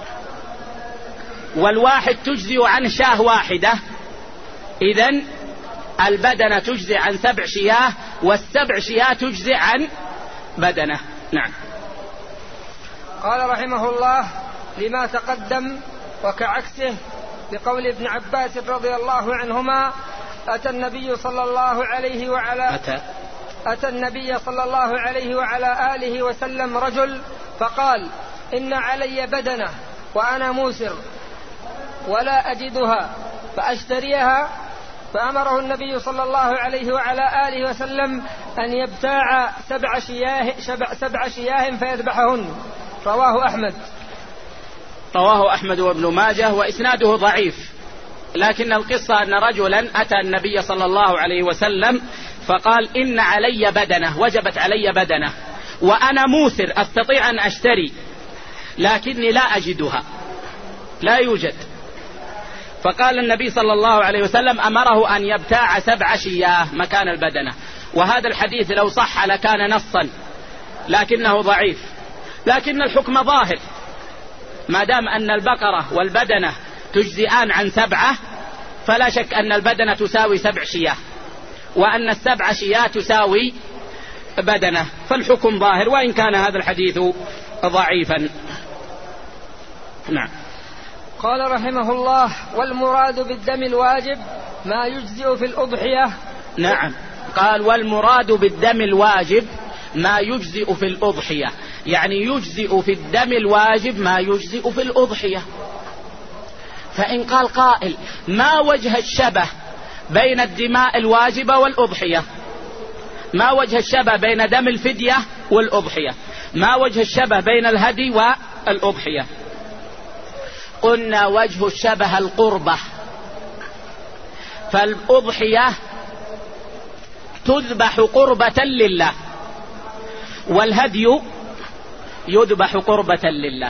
والواحد تجزئ عن شاه واحدة، إذن البدنة تجزئ عن 7 شياه، وال7 شياه تجزئ عن بدنة. نعم. قال رحمه الله: لما تقدم وكعكسه لقول ابن عباس رضي الله عنهما: أتى النبي صلى الله عليه وعلى آله وسلم رجل فقال: إن علي بدنة وأنا موسر ولا أجدها فأشتريها، فأمره النبي صلى الله عليه وعلى آله وسلم أن يبتاع 7 شياه فيذبحهن. رواه أحمد وابن ماجه، وإسناده ضعيف، لكن القصة أن رجلا أتى النبي صلى الله عليه وسلم فقال: إن علي بدنة، وجبت علي بدنة، وأنا موسر أستطيع أن أشتري لكني لا أجدها، لا يوجد. فقال النبي صلى الله عليه وسلم أمره أن يبتاع 7 شياه مكان البدنة، وهذا الحديث لو صح لكان نصا لكنه ضعيف، لكن الحكم ظاهر، ما دام أن البقرة والبدنة تجزئان عن 7 فلا شك أن البدنة تساوي 7 شياه، وأن 7 شياه تساوي بدنة، فالحكم ظاهر وإن كان هذا الحديث ضعيفا. نعم. قال رحمه الله: والمراد بالدم الواجب ما يجزئ في الأضحية. نعم، قال والمراد بالدم الواجب ما يجزئ في الأضحية، يعني يجزئ في الدم الواجب ما يجزئ في الأضحية. فإن قال قائل: ما وجه الشبه بين الدماء الواجبة والأضحية؟ ما وجه الشبه بين دم الفدية والأضحية؟ ما وجه الشبه بين الهدي والأضحية؟ قلنا وجه الشبه القربة، فالأضحية تذبح قربة لله، والهدي يذبح قربة لله،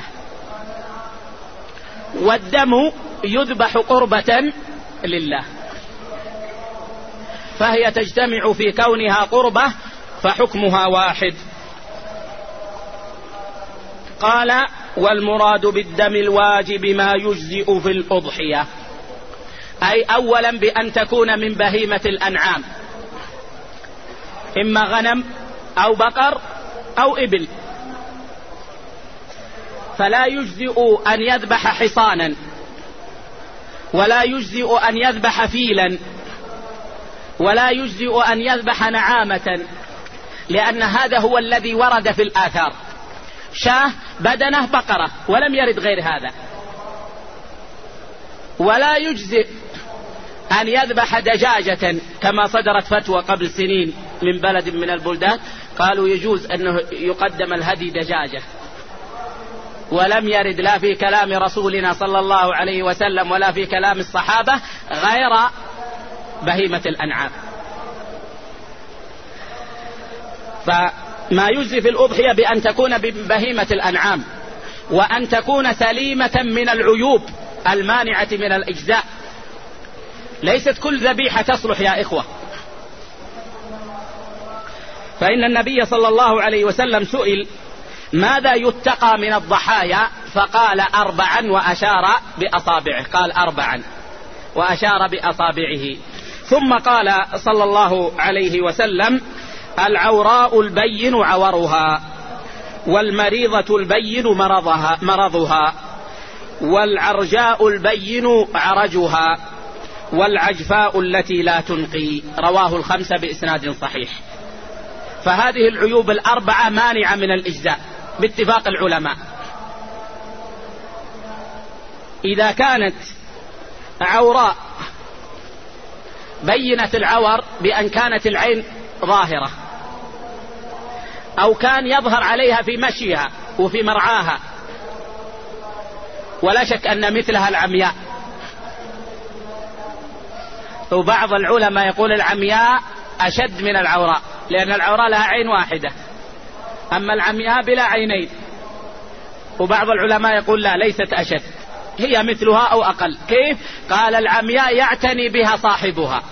والدم يذبح قربة لله، فهي تجتمع في كونها قربة فحكمها واحد. قال: والمراد بالدم الواجب ما يجزئ في الأضحية، أي أولا بأن تكون من بهيمة الأنعام، إما غنم أو بقر أو إبل، فلا يجزئ أن يذبح حصانا، ولا يجزئ أن يذبح فيلا، ولا يجزئ أن يذبح نعامة، لأن هذا هو الذي ورد في الآثار: شاه، بدنه، بقرة، ولم يرد غير هذا. ولا يجزئ أن يذبح دجاجة، كما صدرت فتوى قبل سنين من بلد من البلدان قالوا يجوز أنه يقدم الهدي دجاجة، ولم يرد لا في كلام رسولنا صلى الله عليه وسلم ولا في كلام الصحابة غير بهيمة الأنعام. فما يجزي في الأضحية بأن تكون ببهيمة الأنعام، وأن تكون سليمة من العيوب المانعة من الإجزاء. ليست كل ذبيحة تصلح يا إخوة، فإن النبي صلى الله عليه وسلم سئل: ماذا يتقى من الضحايا؟ فقال: 4 وأشار بأصابعه، قال 4 وأشار بأصابعه. ثم قال صلى الله عليه وسلم: العوراء البين عورها، والمريضة البين مرضها، والعرجاء البين عرجها، والعجفاء التي لا تنقي. رواه 5 بإسناد صحيح. فهذه العيوب 4 مانعة من الإجزاء باتفاق العلماء. إذا كانت عوراء بينة العور بأن كانت العين ظاهرة، أو كان يظهر عليها في مشيها وفي مرعاها، ولا شك أن مثلها العمياء. وبعض العلماء يقول العمياء أشد من العوراء، لأن العوراء لها عين واحدة، أما العمياء بلا عينين. وبعض العلماء يقول لا، ليست أشد، هي مثلها أو أقل. كيف؟ قال: العمياء يعتني بها صاحبها،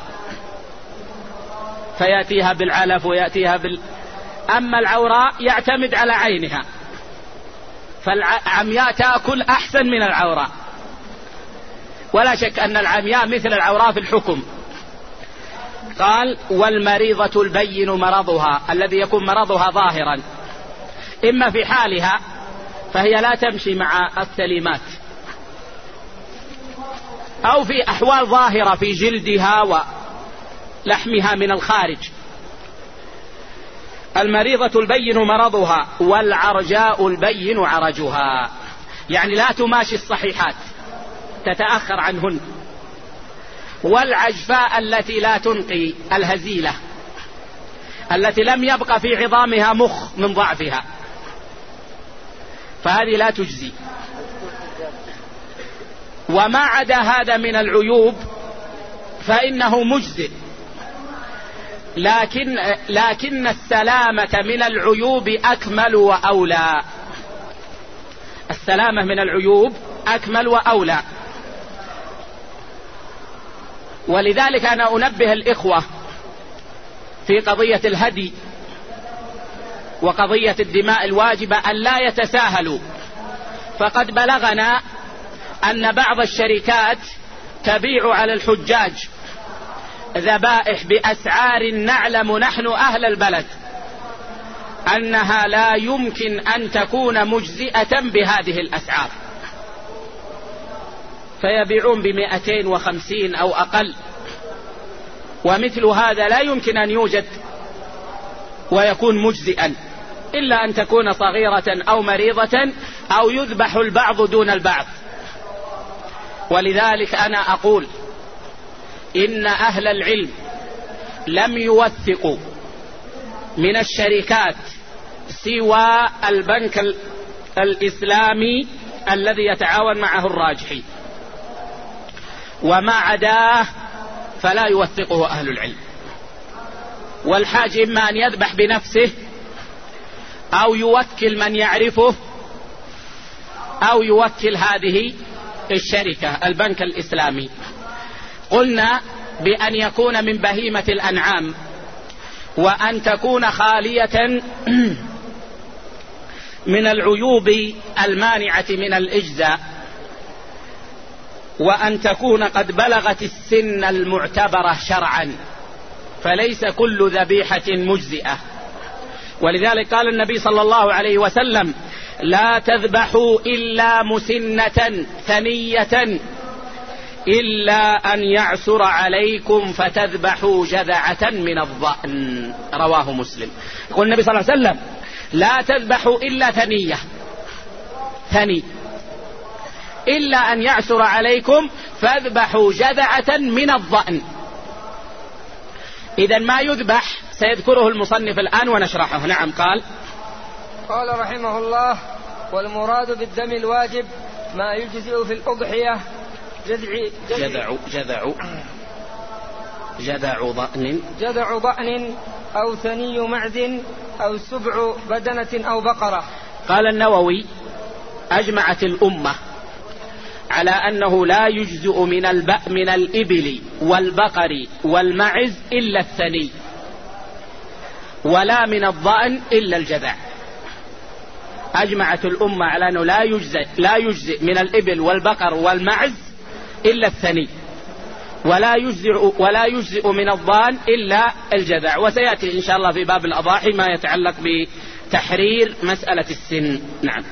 فيأتيها بالعلف ويأتيها أما العوراء يعتمد على عينها، فالعمياء تأكل أحسن من العوراء. ولا شك أن العمياء مثل العوراء في الحكم. قال: والمريضة البين مرضها، الذي يكون مرضها ظاهرا، إما في حالها فهي لا تمشي مع السليمات، أو في أحوال ظاهرة في جلدها ولحمها من الخارج. المريضة البين مرضها، والعرجاء البين عرجها، يعني لا تماشي الصحيحات، تتأخر عنهن. والعجفاء التي لا تنقي، الهزيلة التي لم يبقى في عظامها مخ من ضعفها، فهذه لا تجزي. وما عدا هذا من العيوب فإنه مجزئ، لكن السلامة من العيوب أكمل وأولى. السلامة من العيوب أكمل وأولى. ولذلك أنا أنبه الإخوة في قضية الهدي وقضية الدماء الواجبة أن لا يتساهلوا، فقد بلغنا أن بعض الشركات تبيع على الحجاج ذبائح بأسعار نعلم نحن أهل البلد أنها لا يمكن أن تكون مجزئة بهذه الأسعار، فيبيعون ب250 أو أقل، ومثل هذا لا يمكن أن يوجد ويكون مجزئا إلا أن تكون صغيرة أو مريضة أو يذبح البعض دون البعض. ولذلك أنا أقول إن أهل العلم لم يوثقوا من الشركات سوى البنك الإسلامي الذي يتعاون معه الراجحي، وما عداه فلا يوثقه أهل العلم. والحاج إما أن يذبح بنفسه أو يوكل من يعرفه أو يوكل هذه الشركة البنك الإسلامي. قلنا بأن يكون من بهيمة الأنعام، وأن تكون خالية من العيوب المانعة من الإجزاء، وأن تكون قد بلغت السن المعتبرة شرعا، فليس كل ذبيحة مجزئة. ولذلك قال النبي صلى الله عليه وسلم: لا تذبحوا إلا مسنة ثنية إلا أن يعسر عليكم فتذبحوا جذعة من الضأن، رواه مسلم. يقول النبي صلى الله عليه وسلم: لا تذبحوا إلا ثني إلا أن يعسر عليكم فاذبحوا جذعة من الضأن. إذن ما يذبح سيذكره المصنف الآن ونشرحه. نعم. قال رحمه الله: والمراد بالدم الواجب ما يجزئ في الأضحية جذع ضأن أو ثني معز أو سبع بدنة أو بقرة. قال النووي: أجمعت الأمة على أنه لا يجزئ من الإبل والبقر والمعز إلا الثني، ولا من الضأن إلا الجذع. أجمعت الأمة على أنه لا يجزئ من الإبل والبقر والمعز إلا الثني، ولا يجزئ من الضأن إلا الجذع. وسيأتي إن شاء الله في باب الأضاحي ما يتعلق بتحرير مسألة السن. نعم.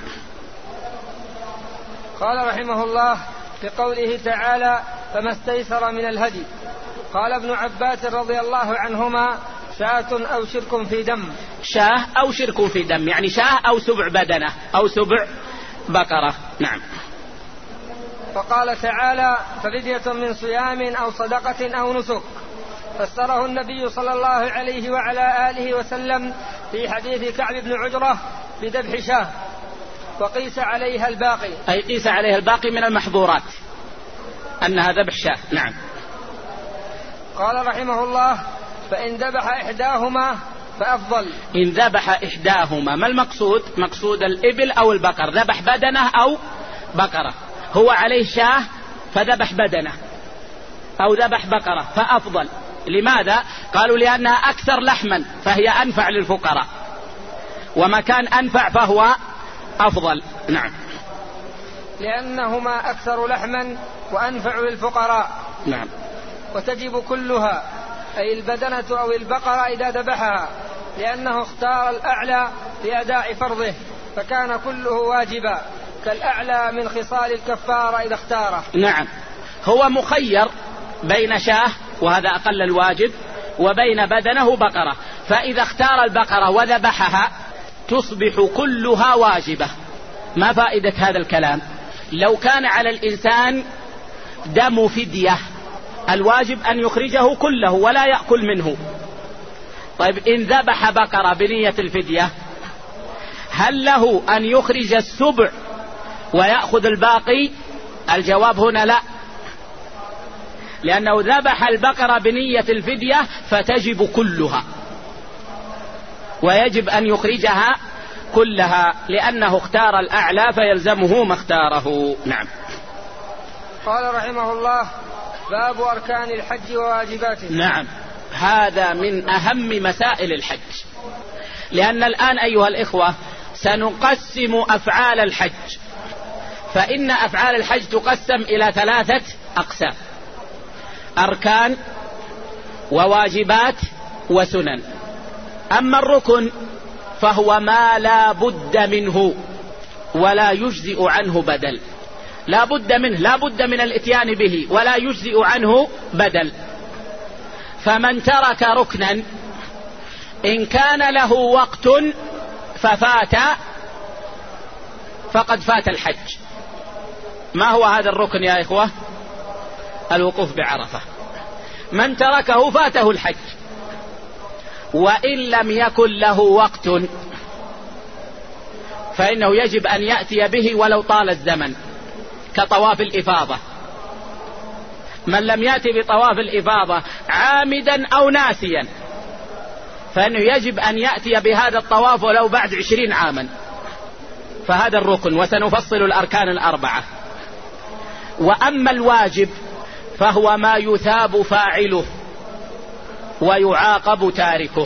قال رحمه الله في قوله تعالى: فما استيسر من الهدي. قال ابن عباس رضي الله عنهما: شاة أو شرك في دم. شاه أو شرك في دم، يعني شاه أو سبع بدنة أو سبع بقرة. نعم. فقال تعالى: ففدية من صيام أو صدقة أو نسك. فسره النبي صلى الله عليه وعلى آله وسلم في حديث كعب بن عجرة بذبح شاه، وقيس عليها الباقي، أي قيس عليها الباقي من المحظورات أنها ذبح شاه. نعم. قال رحمه الله: فإن ذبح إحداهما فأفضل. إن ذبح إحداهما، ما المقصود؟ مقصود الإبل أو البقر، ذبح بدنة أو بقرة، هو عليه شاه فذبح بدنة أو ذبح بقرة فأفضل. لماذا؟ قالوا: لأنها أكثر لحما فهي أنفع للفقراء، وما كان أنفع فهو أفضل. نعم. لأنهما أكثر لحما وأنفع للفقراء. نعم. وتجب كلها، أي البدنة أو البقرة إذا ذبحها، لأنه اختار الأعلى لأداء فرضه، فكان كله واجبا، كالأعلى من خصال الكفارة إذا اختاره. نعم. هو مخير بين شاه وهذا أقل الواجب وبين بدنه بقرة، فإذا اختار البقرة وذبحها تصبح كلها واجبة. ما فائدة هذا الكلام؟ لو كان على الإنسان دم فدية الواجب أن يخرجه كله ولا يأكل منه. طيب إن ذبح بقرة بنية الفدية هل له أن يخرج السبع ويأخذ الباقي؟ الجواب هنا لا، لأنه ذبح البقرة بنية الفدية فتجب كلها، ويجب أن يخرجها كلها لأنه اختار الأعلى فيلزمه ما اختاره. نعم. قال رحمه الله: باب أركان الحج وواجباته. نعم. هذا من أهم مسائل الحج، لأن الآن أيها الإخوة سنقسم أفعال الحج، فإن أفعال الحج تقسم إلى 3 أقسام: أركان وواجبات وسنن. أما الركن فهو ما لا بد منه ولا يجزئ عنه بدل، لا بد منه، لا بد من الاتيان به ولا يجزئ عنه بدل. فمن ترك ركنا إن كان له وقت ففات فقد فات الحج. ما هو هذا الركن يا إخوة؟ الوقوف بعرفة. من تركه فاته الحج، وإن لم يكن له وقت فإنه يجب أن يأتي به ولو طال الزمن، كطواف الإفاضة. من لم يأتي بطواف الإفاضة عامدا أو ناسيا فإنه يجب أن يأتي بهذا الطواف ولو بعد 20 عاما، فهذا الركن، وسنفصل الأركان ال4. وأما الواجب فهو ما يثاب فاعله ويعاقب تاركه،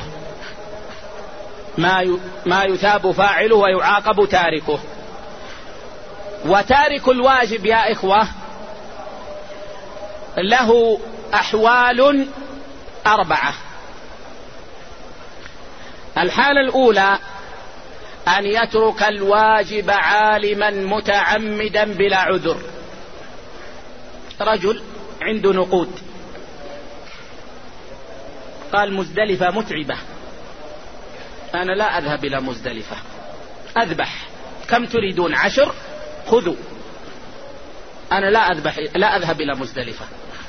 ما يثاب فاعله ويعاقب تاركه. وتارك الواجب يا إخوة له أحوال 4. الحالة الأولى أن يترك الواجب عالما متعمدا بلا عذر. رجل عنده نقود، قال مزدلفة متعبة، أنا لا أذهب إلى مزدلفة، أذبح. كم تريدون؟ 10؟ خذوا، أنا لا أذهب إلى مزدلفة.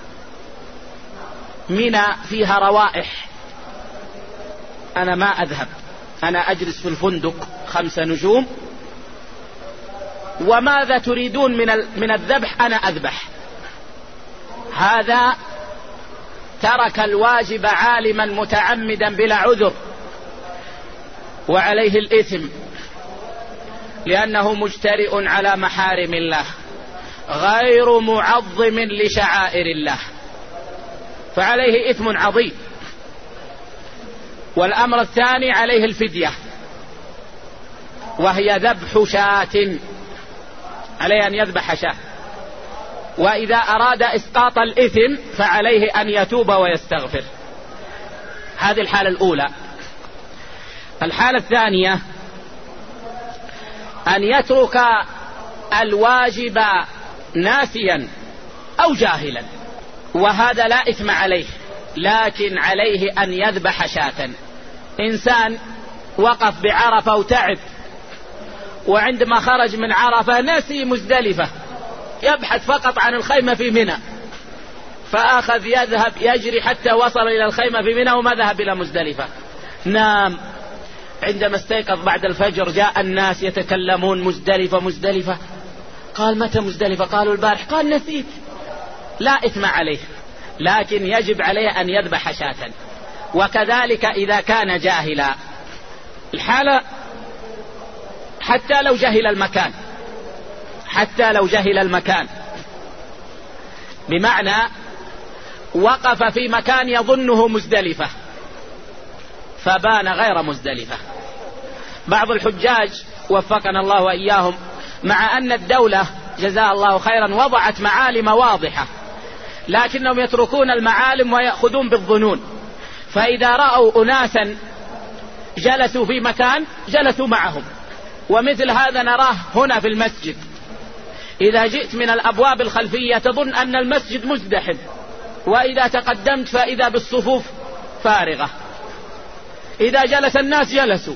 منى فيها روائح، أنا ما أذهب، أنا أجلس في الفندق 5 نجوم. وماذا تريدون من الذبح؟ أنا أذبح. هذا ترك الواجب عالما متعمدا بلا عذر، وعليه الإثم، لأنه مجترئ على محارم الله غير معظم لشعائر الله، فعليه إثم عظيم. والأمر الثاني عليه الفدية، وهي ذبح شاة، عليه أن يذبح شاة. وإذا أراد إسقاط الإثم فعليه أن يتوب ويستغفر. هذه الحالة الأولى. الحالة الثانية أن يترك الواجب ناسيا أو جاهلا، وهذا لا إثم عليه، لكن عليه أن يذبح شاة. إنسان وقف بعرفة وتعب، وعندما خرج من عرفة نسي مزدلفة، يبحث فقط عن الخيمة في منى، فأخذ يذهب يجري حتى وصل إلى الخيمة في منى وما ذهب إلى مزدلفة. نام. عندما استيقظ بعد الفجر جاء الناس يتكلمون مزدلفة مزدلفة. قال متى مزدلفة؟ قالوا البارح. قال نسيت. لا إثم عليه، لكن يجب عليه أن يذبح شاة. وكذلك إذا كان جاهلا. الحالة حتى لو جهل المكان، حتى لو جهل المكان، بمعنى وقف في مكان يظنه مزدلفة فبان غير مزدلفة. بعض الحجاج وفقنا الله وإياهم، مع أن الدولة جزاها الله خيرا وضعت معالم واضحة، لكنهم يتركون المعالم ويأخذون بالظنون. فإذا رأوا أناسا جلسوا في مكان جلسوا معهم، ومثل هذا نراه هنا في المسجد. إذا جئت من الأبواب الخلفية تظن أن المسجد مزدحم، وإذا تقدمت فإذا بالصفوف فارغة. إذا جلس الناس جلسوا.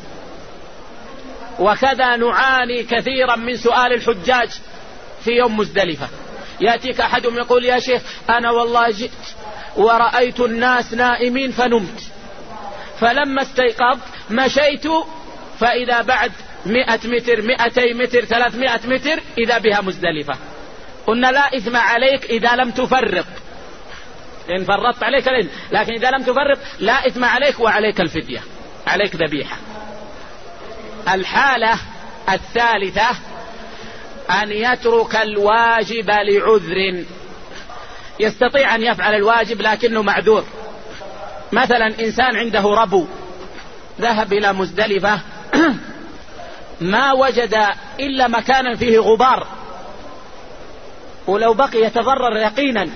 وكذا نعاني كثيرا من سؤال الحجاج في يوم مزدلفة. يأتيك أحدهم يقول يا شيخ أنا والله جئت ورأيت الناس نائمين فنمت، فلما استيقظت مشيت فإذا بعد 100 متر 200 متر 300 متر إذا بها مزدلفة. قلنا لا إثم عليك إذا لم تفرط، إن فرطت عليك الإثم، لكن إذا لم تفرط لا إثم عليك، وعليك الفدية، عليك ذبيحة. الحالة الثالثة أن يترك الواجب لعذر، يستطيع أن يفعل الواجب لكنه معذور، مثلا إنسان عنده ربو ذهب إلى مزدلفة ما وجد إلا مكانا فيه غبار، ولو بقي يتضرر يقينا،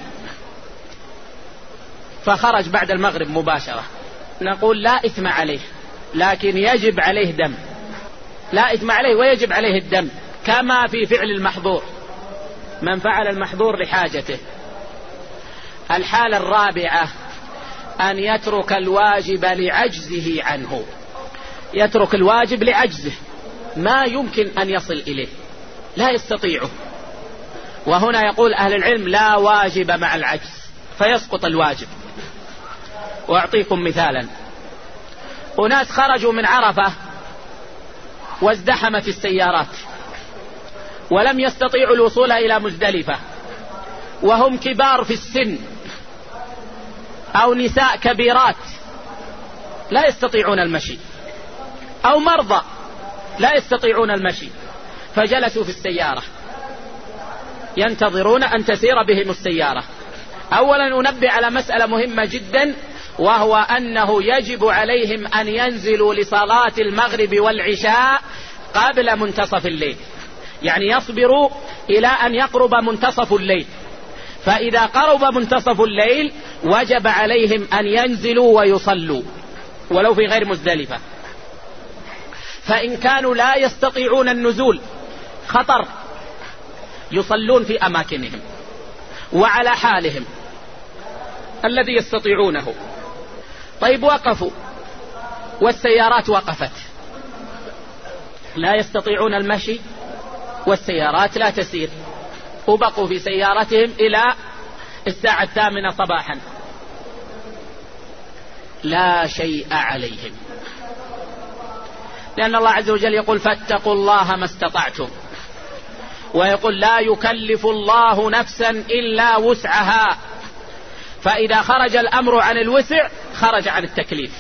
فخرج بعد المغرب مباشرة، نقول لا إثم عليه، لكن يجب عليه دم، لا إثم عليه ويجب عليه الدم، كما في فعل المحظور، من فعل المحظور لحاجته. الحالة الرابعة أن يترك الواجب لعجزه عنه، يترك الواجب لعجزه، ما يمكن أن يصل إليه، لا يستطيعه. وهنا يقول أهل العلم لا واجب مع العجز، فيسقط الواجب. وأعطيكم مثالا، أناس خرجوا من عرفة وازدحمت السيارات ولم يستطيعوا الوصول إلى مزدلفة، وهم كبار في السن أو نساء كبيرات لا يستطيعون المشي، أو مرضى لا يستطيعون المشي، فجلسوا في السيارة ينتظرون أن تسير بهم السيارة. أولا أنبه على مسألة مهمة جدا، وهو أنه يجب عليهم أن ينزلوا لصلاة المغرب والعشاء قبل منتصف الليل، يعني يصبروا إلى أن يقرب منتصف الليل، فإذا قرب منتصف الليل وجب عليهم أن ينزلوا ويصلوا ولو في غير مزدلفة. فإن كانوا لا يستطيعون النزول خطر، يصلون في أماكنهم وعلى حالهم الذي يستطيعونه. طيب وقفوا والسيارات وقفت، لا يستطيعون المشي والسيارات لا تسير، وبقوا في سيارتهم إلى الساعة 8 صباحا، لا شيء عليهم، لأن الله عز وجل يقول فاتقوا الله ما استطعتم، ويقول لا يكلف الله نفسا إلا وسعها، فإذا خرج الأمر عن الوسع خرج عن التكليف،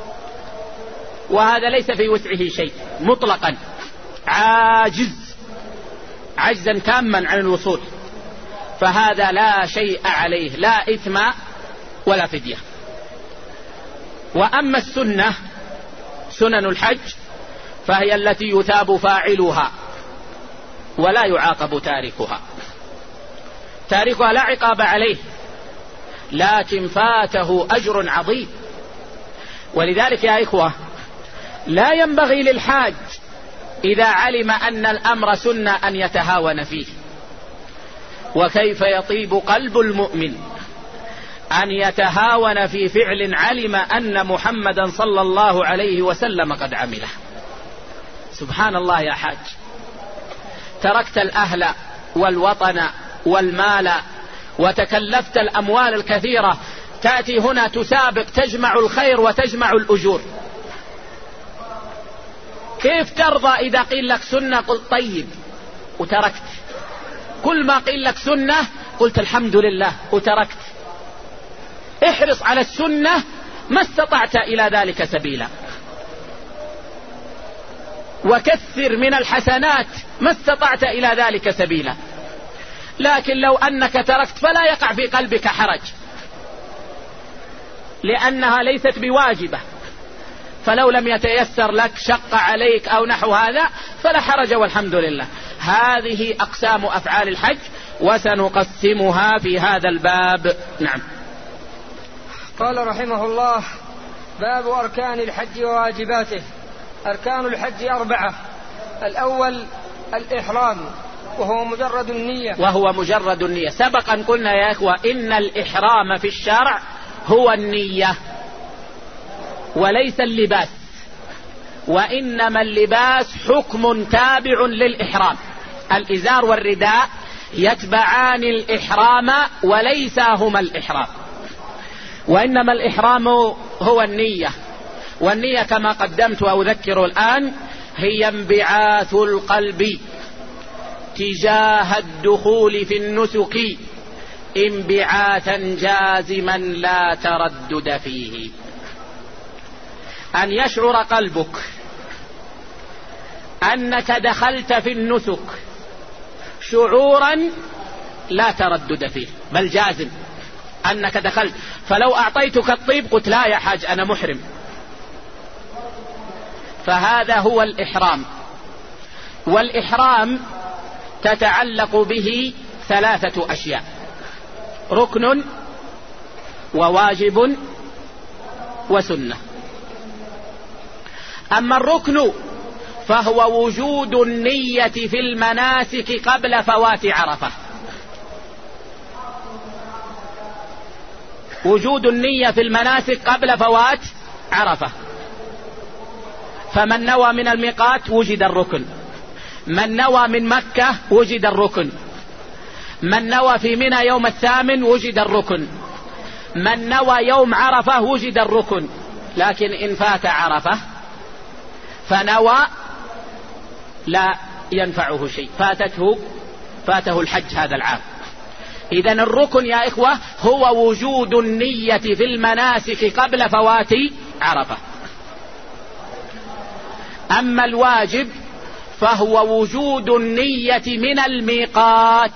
وهذا ليس في وسعه شيء مطلقا، عاجز عجزا تاما عن الوصول، فهذا لا شيء عليه، لا إثم ولا فدية. وأما السنة سنن الحج فهي التي يثاب فاعلها ولا يعاقب تاركها، تاركها لا عقاب عليه، لكن فاته أجر عظيم. ولذلك يا إخوة لا ينبغي للحاج إذا علم أن الأمر سنة أن يتهاون فيه، وكيف يطيب قلب المؤمن أن يتهاون في فعل علم أن محمدا صلى الله عليه وسلم قد عمله. سبحان الله يا حاج، تركت الأهل والوطن والمال وتكلفت الأموال الكثيرة، تأتي هنا تسابق تجمع الخير وتجمع الأجور، كيف ترضى إذا قيل لك سنة قلت طيب وتركت، كل ما قيل لك سنة قلت الحمد لله وتركت؟ احرص على السنة ما استطعت إلى ذلك سبيلا، وكثر من الحسنات ما استطعت إلى ذلك سبيلا. لكن لو أنك تركت فلا يقع في قلبك حرج، لأنها ليست بواجبة، فلو لم يتيسر لك شق عليك أو نحو هذا فلا حرج والحمد لله. هذه أقسام أفعال الحج وسنقسمها في هذا الباب. نعم. قال رحمه الله: باب أركان الحج وواجباته. أركان الحج 4: الأول الإحرام وهو مجرد النية، سبق أن قلنا يا إخوة إن الإحرام في الشرع هو النية وليس اللباس، وإنما اللباس حكم تابع للإحرام، الإزار والرداء يتبعان الإحرام وليس هما الإحرام، وإنما الإحرام هو النية. والنية كما قدمت وأذكر الآن هي انبعاث القلب تجاه الدخول في النسك انبعاثا جازما لا تردد فيه، أن يشعر قلبك أنك دخلت في النسك شعورا لا تردد فيه بل جازم، أنك دخلت، فلو أعطيتك الطيب قلت لا يا حاج أنا محرم. فهذا هو الإحرام. والإحرام تتعلق به 3 أشياء: ركن وواجب وسنة. أما الركن فهو وجود النية في المناسك قبل فوات عرفة. وجود النية في المناسك قبل فوات عرفة. فمن نوى من الميقات وجد الركن، من نوى من مكة وجد الركن، من نوى في منى يوم 8 وجد الركن، من نوى يوم عرفة وجد الركن. لكن إن فات عرفة فنوى لا ينفعه شيء، فاته الحج هذا العام. إذن الركن يا إخوة هو وجود النية في المناسك قبل فوات عرفة. أما الواجب فهو وجود النية من الميقات،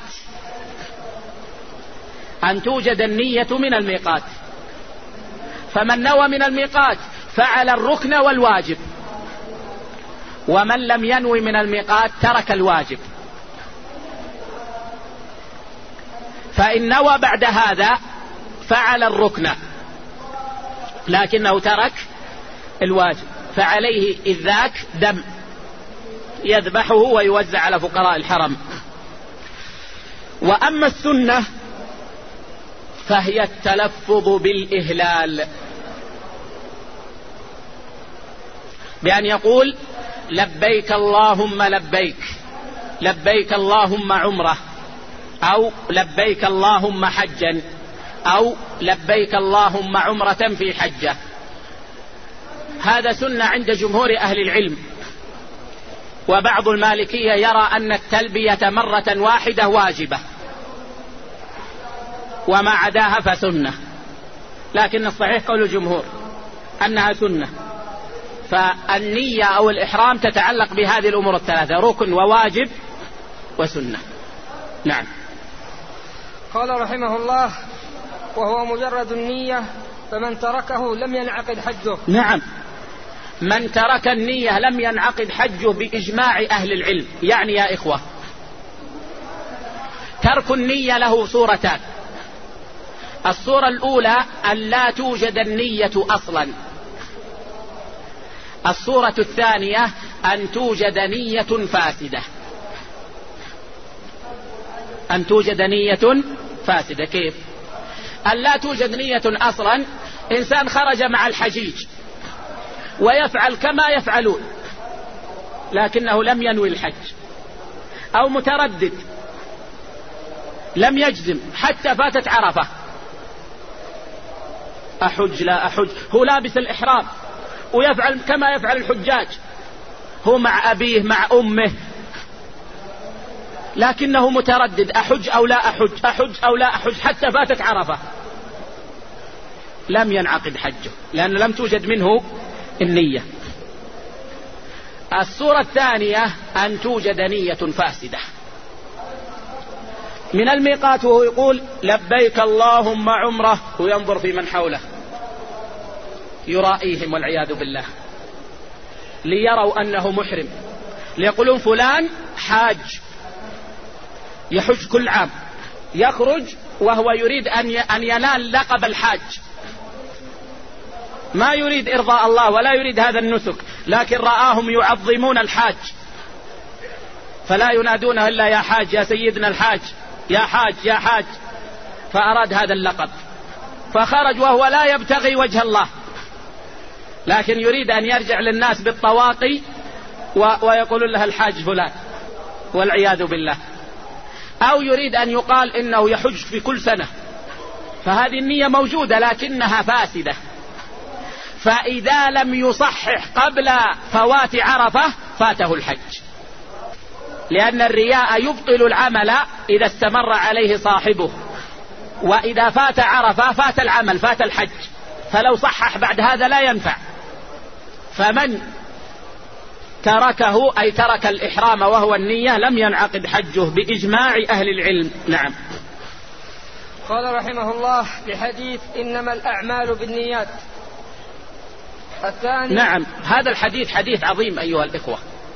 أن توجد النية من الميقات. فمن نوى من الميقات فعل الركن والواجب، ومن لم ينوي من الميقات ترك الواجب. فإن نوى بعد هذا فعل الركن لكنه ترك الواجب، فعليه إذ ذاك دم يذبحه ويوزع على فقراء الحرم. وأما السنة فهي التلفظ بالإهلال، بأن يقول لبيك اللهم لبيك، لبيك اللهم عمره، أو لبيك اللهم حجا، أو لبيك اللهم عمرة في حجة. هذا سنة عند جمهور أهل العلم. وبعض المالكية يرى أن التلبية مرة واحدة واجبة، وما عداها فسنة، لكن الصحيح قول الجمهور أنها سنة. فالنية أو الإحرام تتعلق بهذه الأمور 3: ركن وواجب وسنة. نعم. قال رحمه الله: وهو مجرد النية، فمن تركه لم ينعقد حجه. نعم، من ترك النية لم ينعقد حجه بإجماع أهل العلم. يعني يا إخوة ترك النية له صورتان: الصورة الأولى أن لا توجد النية أصلا، الصورة الثانية أن توجد نية فاسدة. أن توجد نية فاسدة. كيف؟ أن لا توجد نية أصلا، إنسان خرج مع الحجيج ويفعل كما يفعلون لكنه لم ينوي الحج، أو متردد لم يجزم حتى فاتت عرفة، أحج لا أحج، هو لابس الإحرام ويفعل كما يفعل الحجاج، هو مع أبيه مع أمه، لكنه متردد أحج أو لا أحج، أحج أو لا أحج، حتى فاتت عرفة، لم ينعقد حجه لأن لم توجد منه النية. الصورة الثانية أن توجد نية فاسدة من الميقات وهو يقول لبيك اللهم عمره، وينظر في من حوله يرائيهم والعياذ بالله ليروا أنه محرم، ليقولون فلان حاج يحج كل عام، يخرج وهو يريد أن ينال لقب الحاج، ما يريد إرضاء الله ولا يريد هذا النسك، لكن رآهم يعظمون الحاج فلا ينادونه إلا يا حاج، يا سيدنا الحاج، يا حاج يا حاج، فأراد هذا اللقب، فخرج وهو لا يبتغي وجه الله، لكن يريد أن يرجع للناس بالطواقي ويقول له الحاج فلان والعياذ بالله، أو يريد أن يقال إنه يحج في كل سنة، فهذه النية موجودة لكنها فاسدة. فإذا لم يصحح قبل فوات عرفة فاته الحج، لأن الرياء يبطل العمل إذا استمر عليه صاحبه، وإذا فات عرفة فات العمل، فات الحج، فلو صحح بعد هذا لا ينفع. فمن تركه أي ترك الإحرام وهو النية لم ينعقد حجه بإجماع أهل العلم. نعم. قال رحمه الله بحديث إنما الأعمال بالنيات. الثاني. نعم، هذا الحديث حديث عظيم أيها الإخوة.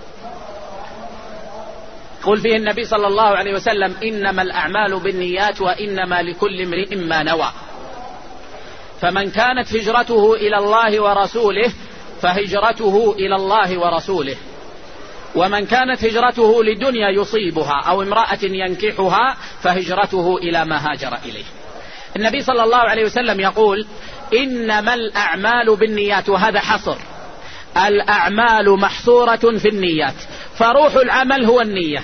قل فيه النبي صلى الله عليه وسلم إنما الأعمال بالنيات وإنما لكل امرئ ما نوى. فمن كانت هجرته إلى الله ورسوله فهجرته إلى الله ورسوله، ومن كانت هجرته لدنيا يصيبها أو امرأة ينكحها فهجرته إلى ما هاجر إليه. النبي صلى الله عليه وسلم يقول إنما الأعمال بالنيات، وهذا حصر، الأعمال محصورة في النيات، فروح العمل هو النية.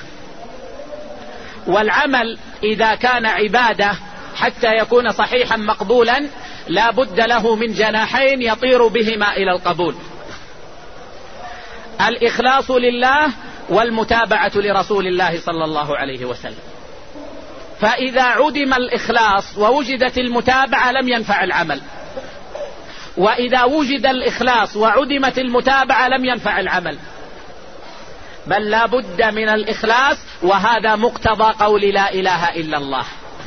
والعمل إذا كان عبادة حتى يكون صحيحا مقبولا لا بد له من جناحين يطير بهما إلى القبول: الإخلاص لله والمتابعة لرسول الله صلى الله عليه وسلم. فإذا عدم الإخلاص ووجدت المتابعة لم ينفع العمل، وإذا وجد الإخلاص وعدمت المتابعة لم ينفع العمل، بل لا بد من الإخلاص، وهذا مقتضى قول لا إله إلا الله،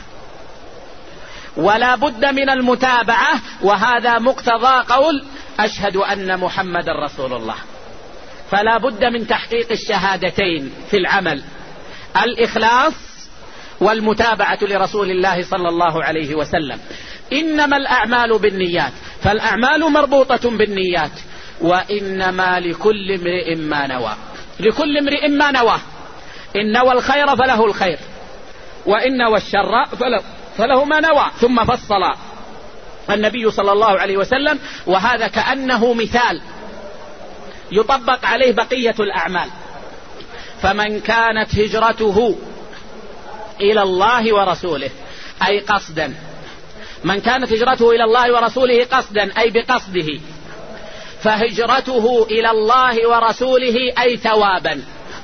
ولا بد من المتابعة، وهذا مقتضى قول أشهد أن محمد رسول الله. فلا بد من تحقيق الشهادتين في العمل: الإخلاص والمتابعة لرسول الله صلى الله عليه وسلم. إنما الأعمال بالنيات، فالأعمال مربوطة بالنيات، وإنما لكل امرئ ما نوى. لكل امرئ ما نوى، إن نوى الخير فله الخير، وإن نوى الشر فله ما نوى. ثم فصل النبي صلى الله عليه وسلم، وهذا كأنه مثال يطبق عليه بقية الأعمال. فمن كانت هجرته إلى الله ورسوله أي قصدا، من كانت هجرته إلى الله ورسوله قصدا أي بقصده، فهجرته إلى الله ورسوله أي ثوابا.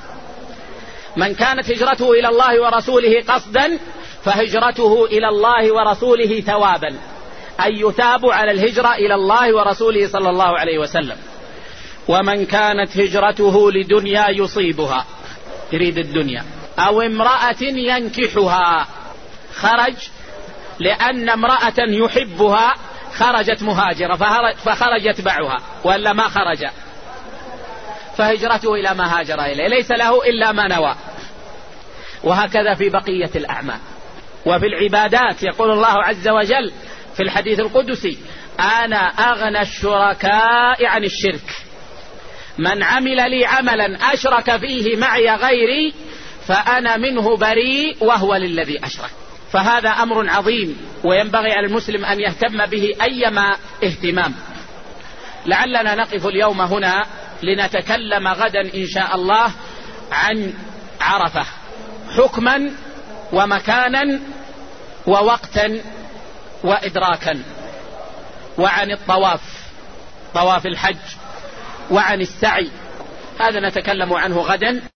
من كانت هجرته إلى الله ورسوله قصدا فهجرته إلى الله ورسوله ثوابا، أي يثاب على الهجرة إلى الله ورسوله صلى الله عليه وسلم. ومن كانت هجرته لدنيا يصيبها، يريد الدنيا، أو امرأة ينكحها، خرج لأن امرأة يحبها خرجت مهاجرة فخرج يتبعها، وإلا ما خرج، فهجرته إلى ما هاجر إليه، ليس له إلا ما نوى. وهكذا في بقية الأعمال. وفي العبادات يقول الله عز وجل في الحديث القدسي: أنا أغنى الشركاء عن الشرك، من عمل لي عملا أشرك فيه معي غيري فأنا منه بريء وهو للذي أشرك. فهذا أمر عظيم، وينبغي على المسلم أن يهتم به أيما اهتمام. لعلنا نقف اليوم هنا لنتكلم غدا إن شاء الله عن عرفة، حكما ومكانا ووقتا وإدراكا، وعن الطواف، طواف الحج، وعن السعي. هذا نتكلم عنه غدا.